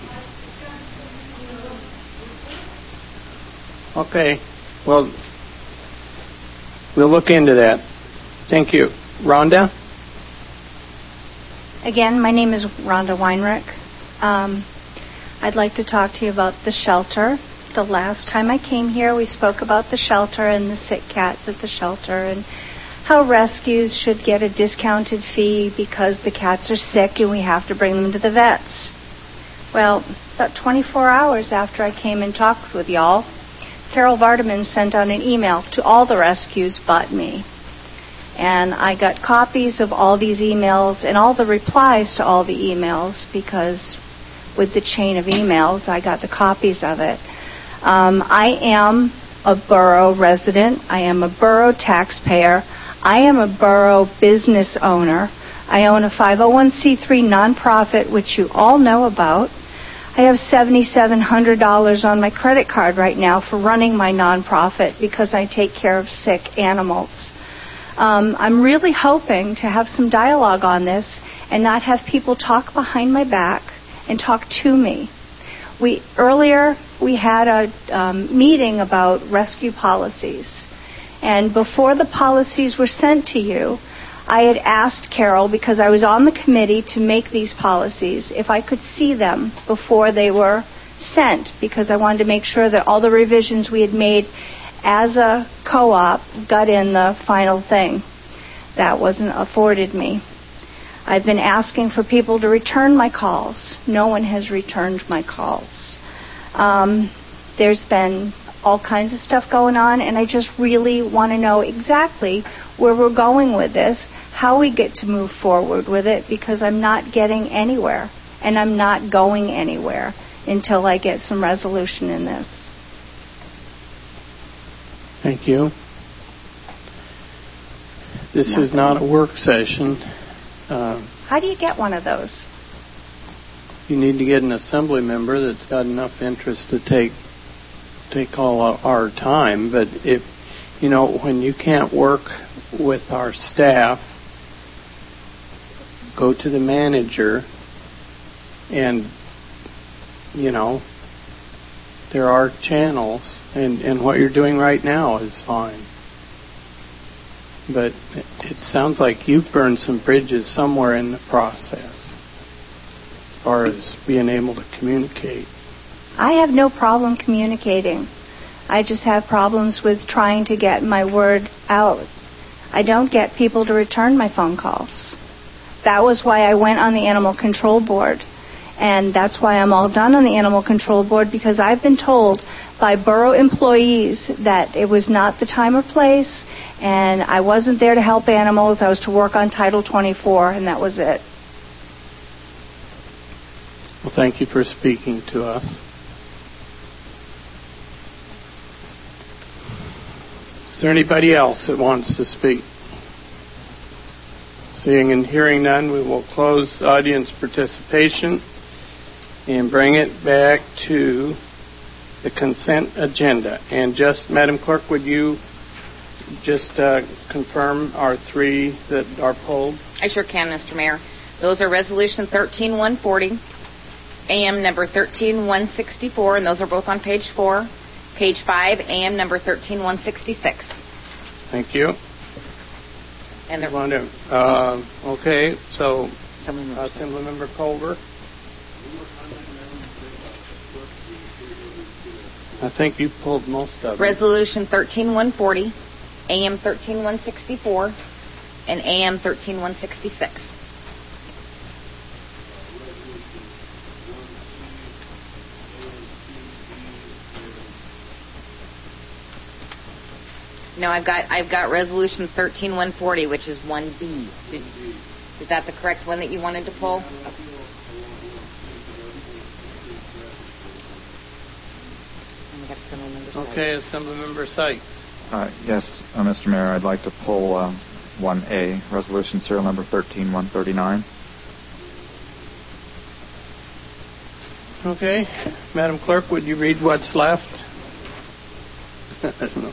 okay, well, we'll look into that. Thank you. Rhonda? Again, my name is Rhonda Weinrich. I'd like to talk to you about the shelter. The last time I came here, we spoke about the shelter and the sick cats at the shelter and how rescues should get a discounted fee because the cats are sick and we have to bring them to the vets. Well, about 24 hours after I came and talked with y'all, Carol Vardaman sent out an email to all the rescues but me. And I got copies of all these emails and all the replies to all the emails, because with the chain of emails, I got the copies of it. I am a borough resident. I am a borough taxpayer. I am a borough business owner. I own a 501c3 nonprofit, which you all know about. I have $7,700 on my credit card right now for running my nonprofit because I take care of sick animals. I'm really hoping to have some dialogue on this and not have people talk behind my back and talk to me. Earlier we had a meeting about rescue policies. And before the policies were sent to you, I had asked Carol, because I was on the committee to make these policies, if I could see them before they were sent, because I wanted to make sure that all the revisions we had made as a co-op got in the final thing. That wasn't afforded me. I've been asking for people to return my calls. No one has returned my calls. There's been all kinds of stuff going on, and I just really want to know exactly where we're going with this, how we get to move forward with it, because I'm not getting anywhere, and I'm not going anywhere until I get some resolution in this. Thank you. This is not a work session. How do you get one of those? You need to get an assembly member that's got enough interest to take take all our time, but if, when you can't work with our staff, go to the manager and, there are channels, and what you're doing right now is fine. But it sounds like you've burned some bridges somewhere in the process as far as being able to communicate. I have no problem communicating. I just have problems with trying to get my word out. I don't get people to return my phone calls. That was why I went on the Animal Control Board. And that's why I'm all done on the Animal Control Board, because I've been told by borough employees that it was not the time or place, and I wasn't there to help animals. I was to work on Title 24, and that was it. Well, thank you for speaking to us. Is there anybody else that wants to speak? Seeing and hearing none, we will close audience participation and bring it back to the consent agenda. And just, Madam Clerk, would you just confirm our three that are pulled? I sure can, Mr. Mayor. Those are Resolution 13140, AM number 13164, and those are both on page 4. Page 5, AM number 13166. Thank you. And they're okay, so Assemblymember Culver. I think you pulled most of them. Resolution 13140, AM 13164, and AM 13166. No, I've got Resolution 13140, which is 1B. Is that the correct one that you wanted to pull? Okay, Assemblymember Sykes. Yes, Mr. Mayor, I'd like to pull 1A, Resolution Serial Number 13139. Okay, Madam Clerk, would you read what's left? I don't know.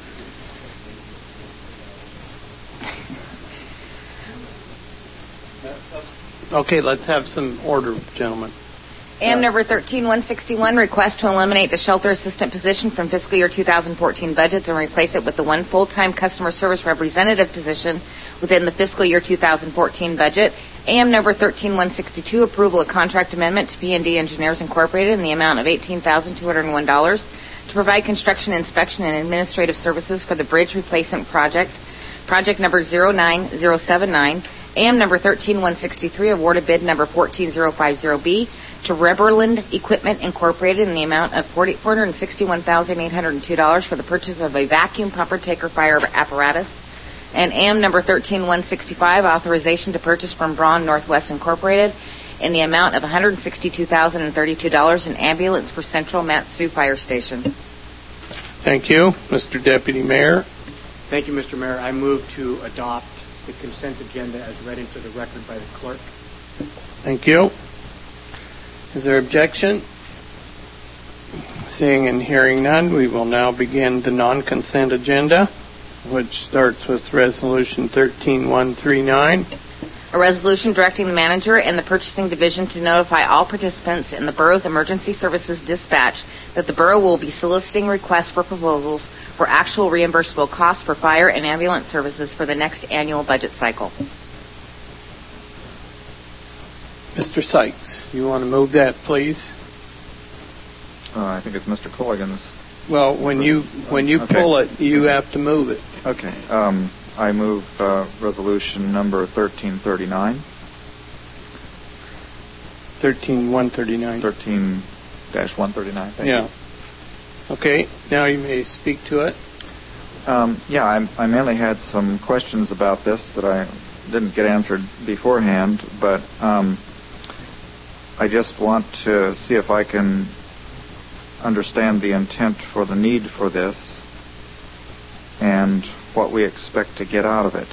Okay, let's have some order, gentlemen. AM number 13161, request to eliminate the shelter assistant position from fiscal year 2014 budgets and replace it with the one full-time customer service representative position within the fiscal year 2014 budget. AM number 13162, approval of contract amendment to P&D Engineers Incorporated in the amount of $18,201 to provide construction, inspection, and administrative services for the bridge replacement project, project number 09079. AM number 13163, awarded bid number 14050B to Reberland Equipment Incorporated in the amount of $461,802 for the purchase of a vacuum pumper taker fire apparatus. And AM number 13165, authorization to purchase from Braun Northwest Incorporated in the amount of $162,032 an ambulance for Central Mat-Su Fire Station. Thank you. Mr. Deputy Mayor. Thank you, Mr. Mayor. I move to adopt the consent agenda as read into the record by the clerk. Thank you. Is there objection? Seeing and hearing none, we will now begin the non-consent agenda, which starts with Resolution 13139. A resolution directing the manager and the purchasing division to notify all participants in the borough's emergency services dispatch that the borough will be soliciting requests for proposals for actual reimbursable costs for fire and ambulance services for the next annual budget cycle. Mr. Sykes, you want to move that, please? I think it's Mr. Colligan's. Well, when you pull it, you have to move it. Okay. I move resolution number 1339. 13139. 13-139. Thank you. Okay. Now you may speak to it. I mainly had some questions about this that I didn't get answered beforehand, but I just want to see if I can understand the intent for the need for this and what we expect to get out of it.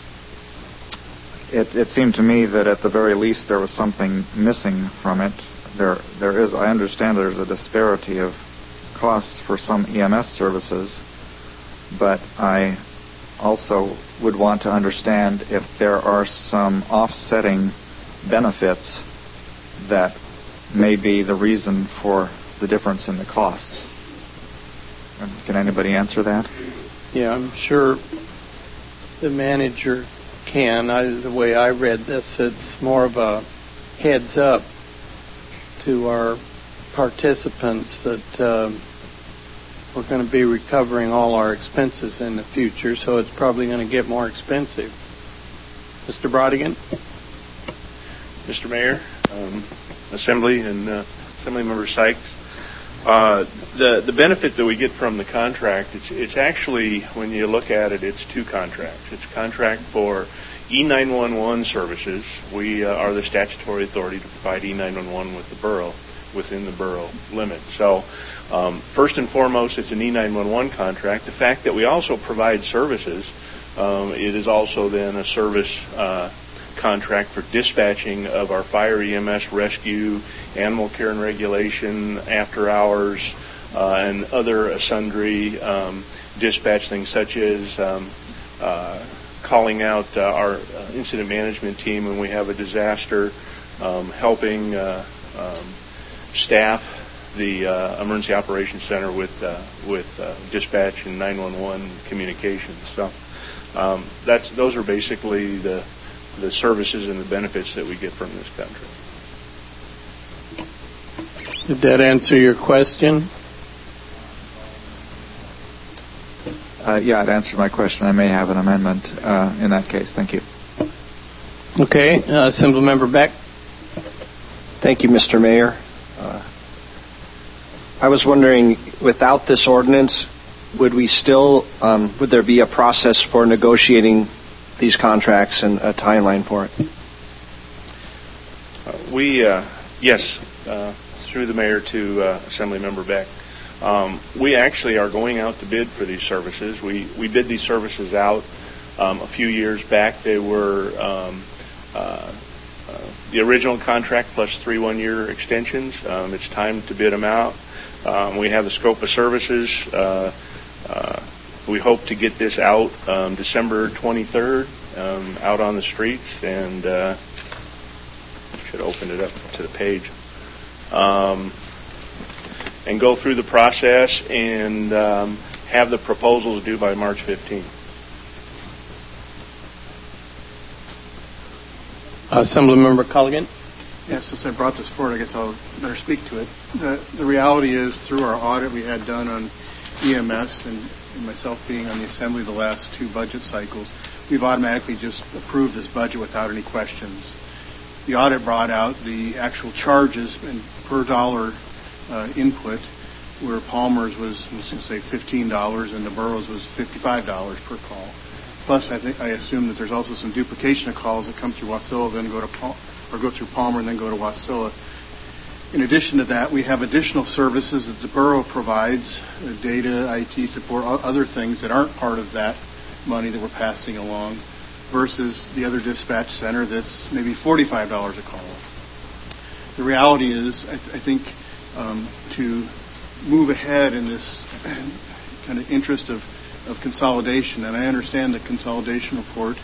It seemed to me that at the very least there was something missing from it there is, I understand there's a disparity of costs for some EMS services, but I also would want to understand if there are some offsetting benefits that may be the reason for the difference in the costs. Can anybody answer that? Yeah, I'm sure the manager can. The way I read this, it's more of a heads up to our participants that we're going to be recovering all our expenses in the future, so it's probably going to get more expensive. Mr. Brodigan? Mr. Mayor, Assembly, and Assembly Member Sykes, the benefit that we get from the contract, it's actually, when you look at it, it's two contracts. It's a contract for E911 services. We are the statutory authority to provide E911 with the borough, within the borough limit. So, first and foremost, it's an E911 contract. The fact that we also provide services, it is also then a service contract for dispatching of our fire, EMS, rescue, animal care and regulation, after hours, and other sundry dispatch things, such as calling out our incident management team when we have a disaster, helping staff the Emergency Operations Center with dispatch and 911 communications. So those are basically the services and the benefits that we get from this contract. Did that answer your question? Yeah, it answered my question. I may have an amendment in that case. Thank you. Okay. Assemblymember Beck. Thank you, Mr. Mayor. I was wondering, without this ordinance, would there be a process for negotiating these contracts and a timeline for it? Yes, through the mayor to Assemblymember Beck. We actually are going out to bid for these services. We bid these services out a few years back. They were the original contract plus 3 one-year extensions. It's time to bid them out. We have the scope of services. We hope to get this out December 23rd, out on the streets, and should open it up to the page. And go through the process and have the proposals due by March 15th. Assemblymember Culligan. Yes, since I brought this forward, I guess I'll better speak to it. The reality is, through our audit we had done on EMS, and myself being on the Assembly the last 2 budget cycles, we've automatically just approved this budget without any questions. The audit brought out the actual charges and per dollar input, where Palmer's was, let's say, $15 and the borough's was $55 per call. Plus, I assume that there's also some duplication of calls that come through Wasilla, then go through Palmer and then go to Wasilla. In addition to that, we have additional services that the borough provides, data, IT support, other things that aren't part of that money that we're passing along, versus the other dispatch center that's maybe $45 a call. The reality is, I think, to move ahead in this kind of interest of consolidation, and I understand the consolidation report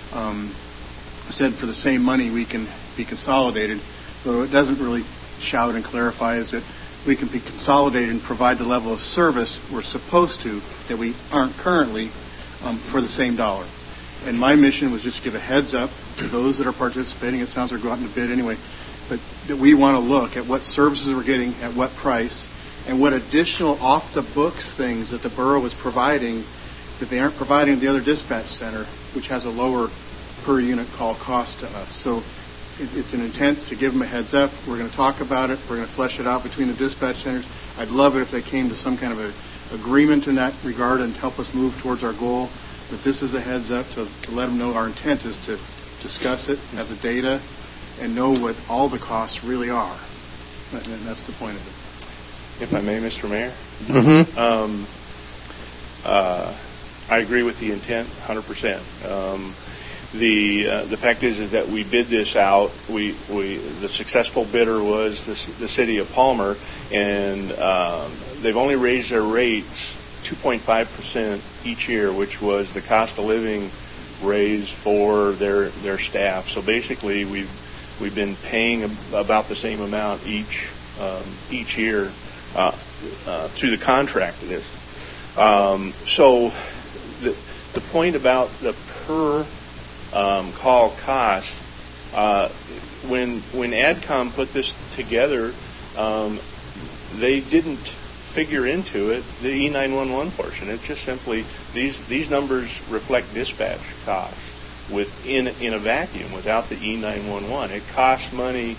said for the same money we can be consolidated, but what it doesn't really shout and clarify is that we can be consolidated and provide the level of service we're supposed to that we aren't currently for the same dollar. And my mission was just to give a heads up to those that are participating. It sounds like we're going to bid anyway, but that we want to look at what services we're getting at what price, and what additional off-the-books things that the borough is providing that they aren't providing at the other dispatch center, which has a lower per-unit call cost to us. So it's an intent to give them a heads up. We're going to talk about it. We're going to flesh it out between the dispatch centers. I'd love it if they came to some kind of a agreement in that regard and help us move towards our goal. But this is a heads up to let them know our intent is to discuss it, have the data, and know what all the costs really are. And that's the point of it. If I may, Mr. Mayor? Mm-hmm. I agree with the intent 100%. the fact is that we bid this out. The successful bidder was the city of Palmer, and they've only raised their rates 2.5% each year, which was the cost of living raise for their staff. So basically, we've been paying about the same amount each year through the contract of this. So the point about the per call cost, when AdCom put this together, they didn't figure into it the E911 portion. It's just simply these numbers reflect dispatch costs in a vacuum without the E911. It costs money.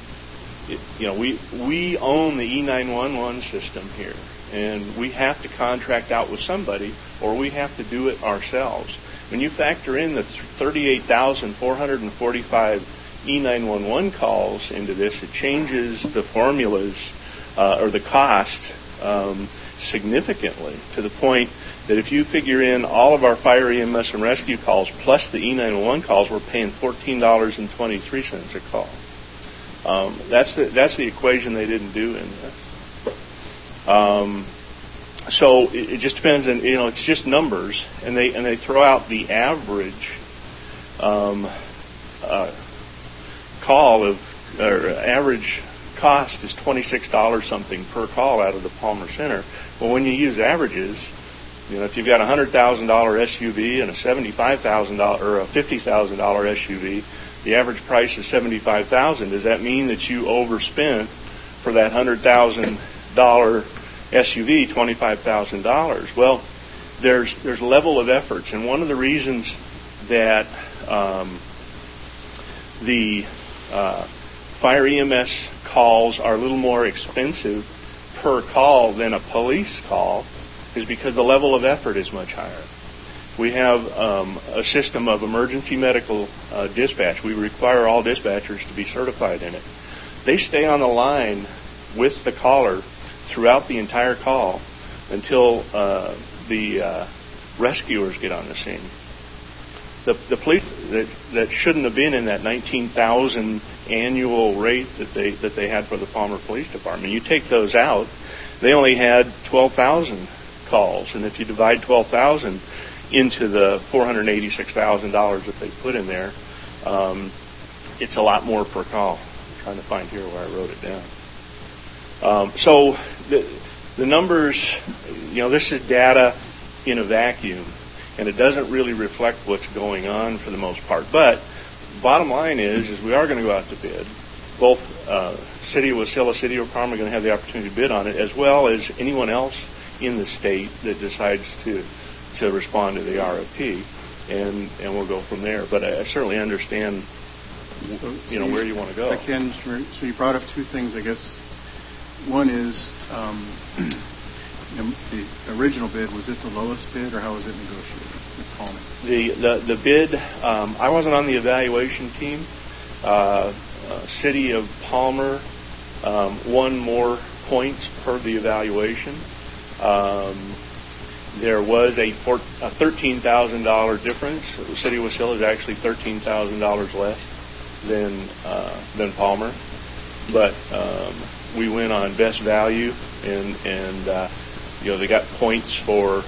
We own the E911 system here, and we have to contract out with somebody, or we have to do it ourselves. When you factor in the 38,445 E911 calls into this, it changes the formulas or the cost significantly, to the point that if you figure in all of our fire, EMS, and rescue calls plus the E911 calls, we're paying $14.23 a call. That's the equation they didn't do in this. So it just depends, and it's just numbers, and they throw out the average average cost is $26 something per call out of the Palmer Center. Well, when you use averages, if you've got a $100,000 SUV and a $75,000 or a $50,000 SUV, the average price is $75,000. Does that mean that you overspent for that $100,000 SUV $25,000? Well, there's level of efforts, and one of the reasons that the fire EMS calls are a little more expensive per call than a police call is because the level of effort is much higher. We have a system of emergency medical dispatch. We require all dispatchers to be certified in it. They stay on the line with the caller throughout the entire call until the rescuers get on the scene. The police that shouldn't have been in that 19,000 annual rate that they had for the Palmer Police Department. You take those out, they only had 12,000 calls, and if you divide 12,000 into the $486,000 that they put in there, it's a lot more per call. I'm trying to find here where I wrote it down. So the numbers, this is data in a vacuum, and it doesn't really reflect what's going on for the most part. But bottom line is we are going to go out to bid. Both City of Wasilla, City of Palmer are going to have the opportunity to bid on it, as well as anyone else in the state that decides to respond to the RFP, and we'll go from there. But I certainly understand, where you want to go. I can. So you brought up two things, I guess. One is the original bid. Was it the lowest bid, or how was it negotiated with Palmer? The bid. I wasn't on the evaluation team. City of Palmer won more points per the evaluation. There was a $13,000 difference. The City of Wasilla is actually $13,000 less than Palmer, but we went on best value, and they got points for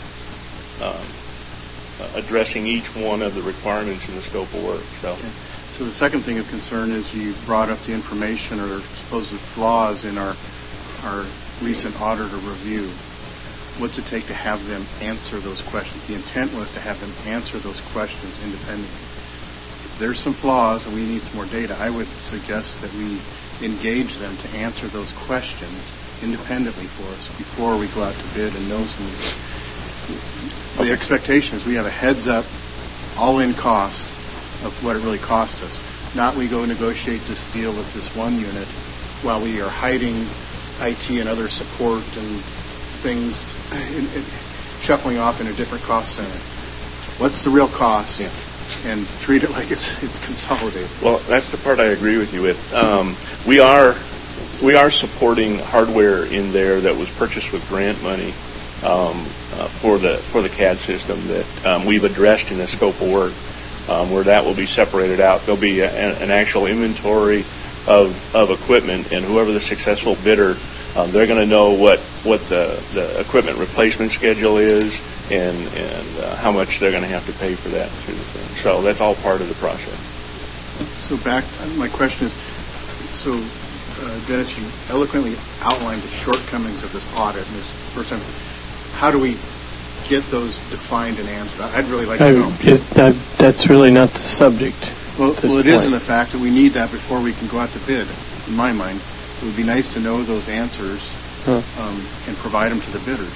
addressing each one of the requirements in the scope of work. So the second thing of concern is you brought up the information or supposed flaws in our recent auditor review. What's it take to have them answer those questions? The intent was to have them answer those questions independently. If there's some flaws and we need some more data, I would suggest that we engage them to answer those questions independently for us before we go out to bid and know some of the expectation is we have a heads-up, all-in cost of what it really cost us. Not we go negotiate this deal with this one unit while we are hiding IT and other support and things shuffling off in a different cost center. What's the real cost? Yeah. And treat it like it's consolidated. Well, that's the part I agree with you with. We are supporting hardware in there that was purchased with grant money for the CAD system that we've addressed in the scope of work. where that will be separated out. There'll be an actual inventory of equipment, and whoever the successful bidder, they're going to know what the equipment replacement schedule is and how much they're going to have to pay for that through the thing. So that's all part of the process. So my question is, Dennis, you eloquently outlined the shortcomings of this audit in this first time. How do we get those defined and answered? I'd really like to know. That's really not the subject. Well, it is in the fact that we need that before we can go out to bid. In my mind, it would be nice to know those answers and provide them to the bidders.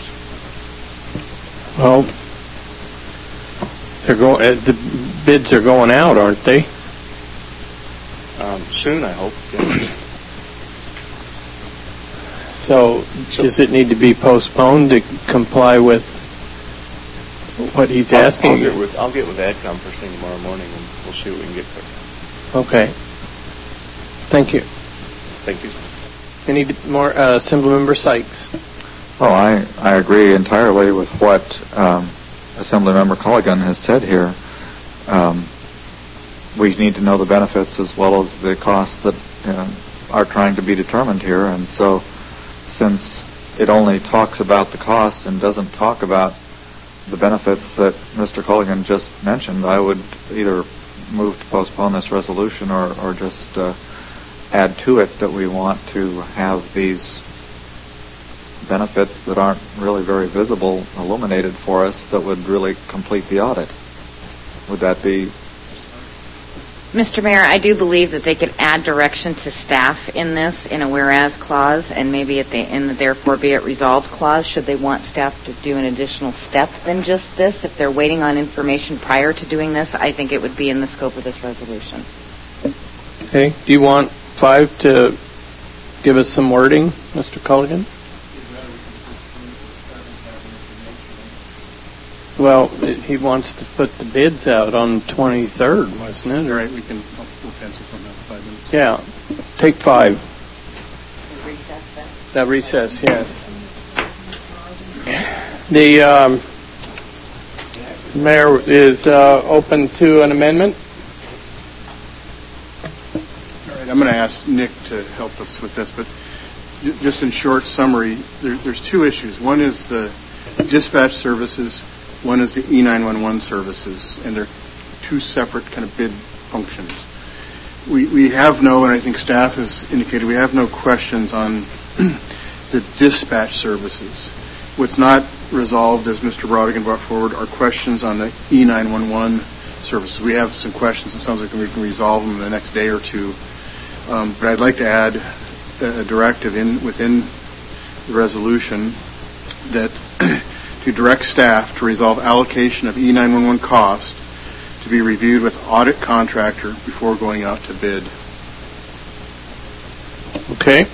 Well, the bids are going out, aren't they? Soon, I hope. Yes. So, does it need to be postponed to comply with what he's asking? I'll get with AdCom first thing tomorrow morning, and we'll see what we can get there. Okay. Thank you. Thank you. Any more, Assemblymember Sykes? Oh, I agree entirely with what Assemblymember Colligan has said here. We need to know the benefits as well as the costs that are trying to be determined here, and so since it only talks about the costs and doesn't talk about the benefits that Mr. Colligan just mentioned, I would either move to postpone this resolution or just add to it that we want to have these benefits that aren't really very visible illuminated for us that would really complete the audit. Would that be... Mr. Mayor, I do believe that they could add direction to staff in this in a whereas clause, and maybe in the therefore be it resolved clause, should they want staff to do an additional step than just this. If they're waiting on information prior to doing this, I think it would be in the scope of this resolution. Okay. Do you want 5 to give us some wording, Mr. Colligan? Well, he wants to put the bids out on the 23rd, wasn't it? Right, we'll pencil something out 5 minutes. Yeah, take 5. Recess then? That recess, yes. The mayor is open to an amendment. All right, I'm going to ask Nick to help us with this, but just in short summary, there's 2 issues. One is the dispatch services. One is the E911 services, and they're 2 separate kind of bid functions. We have no, and I think staff has indicated, we have no questions on the dispatch services. What's not resolved, as Mr. Brodigan brought forward, are questions on the E911 services. We have some questions. It sounds like we can resolve them in the next day or 2. But I'd like to add a directive within the resolution that to direct staff to resolve allocation of E911 cost to be reviewed with audit contractor before going out to bid. Okay.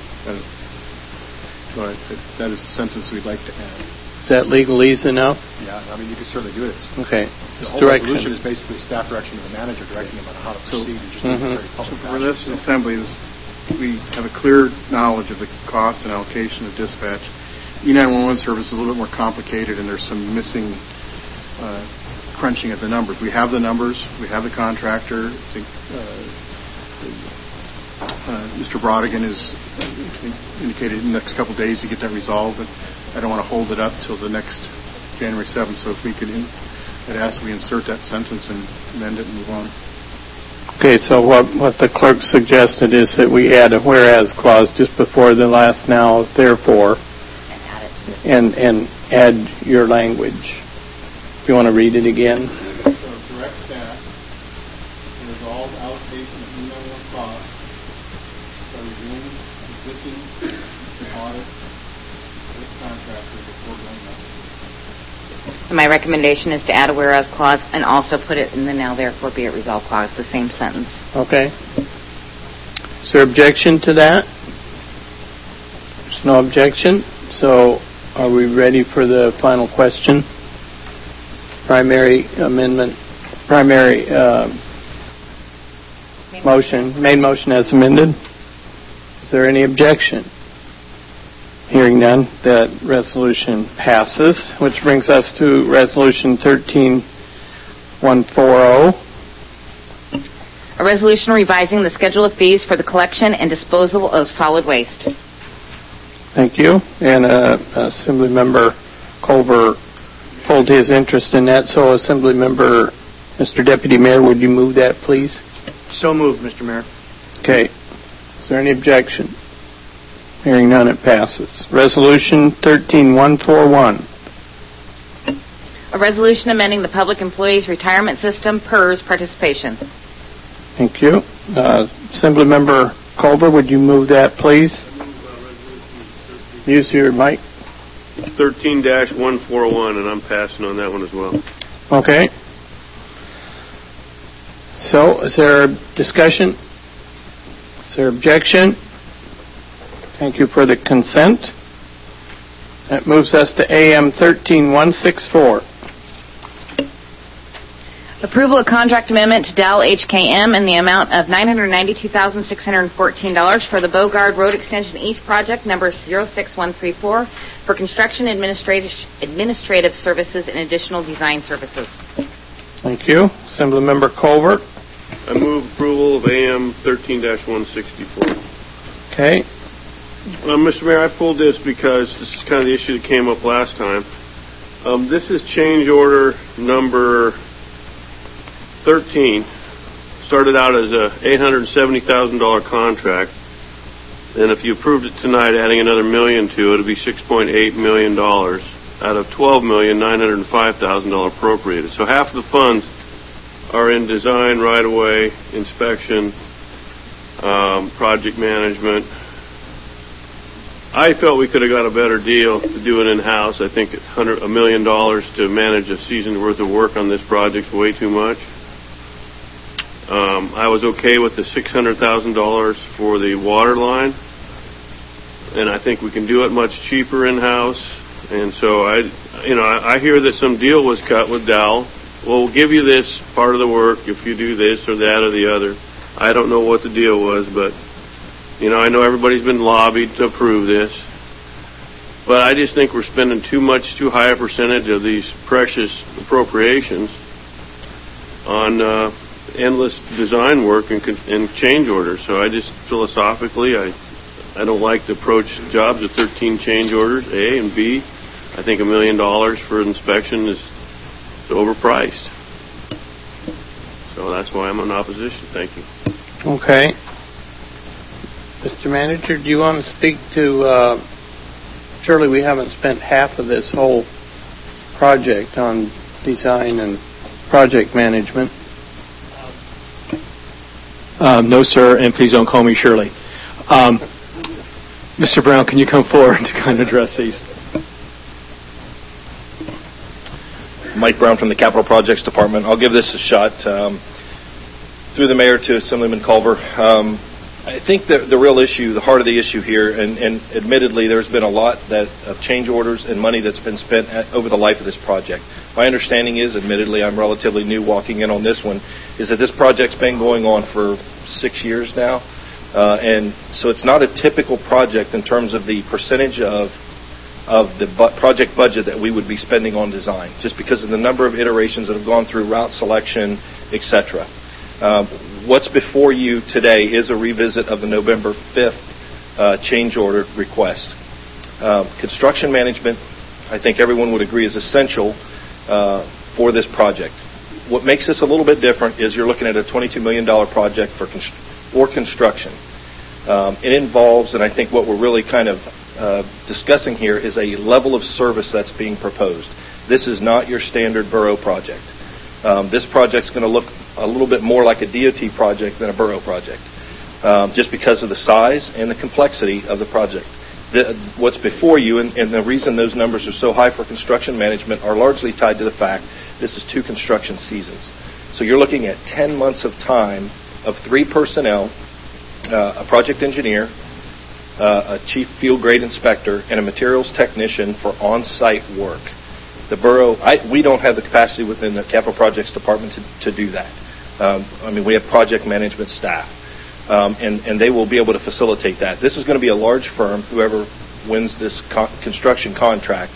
That is the sentence we'd like to add. Is that legalese enough? Yeah, I mean, you can certainly do it. Okay. The whole resolution is basically staff direction to the manager, directing them on how to proceed. And just very public for this assembly, we have a clear knowledge of the cost and allocation of dispatch. E911 service is a little bit more complicated, and there's some missing crunching of the numbers. We have the numbers. We have the contractor. I think Mr. Brodigan has indicated in the next couple of days to get that resolved, but I don't want to hold it up till the next January 7th. So if we could, I'd ask we insert that sentence and amend it and move on. Okay, so what the clerk suggested is that we add a whereas clause just before the last now, therefore, and add your language. If you want to read it again. So direct staff to resolve allocation of E911 costs by reviewing existing audit with contractors before going out. My recommendation is to add a whereas clause and also put it in the now therefore be it resolved clause, the same sentence. Okay. Is there objection to that? There's no objection. So are we ready for the final question? Primary amendment, motion, main motion as amended. Is there any objection? Hearing none, that resolution passes, which brings us to Resolution 13140. A resolution revising the schedule of fees for the collection and disposal of solid waste. Thank you. And Assemblymember Culver pulled his interest in that. So Assemblymember, Mr. Deputy Mayor, would you move that, please? So moved, Mr. Mayor. Okay. Is there any objection? Hearing none, it passes. Resolution 13141. A resolution amending the Public Employees Retirement System PERS participation. Thank you. Assemblymember Culver, would you move that, please? Use your mic. 13-141, and I'm passing on that one as well. Okay. So, is there discussion? Is there objection? Thank you for the consent. That moves us to AM 13164. Approval of contract amendment to Dow HKM in the amount of $992,614 for the Bogard Road Extension East Project number 06134 for construction administrative services and additional design services. Thank you. Assemblymember Culver. I move approval of AM 13-164. Okay. Mr. Mayor, I pulled this because this is kind of the issue that came up last time. This is change order number 13. Started out as a $870,000 contract, and if you approved it tonight, adding another $1 million to it, it'd be $6.8 million out of $12,905,000 appropriated. So half of the funds are in design, right-of-way, inspection, project management. I felt we could have got a better deal to do it in-house. I think $1 million to manage a season's worth of work on this project is way too much. I was okay with the $600,000 for the water line, and I think we can do it much cheaper in-house. And so I hear that some deal was cut with Dow. Well, we'll give you this part of the work if you do this or that or the other. I don't know what the deal was, but I know everybody's been lobbied to approve this. But I just think we're spending too high a percentage of these precious appropriations on endless design work and change orders. So I just philosophically, I don't like to approach jobs with 13 change orders, A, and B, I think $1 million for inspection is overpriced. So that's why I'm in opposition. Thank you. Okay. Mr. Manager, do you want to speak to, surely we haven't spent half of this whole project on design and project management. No, sir, and please don't call me Shirley. Mr. Brown, can you come forward to kind of address these? Mike Brown from the Capital Projects Department. I'll give this a shot. Through the mayor to Assemblyman Culver. I think that the real issue, the heart of the issue here, and admittedly there's been a lot of change orders and money that's been spent over the life of this project. My understanding is, admittedly I'm relatively new walking in on this one, is that this project's been going on for 6 years now. And so it's not a typical project in terms of the percentage of the project budget that we would be spending on design, just because of the number of iterations that have gone through route selection, etc. What's before you today is a revisit of the November 5th change order request. Construction management, I think everyone would agree, is essential for this project. What makes this a little bit different is you're looking at a $22 million project for construction. It involves, and I think what we're really kind of discussing here, is a level of service that's being proposed. This is not your standard borough project. This project's going to look a little bit more like a DOT project than a borough project, just because of the size and the complexity of the project. What's before you, and the reason those numbers are so high for construction management, are largely tied to the fact this is 2 construction seasons. So you're looking at 10 months of time of 3 personnel, a project engineer, a chief field grade inspector, and a materials technician for on-site work. The borough, we don't have the capacity within the Capital Projects Department to do that. We have project management staff, and they will be able to facilitate that. This is going to be a large firm, whoever wins this construction contract.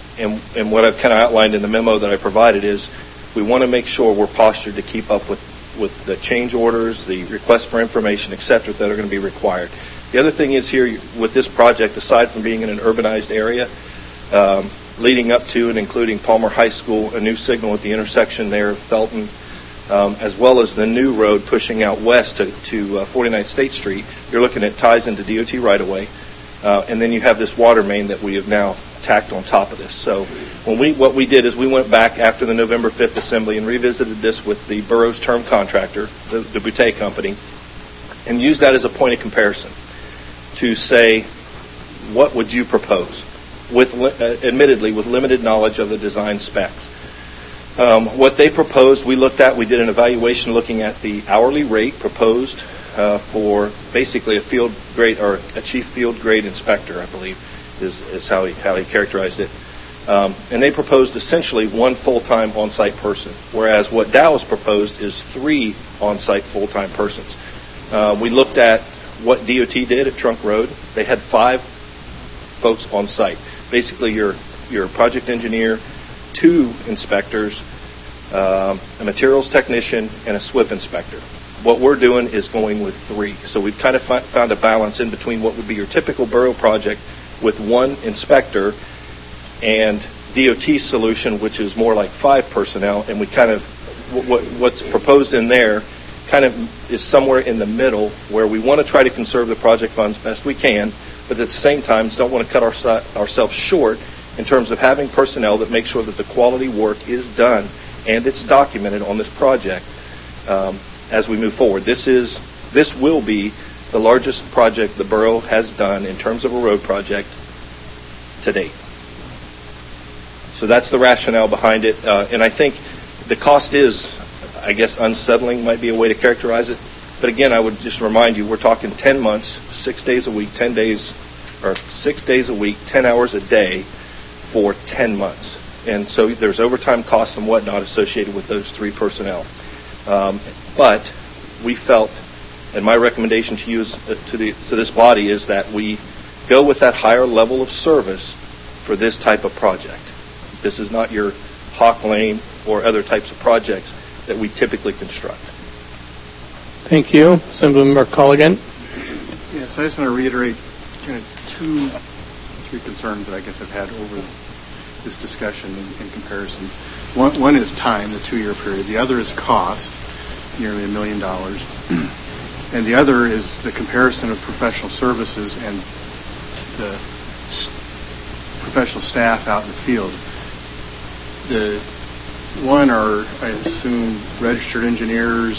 And what I've kind of outlined in the memo that I provided is we want to make sure we're postured to keep up with with the change orders, the requests for information, etc., that are going to be required. The other thing is here with this project, aside from being in an urbanized area, leading up to and including Palmer High School, a new signal at the intersection there of Felton, as well as the new road pushing out west to 49th State Street, you're looking at ties into DOT right-of-way. And then you have this water main that we have now tacked on top of this. So what we did is we went back after the November 5th Assembly and revisited this with the borough's term contractor, the Boutte Company, and used that as a point of comparison to say, what would you propose? Admittedly, with limited knowledge of the design specs. What they proposed, we looked at. We did an evaluation looking at the hourly rate proposed for basically a field grade or a chief field grade inspector, I believe, is how he characterized it. And they proposed essentially one full-time on-site person, whereas what Dallas proposed is 3 on-site full-time persons. We looked at what DOT did at Trunk Road. They had 5 folks on site. Basically, your project engineer, 2 inspectors, a materials technician, and a SWIP inspector. What we're doing is going with 3. So we've kind of found a balance in between what would be your typical borough project with 1 inspector and DOT's solution, which is more like 5 personnel. And we kind of, what's proposed in there kind of is somewhere in the middle where we want to try to conserve the project funds best we can, but at the same time don't want to cut ourselves short in terms of having personnel that make sure that the quality work is done and it's documented on this project as we move forward. This will be the largest project the borough has done in terms of a road project to date. So that's the rationale behind it. And I think the cost is, I guess, unsettling might be a way to characterize it. But again, I would just remind you, we're talking 10 months, 6 days a week, 10 days, or 6 days a week, 10 hours a day for 10 months. And so there's overtime costs and whatnot associated with those 3 personnel. But we felt, and my recommendation to you to this body is that we go with that higher level of service for this type of project. This is not your Hawk Lane or other types of projects that we typically construct. Thank you. Assemblymember Colligan. Yes, I just want to reiterate kind of 2, 3 concerns that I guess I've had over this discussion in comparison. One is time, the 2-year period. The other is cost, nearly $1 million. And the other is the comparison of professional services and the professional staff out in the field. The one are, I assume, registered engineers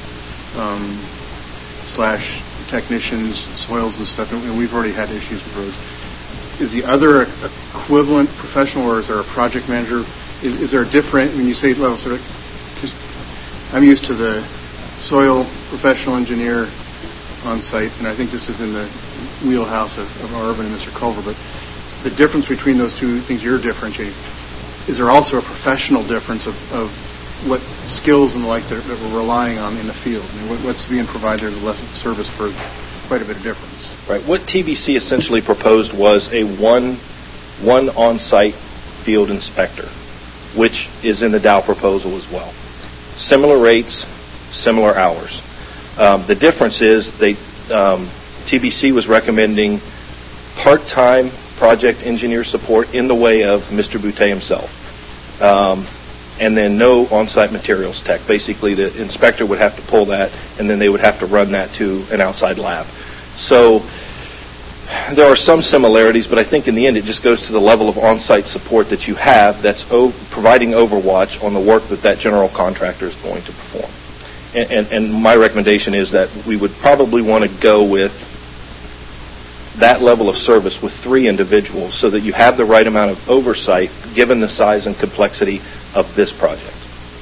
slash technicians, soils and stuff, and we've already had issues with roads. Is the other equivalent professional, or is there a project manager? Is there a different, when you say level, sort of, because I'm used to the soil professional engineer on site, and I think this is in the wheelhouse of Arvin and Mr. Culver, but the difference between those 2 things you're differentiating, is there also a professional difference of what skills and the like that we're relying on in the field? I mean, what's being provided as a service for quite a bit of difference? Right. What TBC essentially proposed was a one on-site field inspector, which is in the Dow proposal as well. Similar rates, similar hours. The difference is TBC was recommending part-time project engineer support in the way of Mr. Boutte himself. And then no on-site materials tech. Basically, the inspector would have to pull that, and then they would have to run that to an outside lab. So there are some similarities, but I think in the end it just goes to the level of on-site support that you have that's providing overwatch on the work that general contractor is going to perform. And my recommendation is that we would probably want to go with that level of service with 3 individuals so that you have the right amount of oversight given the size and complexity of this project.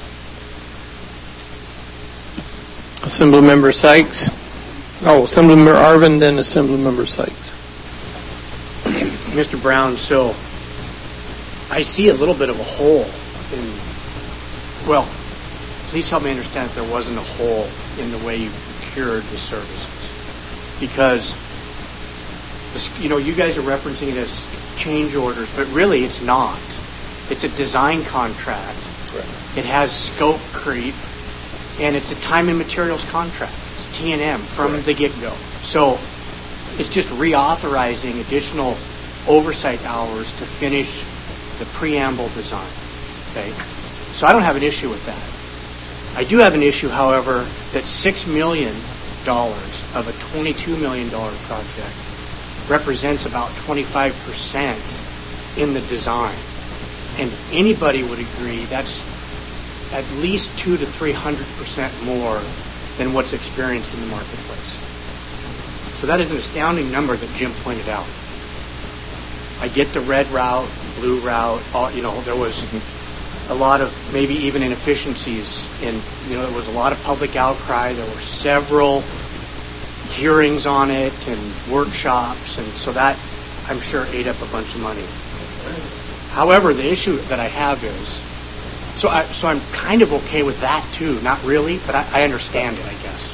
Assemblymember Sykes. Oh, Assemblymember Arvin, then Assemblymember Sykes. Mr. Brown, so I see a little bit of a hole in, well, please help me understand if there wasn't a hole in the way you procured the services. Because, you guys are referencing it as change orders, but really it's not. It's a design contract. Correct. It has scope creep. and it's a time and materials contract. It's T&M from the get-go. So it's just reauthorizing additional oversight hours to finish the preamble design. Okay? So I don't have an issue with that. I do have an issue, however, that $6 million of a $22 million project represents about 25% in the design. And anybody would agree that's at least 200 to 300% more than what's experienced in the marketplace. So that is an astounding number that Jim pointed out. I get the red route, blue route. There was a lot of maybe even inefficiencies, and there was a lot of public outcry. There were several hearings on it and workshops, and so that I'm sure ate up a bunch of money. However, the issue that I have is, so I'm kind of okay with that too. Not really, but I understand it, I guess.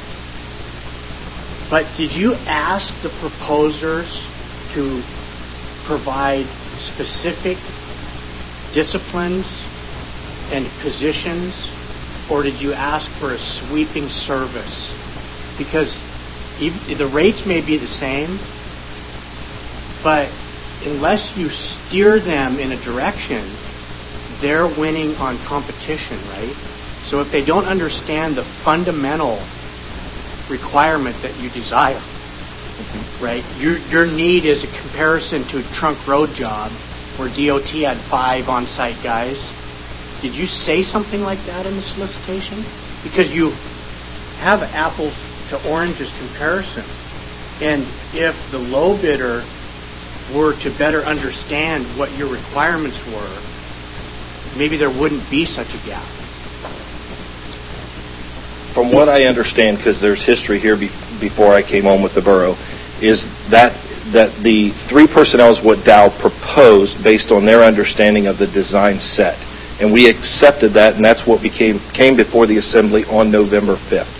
But did you ask the proposers to provide specific disciplines and positions, or did you ask for a sweeping service? Because the rates may be the same, but unless you steer them in a direction, they're winning on competition, right? So if they don't understand the fundamental requirement that you desire, right? Your need is a comparison to a trunk road job where DOT had 5 on-site guys. Did you say something like that in the solicitation? Because you have apples to oranges comparison. And if the low bidder were to better understand what your requirements were, maybe there wouldn't be such a gap. From what I understand, because there's history here before I came on with the borough, is that the 3 personnel is what Dow proposed based on their understanding of the design set. And we accepted that, and that's what came before the Assembly on November 5th.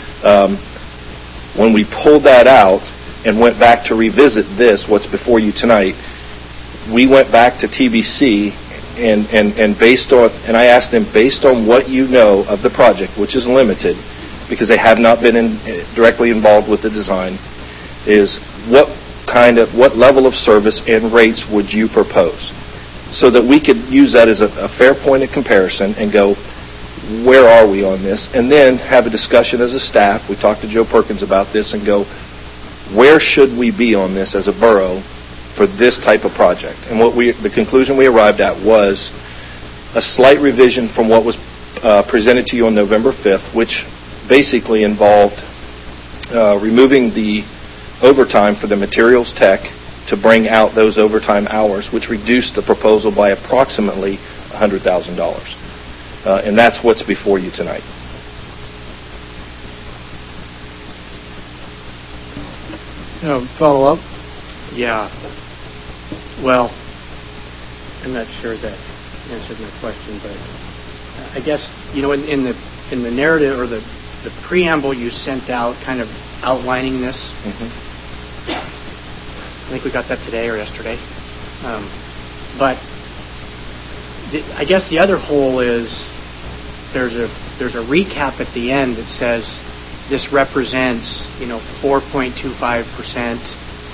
When we pulled that out and went back to revisit what's before you tonight, we went back to TBC and I asked them, based on what you know of the project, which is limited, because they have not been directly involved with the design, is what level of service and rates would you propose? So that we could use that as a fair point of comparison and go, where are we on this? And then have a discussion as a staff. We talked to Joe Perkins about this and go, where should we be on this as a borough for this type of project? And the conclusion we arrived at was a slight revision from what was presented to you on November 5th, which basically involved removing the overtime for the materials tech to bring out those overtime hours, which reduced the proposal by approximately $100,000. And that's what's before you tonight. Follow up? Yeah. Well, I'm not sure that answered my question, but I guess, in the narrative or the preamble you sent out kind of outlining this, I think we got that today or yesterday. But I guess the other hole is there's a recap at the end that says this represents 4.25%,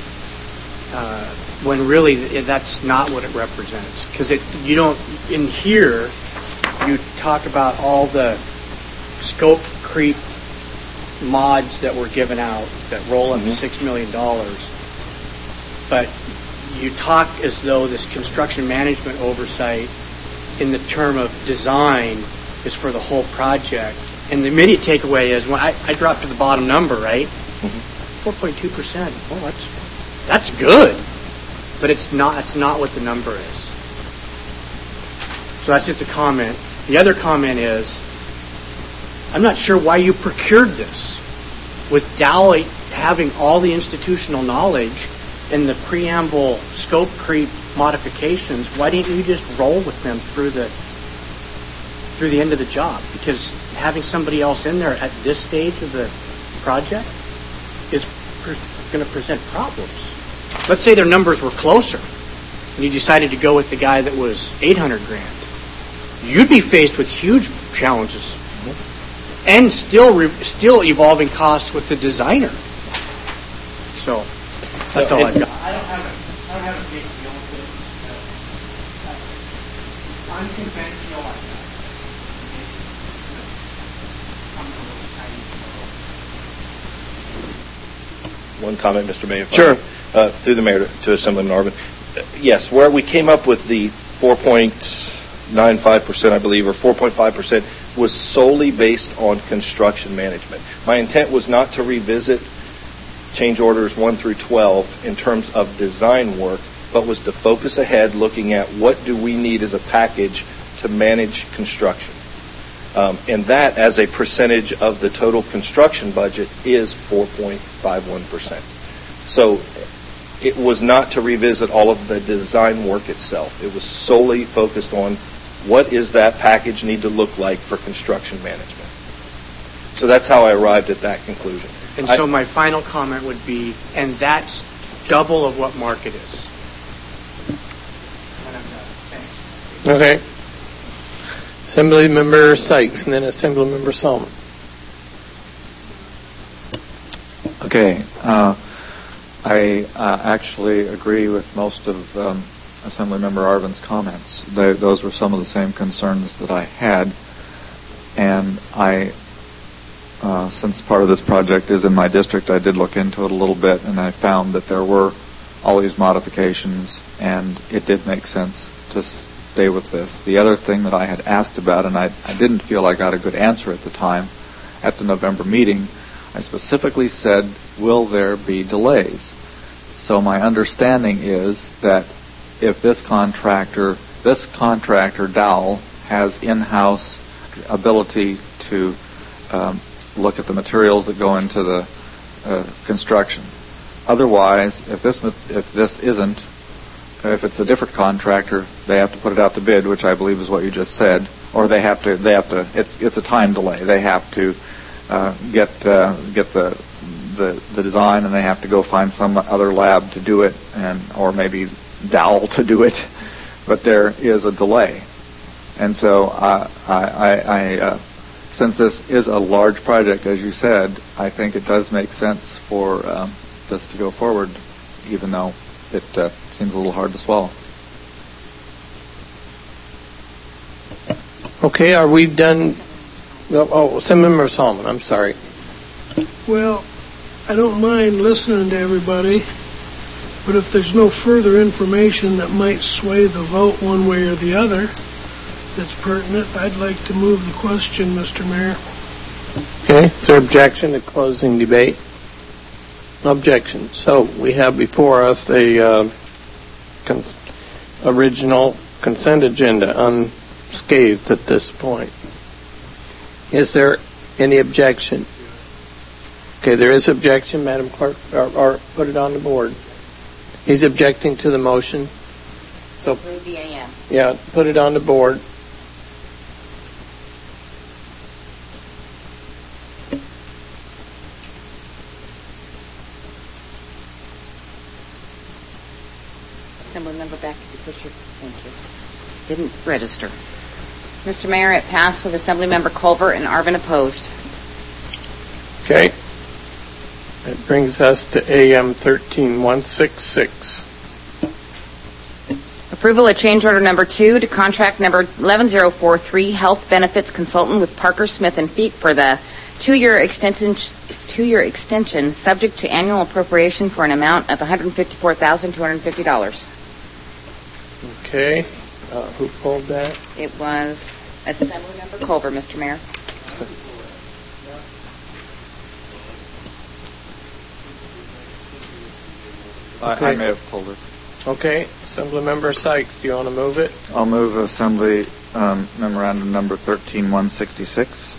when really that's not what it represents. Because you don't, in here you talk about all the scope creep mods that were given out that roll up to $6 million. But you talk as though this construction management oversight in the term of design is for the whole project. And the immediate takeaway is, when I dropped to the bottom number, right? 4.2%. Well, that's good. But it's not what the number is. So that's just a comment. The other comment is, I'm not sure why you procured this. With Dow having all the institutional knowledge and the preamble scope creep modifications, why didn't you just roll with them through the end of the job? Because having somebody else in there at this stage of the project is going to present problems. Let's say their numbers were closer and you decided to go with the guy that was $800,000. You'd be faced with huge challenges. and still evolving costs with the designer. So that's all I've got. I don't have a big deal with it. Unconventional like that. One comment, Mr. Mayor. Sure. Through the mayor to Assemblyman Arvin. Yes, where we came up with the 4.95%, I believe, or 4.5%, was solely based on construction management. My intent was not to revisit change orders 1 through 12 in terms of design work, but was to focus ahead looking at what do we need as a package to manage construction. And that, as a percentage of the total construction budget, is 4.51%. So it was not to revisit all of the design work itself. It was solely focused on what is that package need to look like for construction management. So that's how I arrived at that conclusion. And so my final comment would be, and that's double of what market is. Okay. Assemblymember Sykes, and then Assemblymember Solomon. Okay. I actually agree with most of Assemblymember Arvin's comments. Those were some of the same concerns that I had. And since part of this project is in my district, I did look into it a little bit, and I found that there were all these modifications, and it did make sense to stay with this. The other thing that I had asked about, and I didn't feel I got a good answer at the time, at the November meeting, I specifically said, will there be delays? So my understanding is that if this contractor, Dowell, has in-house ability to look at the materials that go into the construction. Otherwise, if it's a different contractor, they have to put it out to bid, which I believe is what you just said, or they have to. It's a time delay. They have to get the design, and they have to go find some other lab to do it, or maybe Dowell to do it. But there is a delay, and so since this is a large project, as you said, I think it does make sense for this to go forward, even though it seems a little hard to swallow. Okay, are we done? Assemblymember Solomon, I'm sorry. Well, I don't mind listening to everybody, but if there's no further information that might sway the vote one way or the other that's pertinent, I'd like to move the question, Mr. Mayor. Okay, is there objection to closing debate? Objection. So we have before us a original consent agenda unscathed at this point. Is there any objection? Okay, there is objection, Madam Clerk, or put it on the board. He's objecting to the motion. So approve the AM. Yeah, put it on the board. Assemblymember Beck, if you push your... Thank you. Didn't register. Mr. Mayor, it passed with Assemblymember Culver and Arvin opposed. Okay. That brings us to AM 13166. Approval of change order number 2 to contract number 11043, Health Benefits Consultant with Parker Smith and Feek for the two-year extension subject to annual appropriation for an amount of $154,250. Okay. Who pulled that? It was Assemblymember Culver, Mr. Mayor. I may have pulled it. Okay. Assemblymember Sykes, do you want to move it? I'll move Assembly Memorandum number 13166.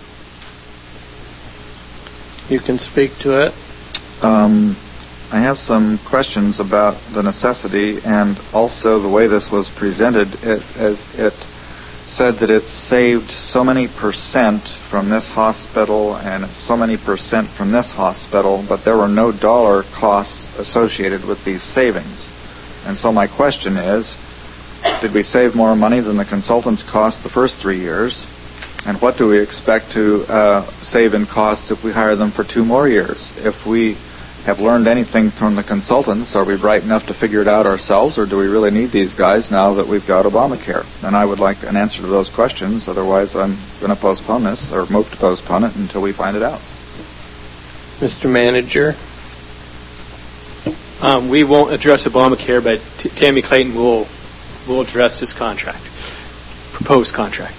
You can speak to it. I have some questions about the necessity and also the way this was presented. It said that it saved so many percent from this hospital and so many percent from this hospital, but there were no dollar costs associated with these savings. And so my question is, did we save more money than the consultants cost the first 3 years? And what do we expect to save in costs if we hire them for 2 more years? If we have learned anything from the consultants, are we bright enough to figure it out ourselves, or do we really need these guys now that we've got Obamacare? And I would like an answer to those questions. Otherwise, I'm going to postpone this or move to postpone it until we find it out. Mr. Manager. We won't address Obamacare, but Tammy Clayton will address this contract, proposed contract.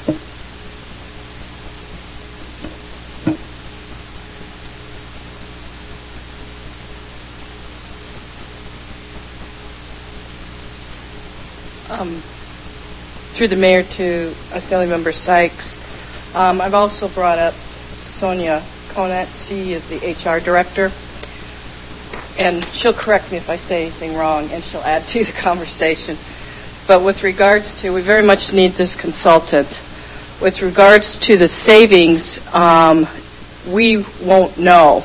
Through the mayor to Assemblymember Sykes, I've also brought up Sonia Conant. She is the HR director, and she'll correct me if I say anything wrong, and she'll add to the conversation. But with regards to, we very much need this consultant. With regards to the savings, we won't know.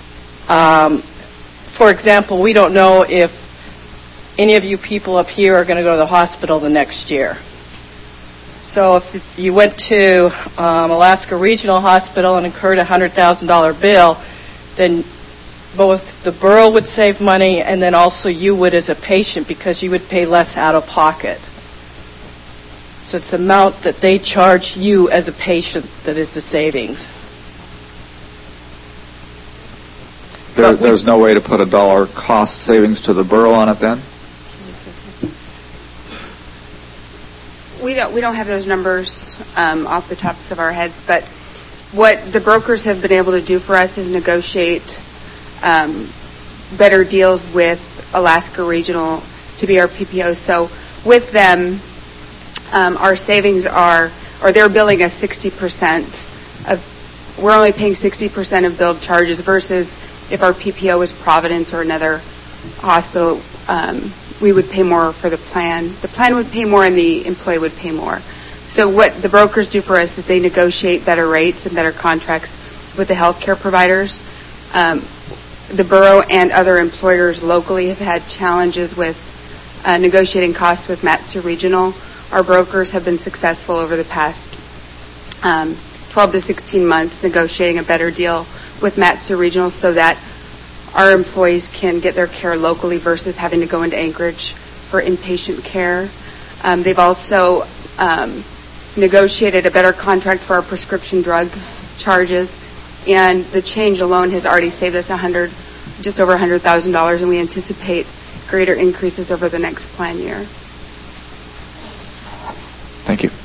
For example, we don't know if any of you people up here are going to go to the hospital the next year. So if you went to Alaska Regional Hospital and incurred a $100,000 bill, then both the borough would save money and then also you would as a patient, because you would pay less out of pocket. So it's the amount that they charge you as a patient that is the savings. There's no way to put a dollar cost savings to the borough on it then? We don't have those numbers off the tops of our heads, but what the brokers have been able to do for us is negotiate better deals with Alaska Regional to be our PPO. So with them, our savings are, or they're billing us 60% of, we're only paying 60% of billed charges versus if our PPO was Providence or another hospital, we would pay more for the plan. The plan would pay more and the employee would pay more. So what the brokers do for us is they negotiate better rates and better contracts with the healthcare providers. The borough and other employers locally have had challenges with negotiating costs with Matsu Regional. Our brokers have been successful over the past 12 to 16 months negotiating a better deal with Matsu Regional so that our employees can get their care locally versus having to go into Anchorage for inpatient care. They've also negotiated a better contract for our prescription drug charges, and the change alone has already saved us just over $100,000, and we anticipate greater increases over the next plan year. Thank you.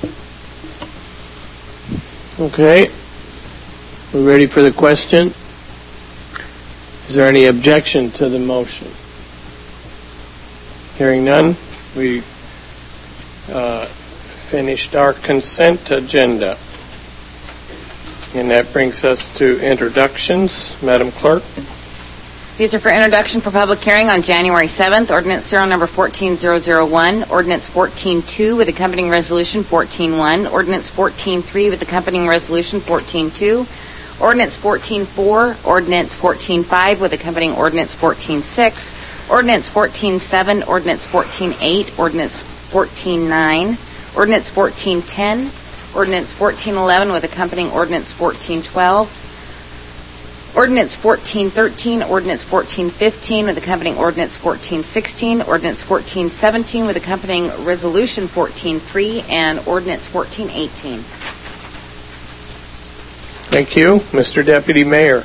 Okay. We ready for the question? Is there any objection to the motion? Hearing none, we finished our consent agenda. And that brings us to introductions. Madam Clerk. These are for introduction for public hearing on January 7th. Ordinance serial number 14001, Ordinance 142 with accompanying resolution 141, Ordinance 143 with accompanying resolution 142, Ordinance 144, Ordinance 145 with accompanying Ordinance 146, Ordinance 147, Ordinance 148, Ordinance 149, Ordinance 110, Ordinance 1411 with accompanying Ordinance 1412, Ordinance 1413, Ordinance 1415 with accompanying Ordinance 1416, Ordinance 1417 with accompanying Resolution 143, and Ordinance 1418. Thank you. Mr. Deputy Mayor.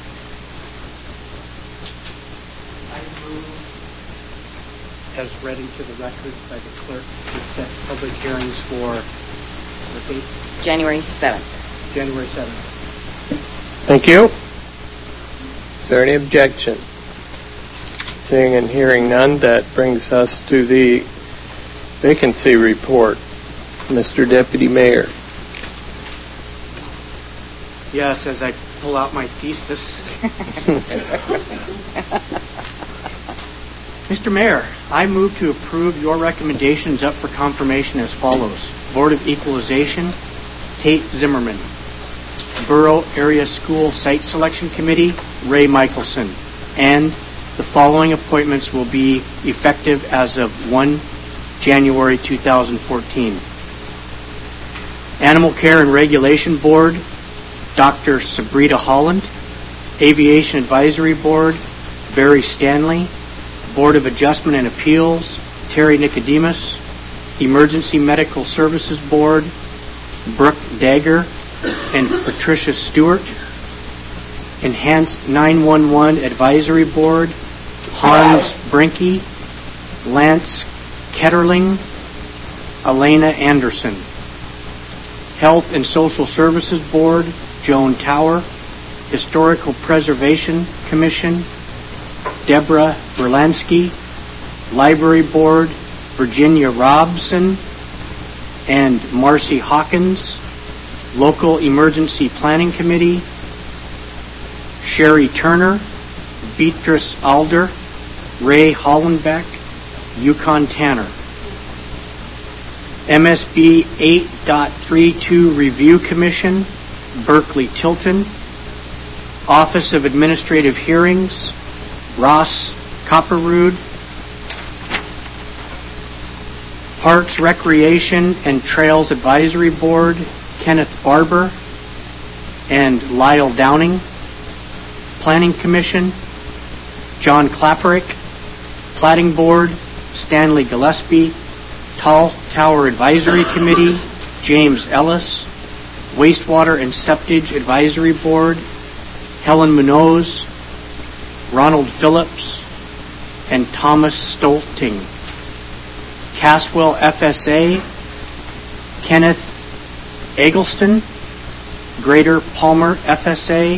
I move, as read into the record by the clerk, to set public hearings for the date? January 7th. January 7th. Thank you. Is there any objection? Seeing and hearing none, that brings us to the vacancy report. Mr. Deputy Mayor. Yes, as I pull out my thesis. Mr. Mayor, I move to approve your recommendations up for confirmation as follows. Board of Equalization, Tate Zimmerman. Borough Area School Site Selection Committee, Ray Michelson. And the following appointments will be effective as of 1 January 2014. Animal Care and Regulation Board, Dr. Sabrina Holland. Aviation Advisory Board, Barry Stanley. Board of Adjustment and Appeals, Terry Nicodemus. Emergency Medical Services Board, Brooke Dagger and Patricia Stewart. Enhanced 911 Advisory Board, Hans Brinke, Lance Ketterling, Elena Anderson. Health and Social Services Board, Joan Tower. Historical Preservation Commission, Deborah Berlansky. Library Board, Virginia Robson and Marcy Hawkins. Local Emergency Planning Committee, Sherry Turner, Beatrice Alder, Ray Hollenbeck, Yukon Tanner. MSB 8.32 Review Commission, Berkeley Tilton. Office of Administrative Hearings, Ross Copperrood. Parks, Recreation, and Trails Advisory Board, Kenneth Barber and Lyle Downing. Planning Commission, John Klapperick. Plating Board, Stanley Gillespie. Tall Tower Advisory Committee, James Ellis. Wastewater and Septage Advisory Board, Helen Munoz, Ronald Phillips, and Thomas Stolting. Caswell FSA, Kenneth Eggleston. Greater Palmer FSA,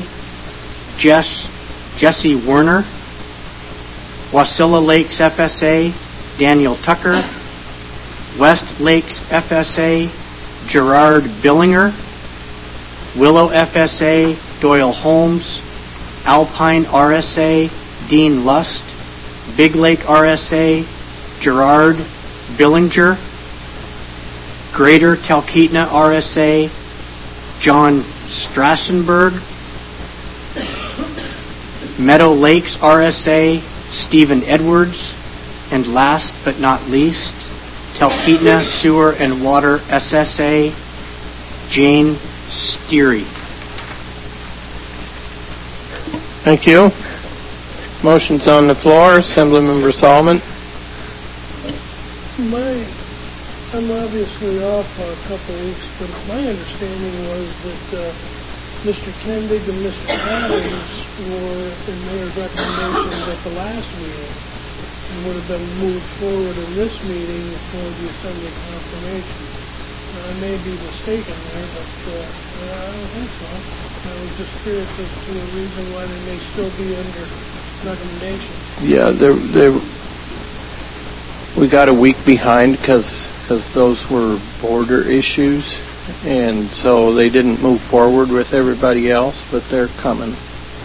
Jesse Werner. Wasilla Lakes FSA, Daniel Tucker. West Lakes FSA, Gerard Billinger. Willow FSA, Doyle Holmes. Alpine RSA, Dean Lust. Big Lake RSA, Gerard Billinger. Greater Talkeetna RSA, John Strassenberg. Meadow Lakes RSA, Stephen Edwards. And last but not least, Talkeetna Sewer and Water SSA, Jane Steery. Thank you. Motion's on the floor. Assemblymember Solomon. I'm obviously off for a couple of weeks, but my understanding was that Mr. Kendig and Mr. Adams were in their recommendations at the last meeting and would have been moved forward in this meeting for the Assembly confirmation. I may be mistaken there, but I don't think so. I was just curious as to the reason why they may still be under recommendation. Yeah, we got a week behind because those were border issues, and so they didn't move forward with everybody else, but they're coming.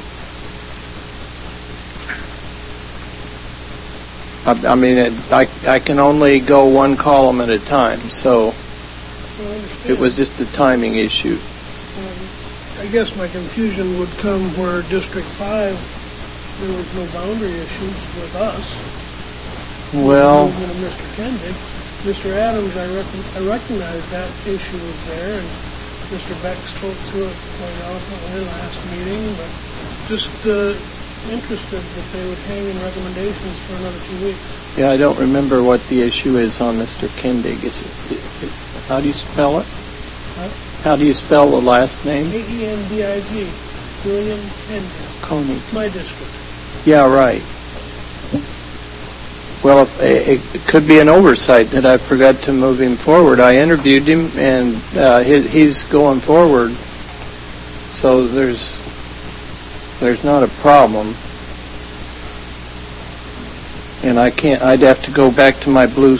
I mean, I can only go one column at a time, so it was just a timing issue. I guess my confusion would come where District 5, there was no boundary issues with us. Well, Mr. Kendig. Mr. Adams, I recognize that issue was there, and Mr. Beck spoke to it quite eloquently last meeting, but just interested that they would hang in recommendations for another 2 weeks. Yeah, I don't remember what the issue is on Mr. Kendig. How do you spell it? Huh? How do you spell the last name? Kendig. William Kendig. Coney. My district. Yeah, right. Well, it could be an oversight that I forgot to move him forward. I interviewed him, and he's going forward. So there's not a problem. And I'd have to go back to my blue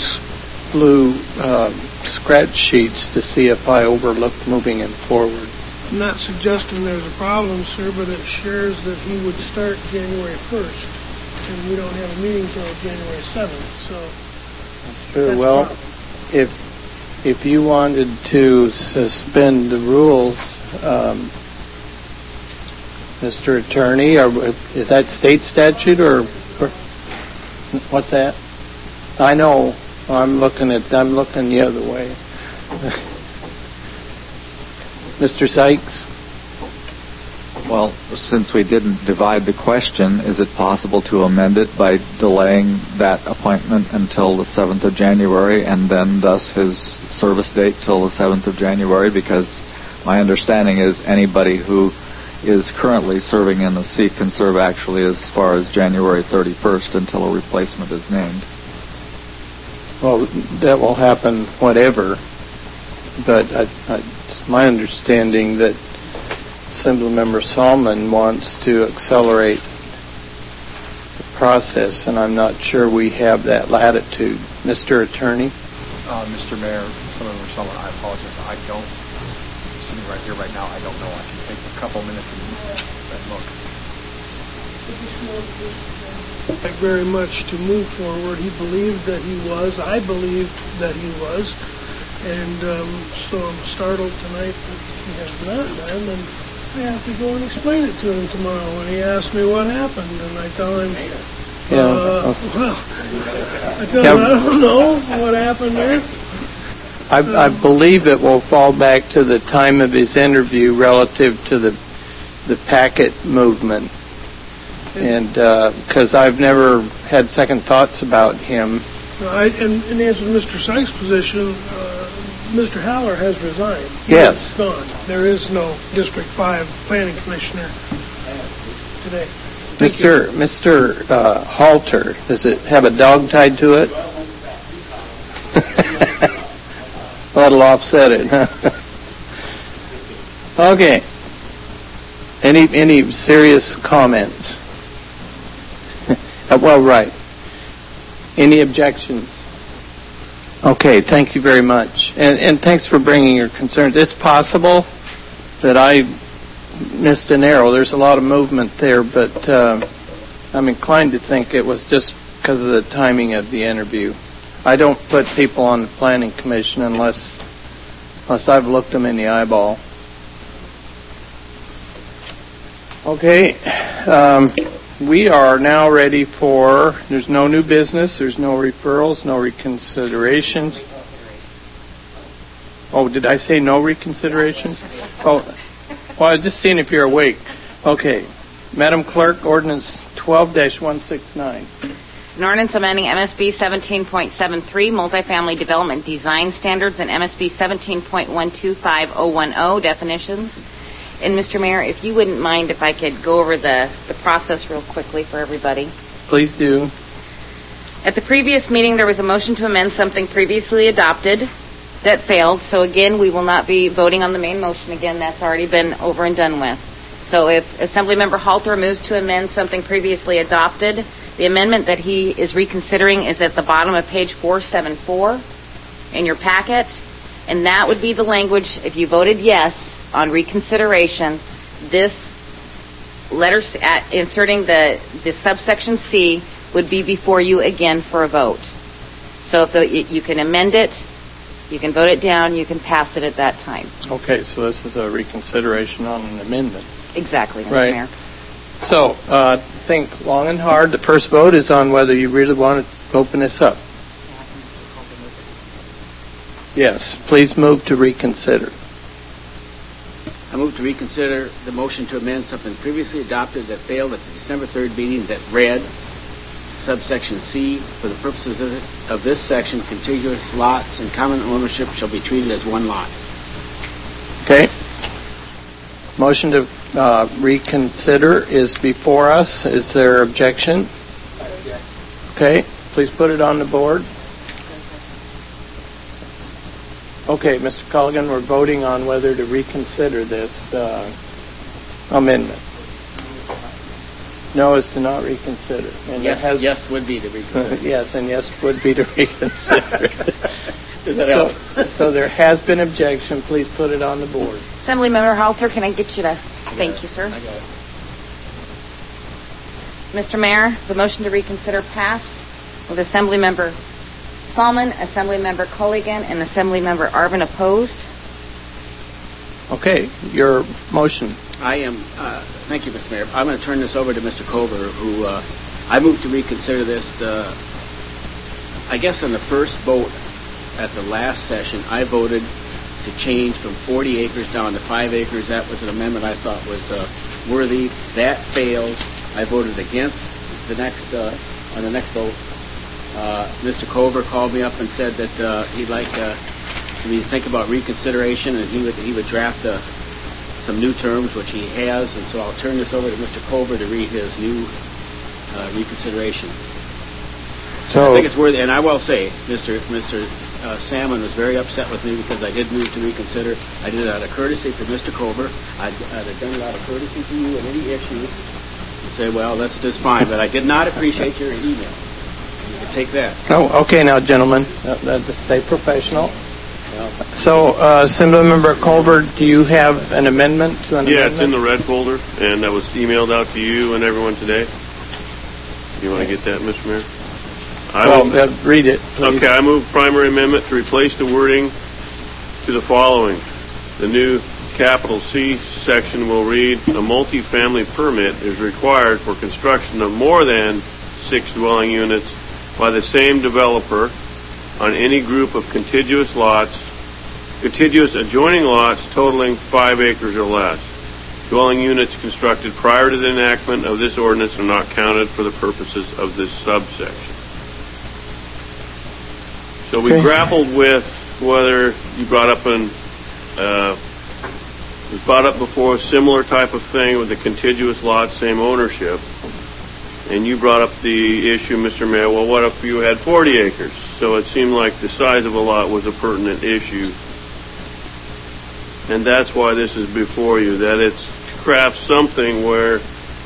scratch sheets to see if I overlooked moving him forward. I'm not suggesting there's a problem, sir, but it shares that he would start January 1st. And we don't have a meeting until January 7th, so... Sure, well, if you wanted to suspend the rules, Mr. Attorney, is that state statute or what's that? I know. I'm looking the other way. Mr. Sykes? Well, since we didn't divide the question, is it possible to amend it by delaying that appointment until the 7th of January and then thus his service date till the 7th of January? Because my understanding is anybody who is currently serving in the seat can serve actually as far as January 31st until a replacement is named. Well, that will happen whatever, but it's my understanding that Assemblymember Salmon wants to accelerate the process, and I'm not sure we have that latitude. Mr. Attorney? Mr. Mayor, Assemblymember Salmon, I apologize. I don't, sitting right here right now, I don't know. I can take a couple minutes and look. Like very much to move forward. He believed that he was. I believed that he was. And so I'm startled tonight that he has not done. And I have to go and explain it to him tomorrow when he asks me what happened. And I tell him, I don't know what happened there. I believe it will fall back to the time of his interview relative to the packet movement. And because I've never had second thoughts about him. And in answer to Mr. Sykes' position, Mr. Haller has resigned. Yes. He's gone. There is no District 5 planning commissioner today. Mr. Halter, does it have a dog tied to it? That'll offset it. Okay. Any serious comments? Well, right. Any objections? Okay, thank you very much. And thanks for bringing your concerns. It's possible that I missed an arrow. There's a lot of movement there, but I'm inclined to think it was just because of the timing of the interview. I don't put people on the Planning Commission unless I've looked them in the eyeball. Okay. We are now ready for, there's no new business, there's no referrals, no reconsiderations. Oh, did I say no reconsiderations? Oh, well, I was just seeing if you're awake. Okay. Madam Clerk, Ordinance 12-169. An ordinance amending MSB 17.73, Multifamily Development Design Standards, and MSB 17.125010, Definitions. And, Mr. Mayor, if you wouldn't mind if I could go over the process real quickly for everybody. Please do. At the previous meeting, there was a motion to amend something previously adopted that failed. So, again, we will not be voting on the main motion again. That's already been over and done with. So if Assemblymember Halter moves to amend something previously adopted, the amendment that he is reconsidering is at the bottom of page 474 in your packet. And that would be the language, if you voted yes on reconsideration, this letter inserting the subsection C would be before you again for a vote. So if you can amend it, you can vote it down, you can pass it at that time. Okay, so this is a reconsideration on an amendment. Exactly, Mr. Right. Mayor. So, think long and hard. The first vote is on whether you really want to open this up. Yes, please move to reconsider. I move to reconsider the motion to amend something previously adopted that failed at the December 3rd meeting that read, subsection C, for the purposes of this section, contiguous lots and common ownership shall be treated as one lot. Okay. Motion to reconsider is before us. Is there objection? Okay. Please put it on the board. Okay, Mr. Culligan, we're voting on whether to reconsider this amendment. No is to not reconsider. And yes would be to reconsider. Yes, and yes would be to reconsider. So there has been objection. Please put it on the board. Assemblymember Halter, can I get you to... Thank you, sir. I got it. Mr. Mayor, the motion to reconsider passed with Assemblymember Salmon, Assemblymember Culligan, and Assemblymember Arvin opposed. Okay, your motion. I am, thank you, Mr. Mayor. I'm going to turn this over to Mr. Culver, who I moved to reconsider this. I guess in the first vote at the last session, I voted to to change from 40 acres down to 5 acres. That was an amendment I thought was worthy. That failed. I voted against the next on the next vote. Mr. Cover called me up and said that he'd like me to think about reconsideration, and he would draft some new terms, which he has. And so I'll turn this over to Mr. Cover to read his new reconsideration. So I think it's worthy, and I will say, Mr. Salmon was very upset with me because I did move to reconsider. I did it out of courtesy for Mr. Cover. I'd have done it out of courtesy to you on any issue. And say, well, that's just fine, but I did not appreciate your email. You can take that. Oh, okay, now, gentlemen, stay professional. So, Assemblymember Culver, do you have an amendment to an amendment? Yeah, it's in the red folder, and that was emailed out to you and everyone today. You want to get that, Mr. Mayor? Read it, please. Okay, I move primary amendment to replace the wording to the following. The new capital C section will read, a multifamily permit is required for construction of more than 6 dwelling units by the same developer on any group of contiguous adjoining lots totaling 5 acres or less. Dwelling units constructed prior to the enactment of this ordinance are not counted for the purposes of this subsection. So we grappled with whether you brought up it was brought up before, a similar type of thing with the contiguous lot, same ownership. And you brought up the issue, Mr. Mayor, well, what if you had 40 acres? So it seemed like the size of a lot was a pertinent issue. And that's why this is before you, that it's to craft something where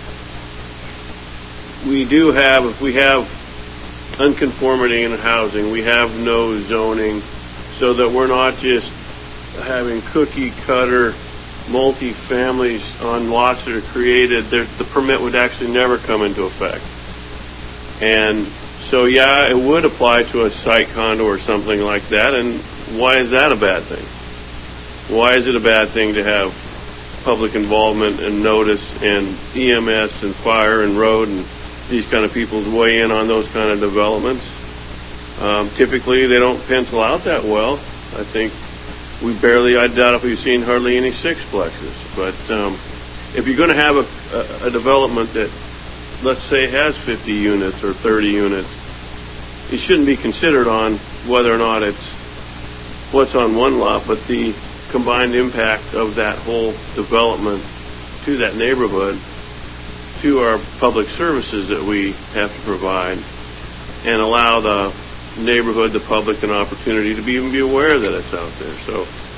we do have, if we have unconformity in housing, we have no zoning, so that we're not just having cookie-cutter multi-families on lots that are created. The permit would actually never come into effect. And so, yeah, it would apply to a site condo or something like that, and why is that a bad thing? Why is it a bad thing to have public involvement and notice and EMS and fire and road and these kind of people weigh in on those kind of developments? Typically, they don't pencil out that well. I think I doubt if we've seen hardly any sixplexes. But if you're going to have a development that, let's say, has 50 units or 30 units, it shouldn't be considered on whether or not it's what's on one lot, but the combined impact of that whole development to that neighborhood, to our public services that we have to provide, and allow the neighborhood, the public, an opportunity to even be aware that it's out there. So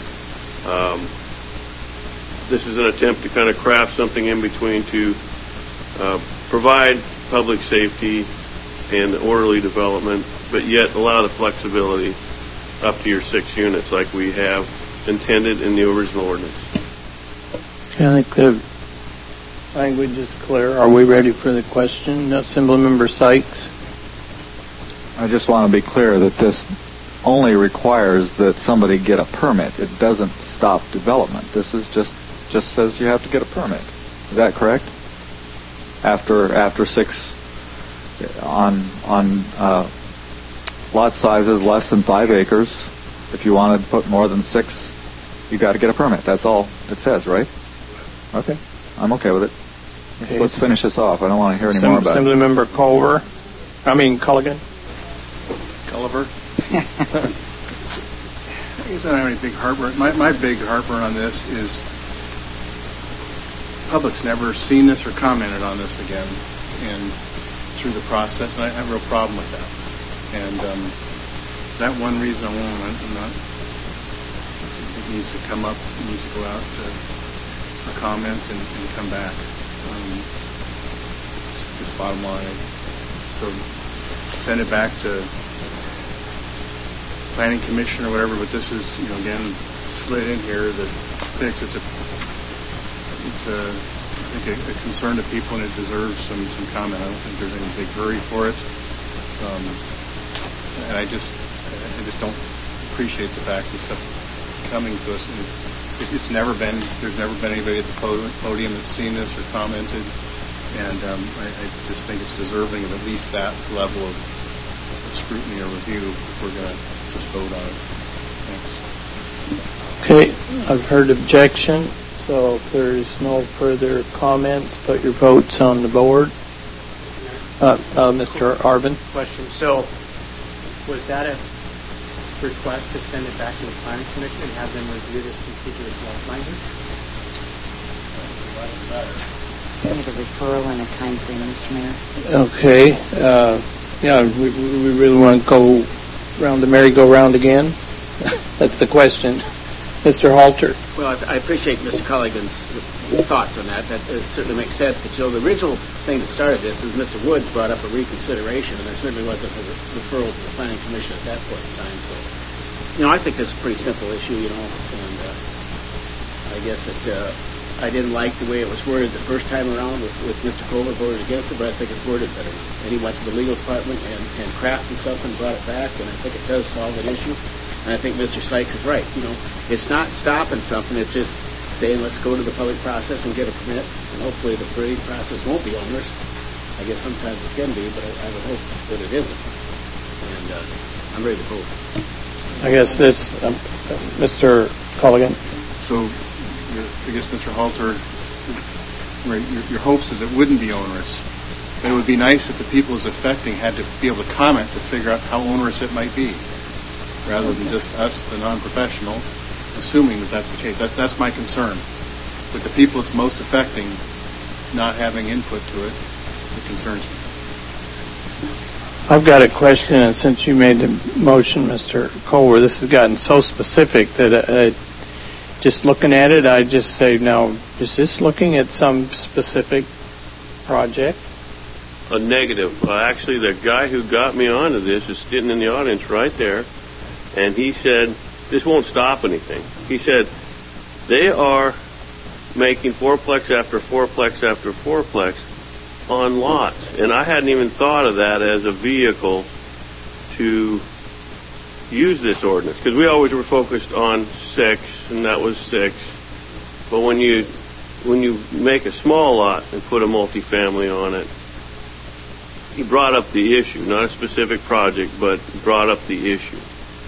this is an attempt to kind of craft something in between to provide public safety and orderly development, but yet allow the flexibility up to your 6 units like we have intended in the original ordinance. I think the language is clear. Are we ready for the question? Assemblymember Sykes? I just want to be clear that this only requires that somebody get a permit. It doesn't stop development. This is just says you have to get a permit. Is that correct? After 6 on lot sizes less than 5 acres, if you wanted to put more than 6, you got to get a permit. That's all it says, right? Okay, I'm okay with it. Let's finish this off. I don't want to hear any more about it. Assemblymember Culligan. Culliver. I guess I don't have any big heartburn. My big heartburn on this is public's never seen this or commented on this again, and through the process, and I have a real problem with that. And that one reason alone, it needs to come up, it needs to go out for comment and come back. Just bottom line. So send it back to Planning Commission or whatever, but this is, again, slid in here that fix. It's I think a concern to people, and it deserves some comment. I don't think there's any big hurry for it. And I just don't appreciate the fact that stuff coming to us. There's never been anybody at the podium that's seen this or commented, and I just think it's deserving of at least that level of scrutiny or review if we're going to just vote on it. Thanks. Okay, I've heard objection, so if there's no further comments, put your votes on the board. Mr. Arvin? Question. So, was that a request to send it back to the Planning Commission and have them review this contiguous lot language? We need a referral and a time frame, Mr. Mayor. Okay. We really want to go around the merry-go-round again? That's the question. Mr. Halter. Well, I appreciate Mr. Colligan's thoughts on that. That certainly makes sense. But, the original thing that started this is Mr. Woods brought up a reconsideration, and there certainly wasn't a referral to the Planning Commission at that point in time. So, I think this is a pretty simple issue, and I guess I didn't like the way it was worded the first time around with Mr. Kohler voted against it, but I think it's worded better now. And he went to the legal department and crafted something, brought it back, and I think it does solve an issue. And I think Mr. Sykes is right. It's not stopping something. It's just saying let's go to the public process and get a permit, and hopefully the permitting process won't be onerous. I guess sometimes it can be, but I would hope that it isn't. And I'm ready to vote. I guess this, Mr. Colligan. So, I guess, Mr. Halter, your hopes is it wouldn't be onerous. But it would be nice if the people it's affecting had to be able to comment to figure out how onerous it might be, rather than just us, the non-professional, assuming that that's the case. That's my concern. With the people it's most affecting not having input to it, it concerns me. I've got a question, and since you made the motion, Mr. Kohler, this has gotten so specific that just looking at it, I just say, now, is this looking at some specific project? A negative. Actually, the guy who got me onto this is sitting in the audience right there, and he said, this won't stop anything. He said, they are making fourplex after fourplex after fourplex on lots. And I hadn't even thought of that as a vehicle to use this ordinance, because we always were focused on 6, and that was 6. But when you make a small lot and put a multifamily on it, he brought up the issue, not a specific project, but brought up the issue.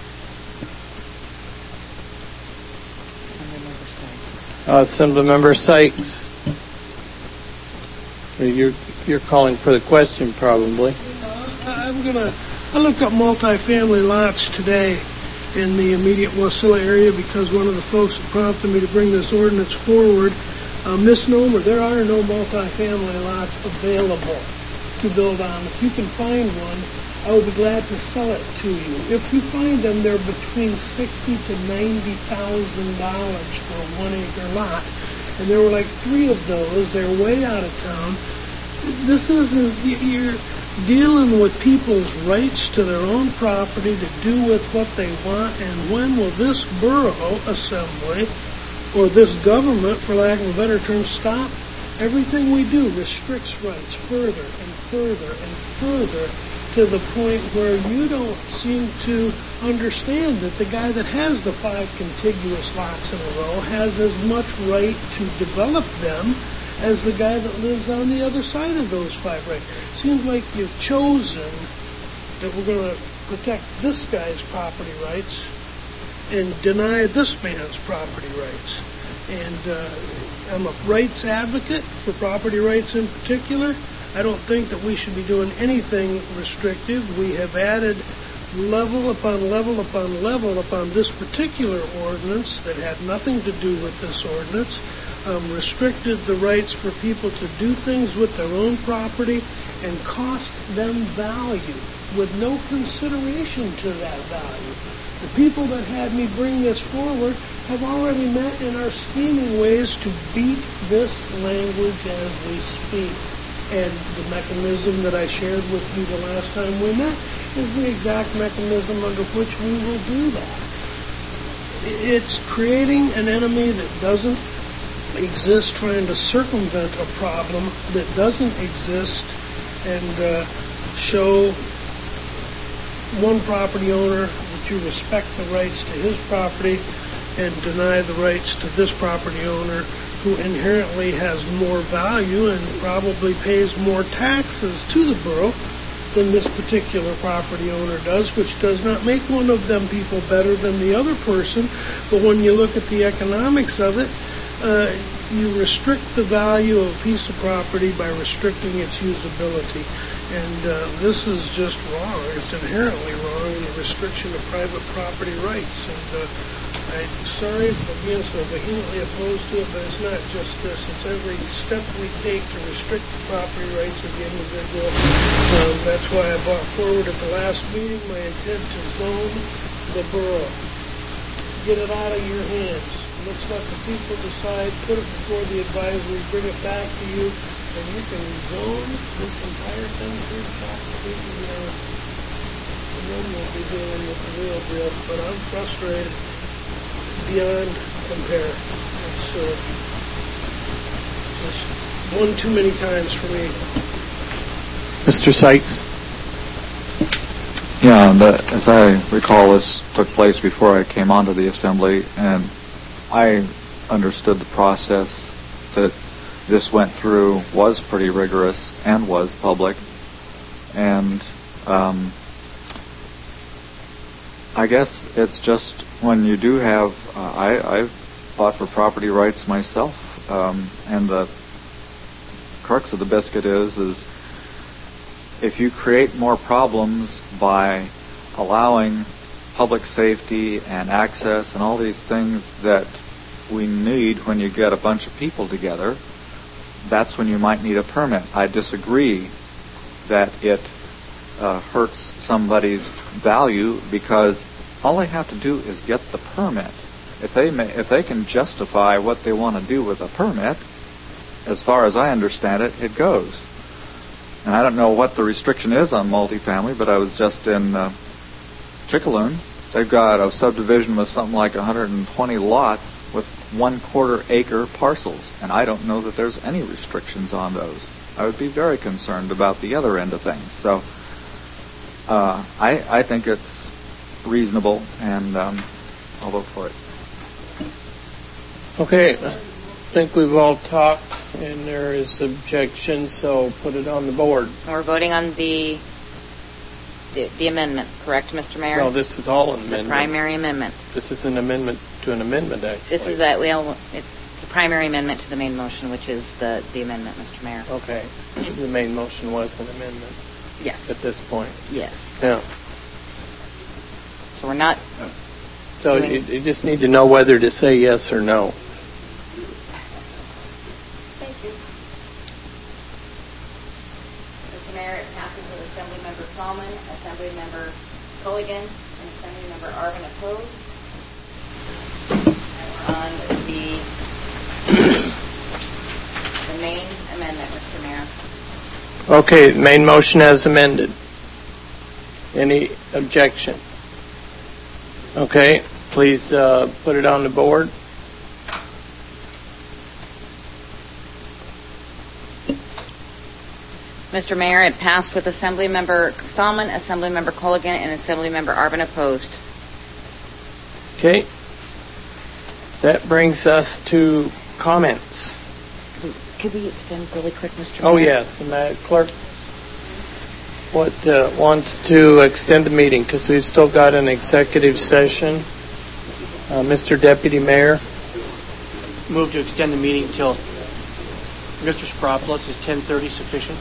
Assemblymember Sykes. You're calling for the question, probably. I looked up multifamily lots today in the immediate Wasilla area because one of the folks that prompted me to bring this ordinance forward, misnomer, there are no multifamily lots available to build on. If you can find one, I would be glad to sell it to you. If you find them, they're between $60,000 to $90,000 for a 1-acre lot. And there were like 3 of those. They're way out of town. This isn't, you're dealing with people's rights to their own property to do with what they want, and when will this borough assembly, or this government, for lack of a better term, stop? Everything we do restricts rights further and further and further, to the point where you don't seem to understand that the guy that has the 5 contiguous lots in a row has as much right to develop them as the guy that lives on the other side of those 5 rights. Seems like you've chosen that we're going to protect this guy's property rights and deny this man's property rights. And I'm a rights advocate for property rights in particular. I don't think that we should be doing anything restrictive. We have added level upon level upon level upon this particular ordinance that had nothing to do with this ordinance, restricted the rights for people to do things with their own property and cost them value with no consideration to that value. The people that had me bring this forward have already met and are scheming ways to beat this language as we speak. And the mechanism that I shared with you the last time we met is the exact mechanism under which we will do that. It's creating an enemy that doesn't exist, trying to circumvent a problem that doesn't exist, and show one property owner that you respect the rights to his property and deny the rights to this property owner who inherently has more value and probably pays more taxes to the borough than this particular property owner does, which does not make one of them people better than the other person. But when you look at the economics of it, you restrict the value of a piece of property by restricting its usability. And this is just wrong. It's inherently wrong in the restriction of private property rights. And I'm sorry for being so vehemently opposed to it, but it's not just this. It's every step we take to restrict the property rights of the individual. That's why I brought forward at the last meeting my intent to zone the borough. Get it out of your hands. Let's let the people decide, put it before the advisory, bring it back to you, and you can zone this entire thing through the property, and then we'll be dealing with the real deal. But I'm frustrated beyond compare. It's just one too many times for me. Mr. Sykes. Yeah, as I recall, this took place before I came onto the assembly, and I understood the process that this went through was pretty rigorous and was public. And I guess it's just when you do have, I've fought for property rights myself, and the crux of the biscuit is if you create more problems by allowing public safety and access and all these things that we need when you get a bunch of people together, that's when you might need a permit. I disagree that it hurts somebody's value, because all they have to do is get the permit. If they can justify what they want to do with a permit, as far as I understand it, it goes. And I don't know what the restriction is on multifamily, but I was just in Chickaloon. They've got a subdivision with something like 120 lots with 1/4 acre parcels, and I don't know that there's any restrictions on those. I would be very concerned about the other end of things. So I think it's reasonable, and I'll vote for it. Okay, I think we've all talked, and there is objection, so put it on the board. We're voting on the amendment, correct, Mr. Mayor? No, this is all an amendment. The primary amendment. This is an amendment to an amendment, actually. This is it's a primary amendment to the main motion, which is the amendment, Mr. Mayor. Okay. The main motion was an amendment. Yes. At this point. Yes. Yeah. So we're not... So you just need to know whether to say yes or no. Thank you. Mr. Mayor, it passes with Assemblymember Solomon, Assemblymember Culligan, and Assemblymember Arvin opposed. On the main amendment, Mr. Mayor. Okay, main motion as amended. Any objection? Okay, please put it on the board. Mr. Mayor, it passed with Assemblymember Solomon, Assemblymember Culligan, and Assemblymember Arvin opposed. Okay. That brings us to comments. Could we extend really quick, Mr. Mayor? Oh, yes. The clerk wants to extend the meeting because we've still got an executive session. Mr. Deputy Mayor. Move to extend the meeting till Mr. Spropoulos. Is 10:30 sufficient?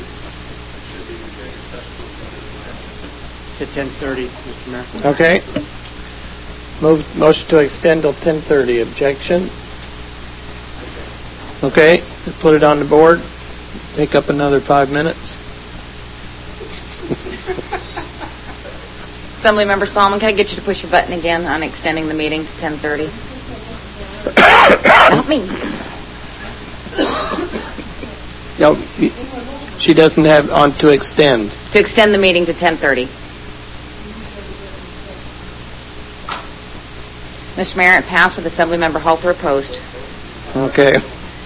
To 10:30, Mr. Mayor. Okay. Motion to extend till 10:30. Objection? Okay. Put it on the board. Take up another 5 minutes. Assemblymember Solomon, can I get you to push your button again on extending the meeting to 10:30? Help me. No, she doesn't have on to extend. To extend the meeting to 10:30. Mr. Mayor, it passed with Assemblymember Halter opposed. Okay.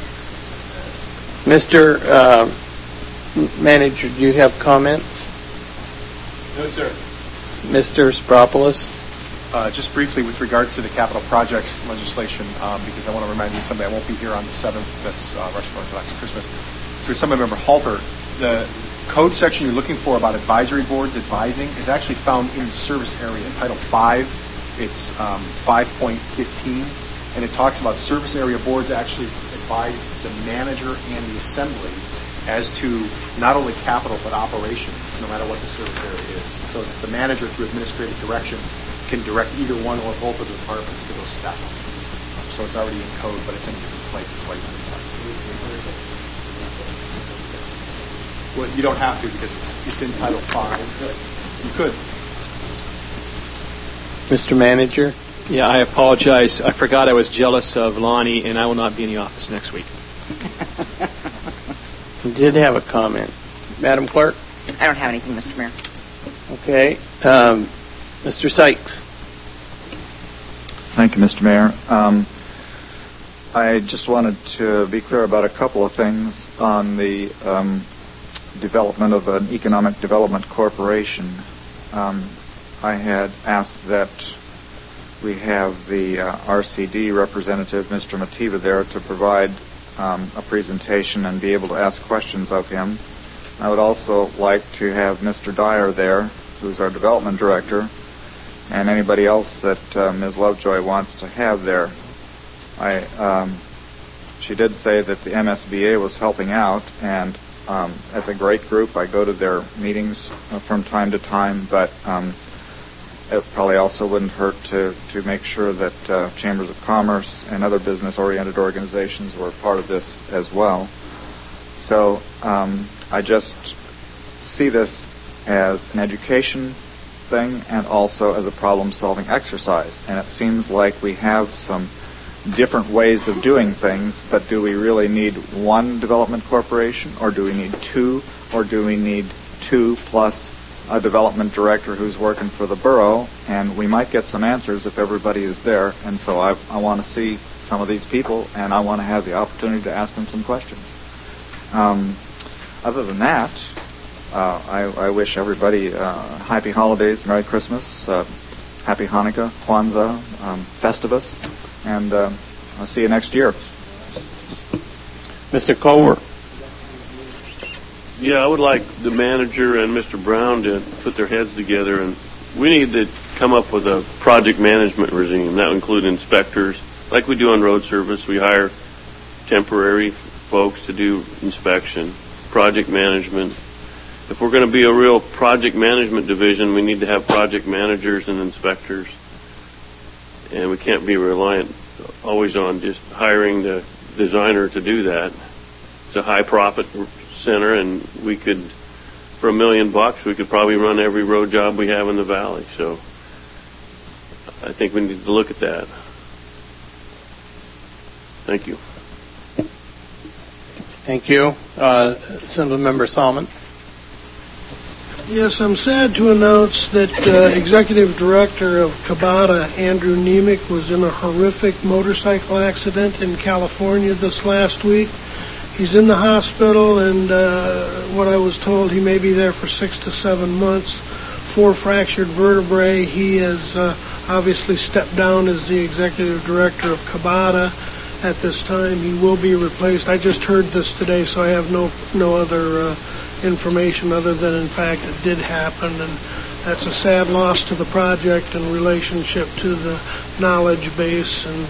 Mr. Manager, do you have comments? No, sir. Mr. Spropoulos? Just briefly with regards to the capital projects legislation, because I want to remind you of something. I won't be here on the 7th. That's rush until after Christmas. To Assemblymember Halter, code section you're looking for about advisory boards advising is actually found in the service area, Title 5. It's 5.15, and it talks about service area boards actually advise the manager and the assembly as to not only capital but operations, no matter what the service area is. So it's the manager through administrative direction can direct either one or both of the departments to go step. So it's already in code, but it's in a different place. That's why you Well, you don't have to because it's in Title 5. You could. Mr. Manager? Yeah, I apologize. I forgot I was jealous of Lonnie, and I will not be in the office next week. You did have a comment. Madam Clerk? I don't have anything, Mr. Mayor. Okay. Mr. Sykes? Thank you, Mr. Mayor. I just wanted to be clear about a couple of things on the development of an economic development corporation. I had asked that we have the RCD representative, Mr. Mativa, there to provide a presentation and be able to ask questions of him. I would also like to have Mr. Dyer there, who's our development director, and anybody else that Ms. Lovejoy wants to have there. She did say that the MSBA was helping out, and it's a great group. I go to their meetings from time to time, but it probably also wouldn't hurt to make sure that Chambers of Commerce and other business-oriented organizations were part of this as well. So I just see this as an education thing and also as a problem-solving exercise. And it seems like we have some different ways of doing things, but do we really need one development corporation, or do we need two, or do we need two plus a development director who's working for the borough? And we might get some answers if everybody is there. And so I want to see some of these people, and I want to have the opportunity to ask them some questions. Other than that, I wish everybody happy holidays, Merry Christmas, Happy Hanukkah, Kwanzaa, Festivus, and I'll see you next year. Mr. Culver. Yeah, I would like the manager and Mr. Brown to put their heads together, and we need to come up with a project management regime. That would include inspectors. Like we do on road service, we hire temporary folks to do inspection, project management. If we're going to be a real project management division, we need to have project managers and inspectors. And we can't be reliant always on just hiring the designer to do that. It's a high profit center, and we could, for $1 million, we could probably run every road job we have in the valley. So I think we need to look at that. Thank you. Thank you. Assemblymember Salmon. Yes, I'm sad to announce that Executive Director of Cabada, Andrew Nemec, was in a horrific motorcycle accident in California this last week. He's in the hospital, and what I was told, he may be there for 6 to 7 months. 4 fractured vertebrae. He has obviously stepped down as the Executive Director of Cabada at this time. He will be replaced. I just heard this today, so I have no other information other than, in fact, it did happen, and that's a sad loss to the project in relationship to the knowledge base and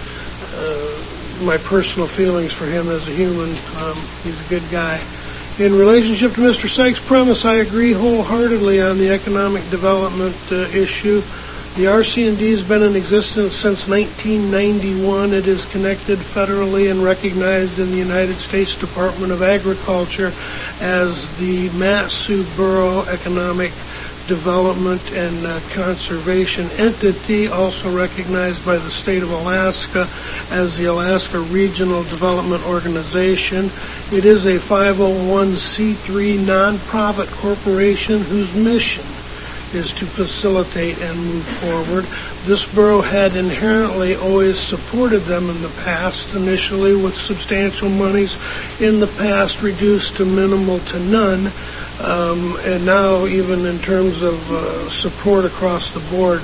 my personal feelings for him as a human. He's a good guy. In relationship to Mr. Sykes' premise, I agree wholeheartedly on the economic development issue. The RC&D has been in existence since 1991. It is connected federally and recognized in the United States Department of Agriculture as the Mat-Su Borough Economic Development and Conservation Entity, also recognized by the state of Alaska as the Alaska Regional Development Organization. It is a 501c3 nonprofit corporation whose mission is to facilitate and move forward. This borough had inherently always supported them in the past, initially with substantial monies, in the past reduced to minimal to none, and now even in terms of support across the board,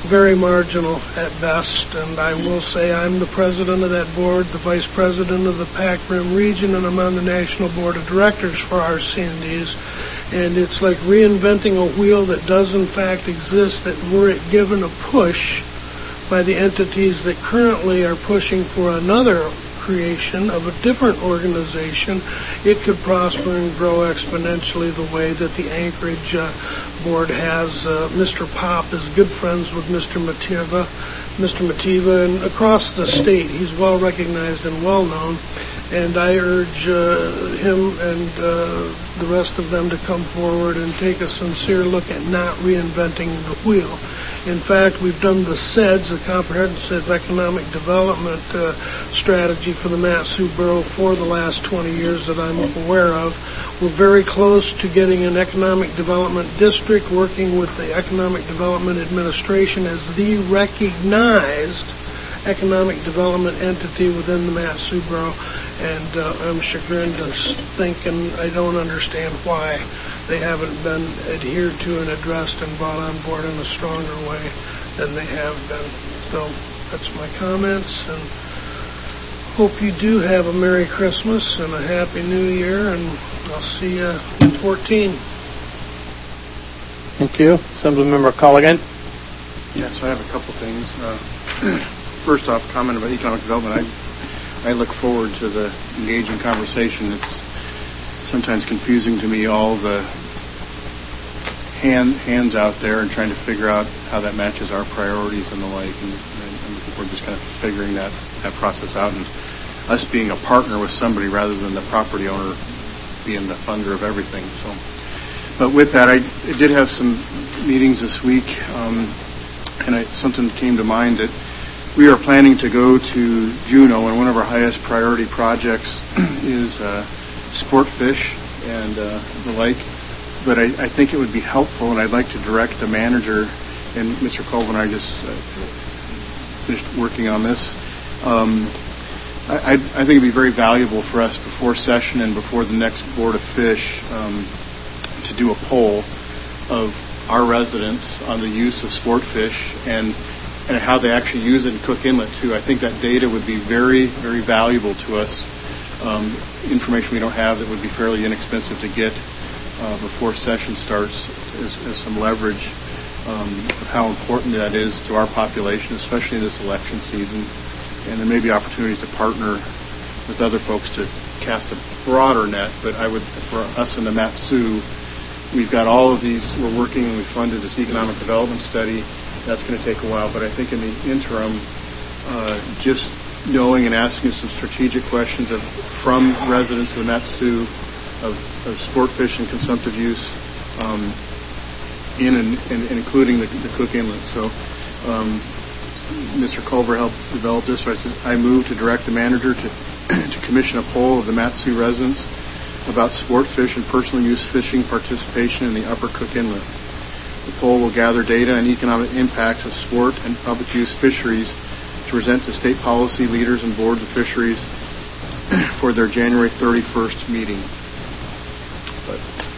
very marginal at best, and I will say I'm the president of that board, the vice president of the Pac Rim region, and I'm on the national board of directors for our CNDs. And it's like reinventing a wheel that does in fact exist, that were it given a push by the entities that currently are pushing for another creation of a different organization, it could prosper and grow exponentially the way that the Anchorage board has. Mr. Pop is good friends with Mr. Mativa, and across the state he's well recognized and well known, and I urge him and the rest of them to come forward and take a sincere look at not reinventing the wheel. In fact, we've done the CEDS, the Comprehensive Economic Development Strategy for the Mat-Su Borough for the last 20 years that I'm aware of. We're very close to getting an economic development district, working with the Economic Development Administration as the recognized economic development entity within the Mat-Su Borough, and I'm chagrined to think, and I don't understand why they haven't been adhered to and addressed and brought on board in a stronger way than they have been. So that's my comments, and hope you do have a Merry Christmas and a Happy New Year, and I'll see you in 14. Thank you. Assemblymember Colligan. Yes, I have a couple things. First off, comment about economic development. I look forward to the engaging conversation. It's sometimes confusing to me, all the hands out there and trying to figure out how that matches our priorities and the like. And we're just kind of figuring that process out, and us being a partner with somebody rather than the property owner being the funder of everything. So, but with that, I did have some meetings this week, and something came to mind that we are planning to go to Juneau, and one of our highest priority projects is sport fish and the like. But I think it would be helpful, and I'd like to direct the manager, and Mr. Colvin and I just finished working on this. I think it would be very valuable for us before session and before the next Board of Fish to do a poll of our residents on the use of sport fish and how they actually use it in Cook Inlet, too. I think that data would be very, very valuable to us. Information we don't have that would be fairly inexpensive to get before session starts as some leverage of how important that is to our population, especially in this election season. And there may be opportunities to partner with other folks to cast a broader net. But I would, for us in the Mat-Su, we've got all of these. We're working, and we funded this economic development study. That's going to take a while, but I think in the interim, just knowing and asking some strategic questions from residents of the Mat-Su of sport fish and consumptive use in and including the Cook Inlet. So Mr. Culver helped develop this. So I move to direct the manager to commission a poll of the Mat-Su residents about sport fish and personal use fishing participation in the Upper Cook Inlet. The poll will gather data on economic impacts of sport and public use fisheries to present to state policy leaders and boards of fisheries for their January 31st meeting. But,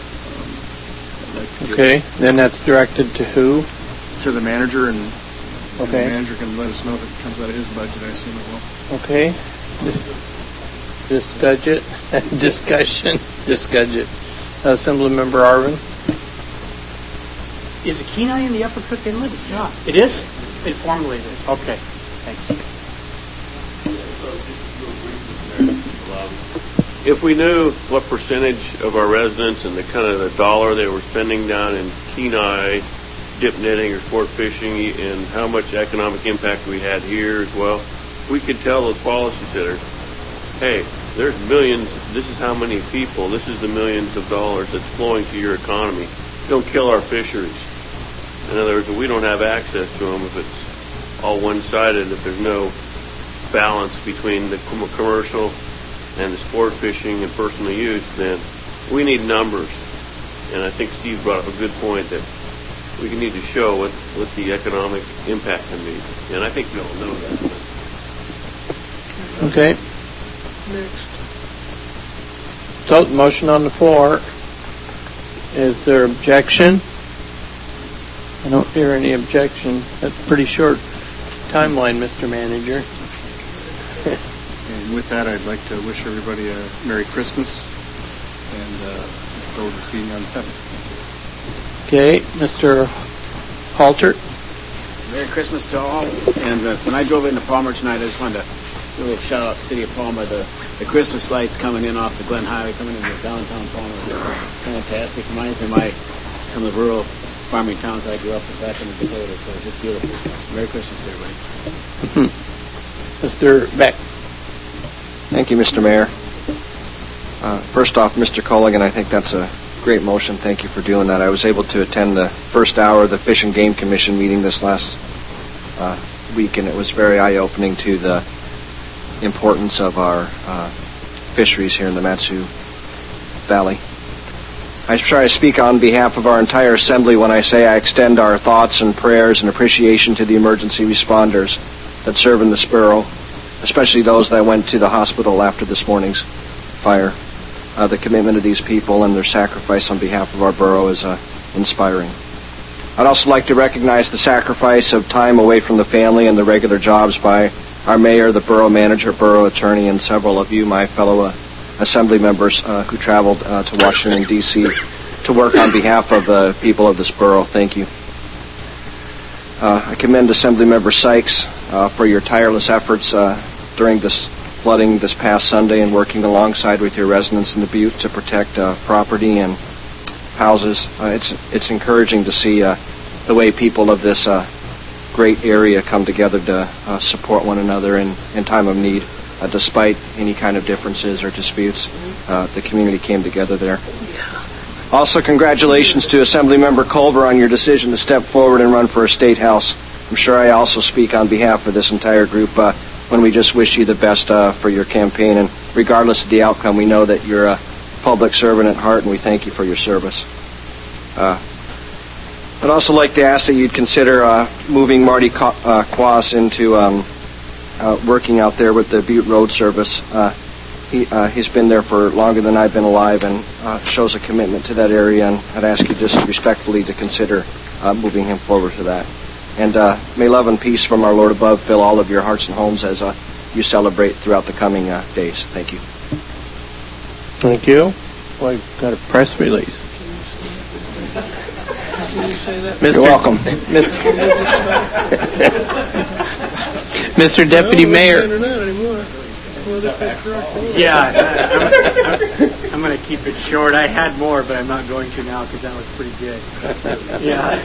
okay, then that's directed to who? To the manager, and okay. The manager can let us know if it comes out of his budget. I assume it will. Okay. Discussion. Assemblymember Arvin. Is Kenai in the Upper Cook Inlet? It's not. It is? It formally is. Okay. Thanks. If we knew what percentage of our residents and the kind of the dollar they were spending down in Kenai, dip netting or sport fishing, and how much economic impact we had here as well, we could tell those policy setters, hey, there's millions, this is how many people, this is the millions of dollars that's flowing to your economy. Don't kill our fisheries. In other words, if we don't have access to them, if it's all one-sided, if there's no balance between the commercial and the sport fishing and personal use, then we need numbers. And I think Steve brought up a good point that we need to show what the economic impact can be. And I think we all know that. Okay. Next. So, motion on the floor. Is there objection? I don't hear any objection. That's a pretty short timeline, Mr. Manager. And with that, I'd like to wish everybody a Merry Christmas and look forward to seeing you on the 7th. Okay, Mr. Halter. Merry Christmas to all. And when I drove into Palmer tonight, I just wanted to do a little shout out to the City of Palmer. The Christmas lights coming in off the Glen Highway, coming into downtown Palmer, is fantastic. Reminds me of some of the rural farming towns I grew up in back in the Dakota. So it's just beautiful. Merry Christmas to everybody. Mr. Beck. Thank you, Mr. Mayor. First off, Mr. Culligan, I think that's a great motion. Thank you for doing that. I was able to attend the first hour of the Fish and Game Commission meeting this last week, and it was very eye-opening to the importance of our fisheries here in the Mat-Su Valley. I'm sure I speak on behalf of our entire assembly when I say I extend our thoughts and prayers and appreciation to the emergency responders that serve in this borough, especially those that went to the hospital after this morning's fire. The commitment of these people and their sacrifice on behalf of our borough is inspiring. I'd also like to recognize the sacrifice of time away from the family and the regular jobs by our mayor, the borough manager, borough attorney, and several of you, my fellow assembly members who traveled to Washington, D.C. to work on behalf of the people of this borough. Thank you. I commend Assembly Member Sykes for your tireless efforts during this flooding this past Sunday and working alongside with your residents in the Butte to protect property and houses. It's encouraging to see the way people of this great area come together to support one another in time of need. Despite any kind of differences or disputes, the community came together there. Also, congratulations to Assemblymember Culver on your decision to step forward and run for a state house. I'm sure I also speak on behalf of this entire group when we just wish you the best for your campaign. And regardless of the outcome, we know that you're a public servant at heart, and we thank you for your service. I'd also like to ask that you'd consider moving Marty Quas into working out there with the Butte Road Service. He's been there for longer than I've been alive and shows a commitment to that area, and I'd ask you just respectfully to consider moving him forward to that. And may love and peace from our Lord above fill all of your hearts and homes as you celebrate throughout the coming days. Thank you. Thank you. Well, I've got a press release. You're welcome. Mr. Deputy Mayor. Yeah, I'm going to keep it short. I had more, but I'm not going to now because that was pretty good. Yeah.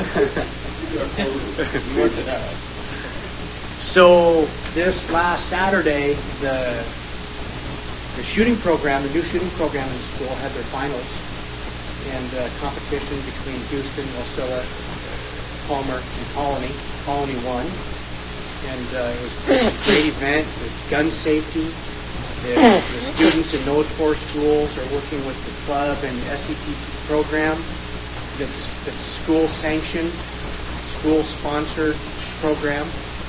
So this last Saturday, the shooting program, the new shooting program in the school had their finals and competition between Houston, Wasilla, Palmer, and Colony. Colony won. And it was a great event with gun safety. The students in those 4 schools are working with the club and SCT program. The school-sanctioned, school-sponsored program.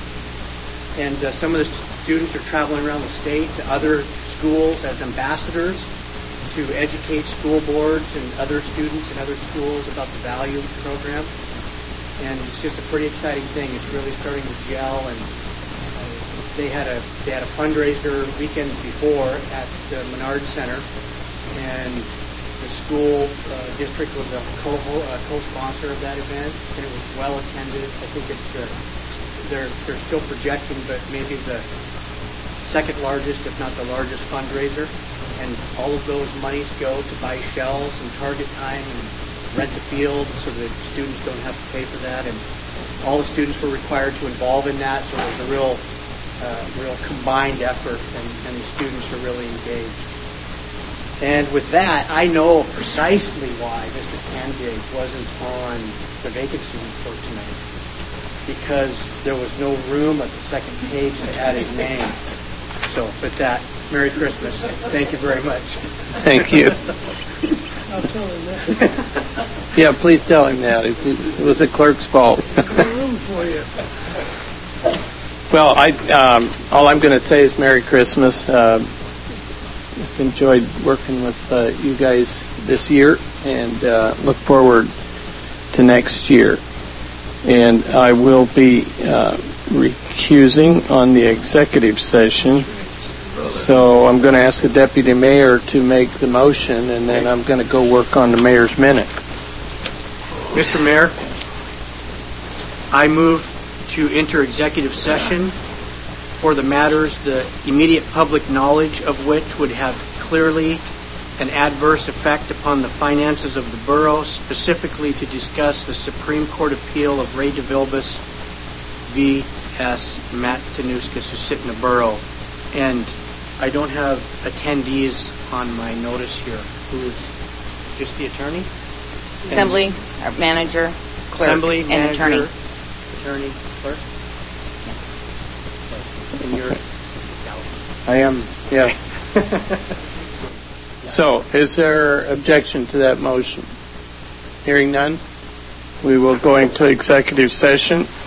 And some of the students are traveling around the state to other schools as ambassadors to educate school boards and other students in other schools about the value of the program. And it's just a pretty exciting thing. It's really starting to gel, and they had a fundraiser weekend before at the Menard Center, and the school district was a co-sponsor of that event, and it was well attended. I think it's they're still projecting, but maybe the second largest, if not the largest fundraiser, and all of those monies go to buy shells and target time and rent the field so that students don't have to pay for that, and all the students were required to involve in that, so it was a real combined effort, and the students are really engaged. And with that, I know precisely why Mr. Candig wasn't on the vacancy report tonight, because there was no room at the second page to add his name. So with that, Merry Christmas. Thank you very much. Thank you. I'll tell him that. Yeah, please tell him that. It was the clerk's fault. No room for you. Well, all I'm going to say is Merry Christmas. I've enjoyed working with you guys this year, and look forward to next year. And I will be recusing on the executive session. So I'm going to ask the deputy mayor to make the motion, and then I'm going to go work on the mayor's minute. Mr. Mayor, I move to enter executive session for the matters the immediate public knowledge of which would have clearly an adverse effect upon the finances of the borough, specifically to discuss the Supreme Court appeal of Ray DeVilbiss v. S. Matt Tanuskis, who sit in the borough. And I don't have attendees on my notice here. Who is just the attorney? Assembly, manager, clerk, Assembly, and manager, attorney. Attorney, clerk? And you're... I am, yes. So, is there objection to that motion? Hearing none, we will go into executive session.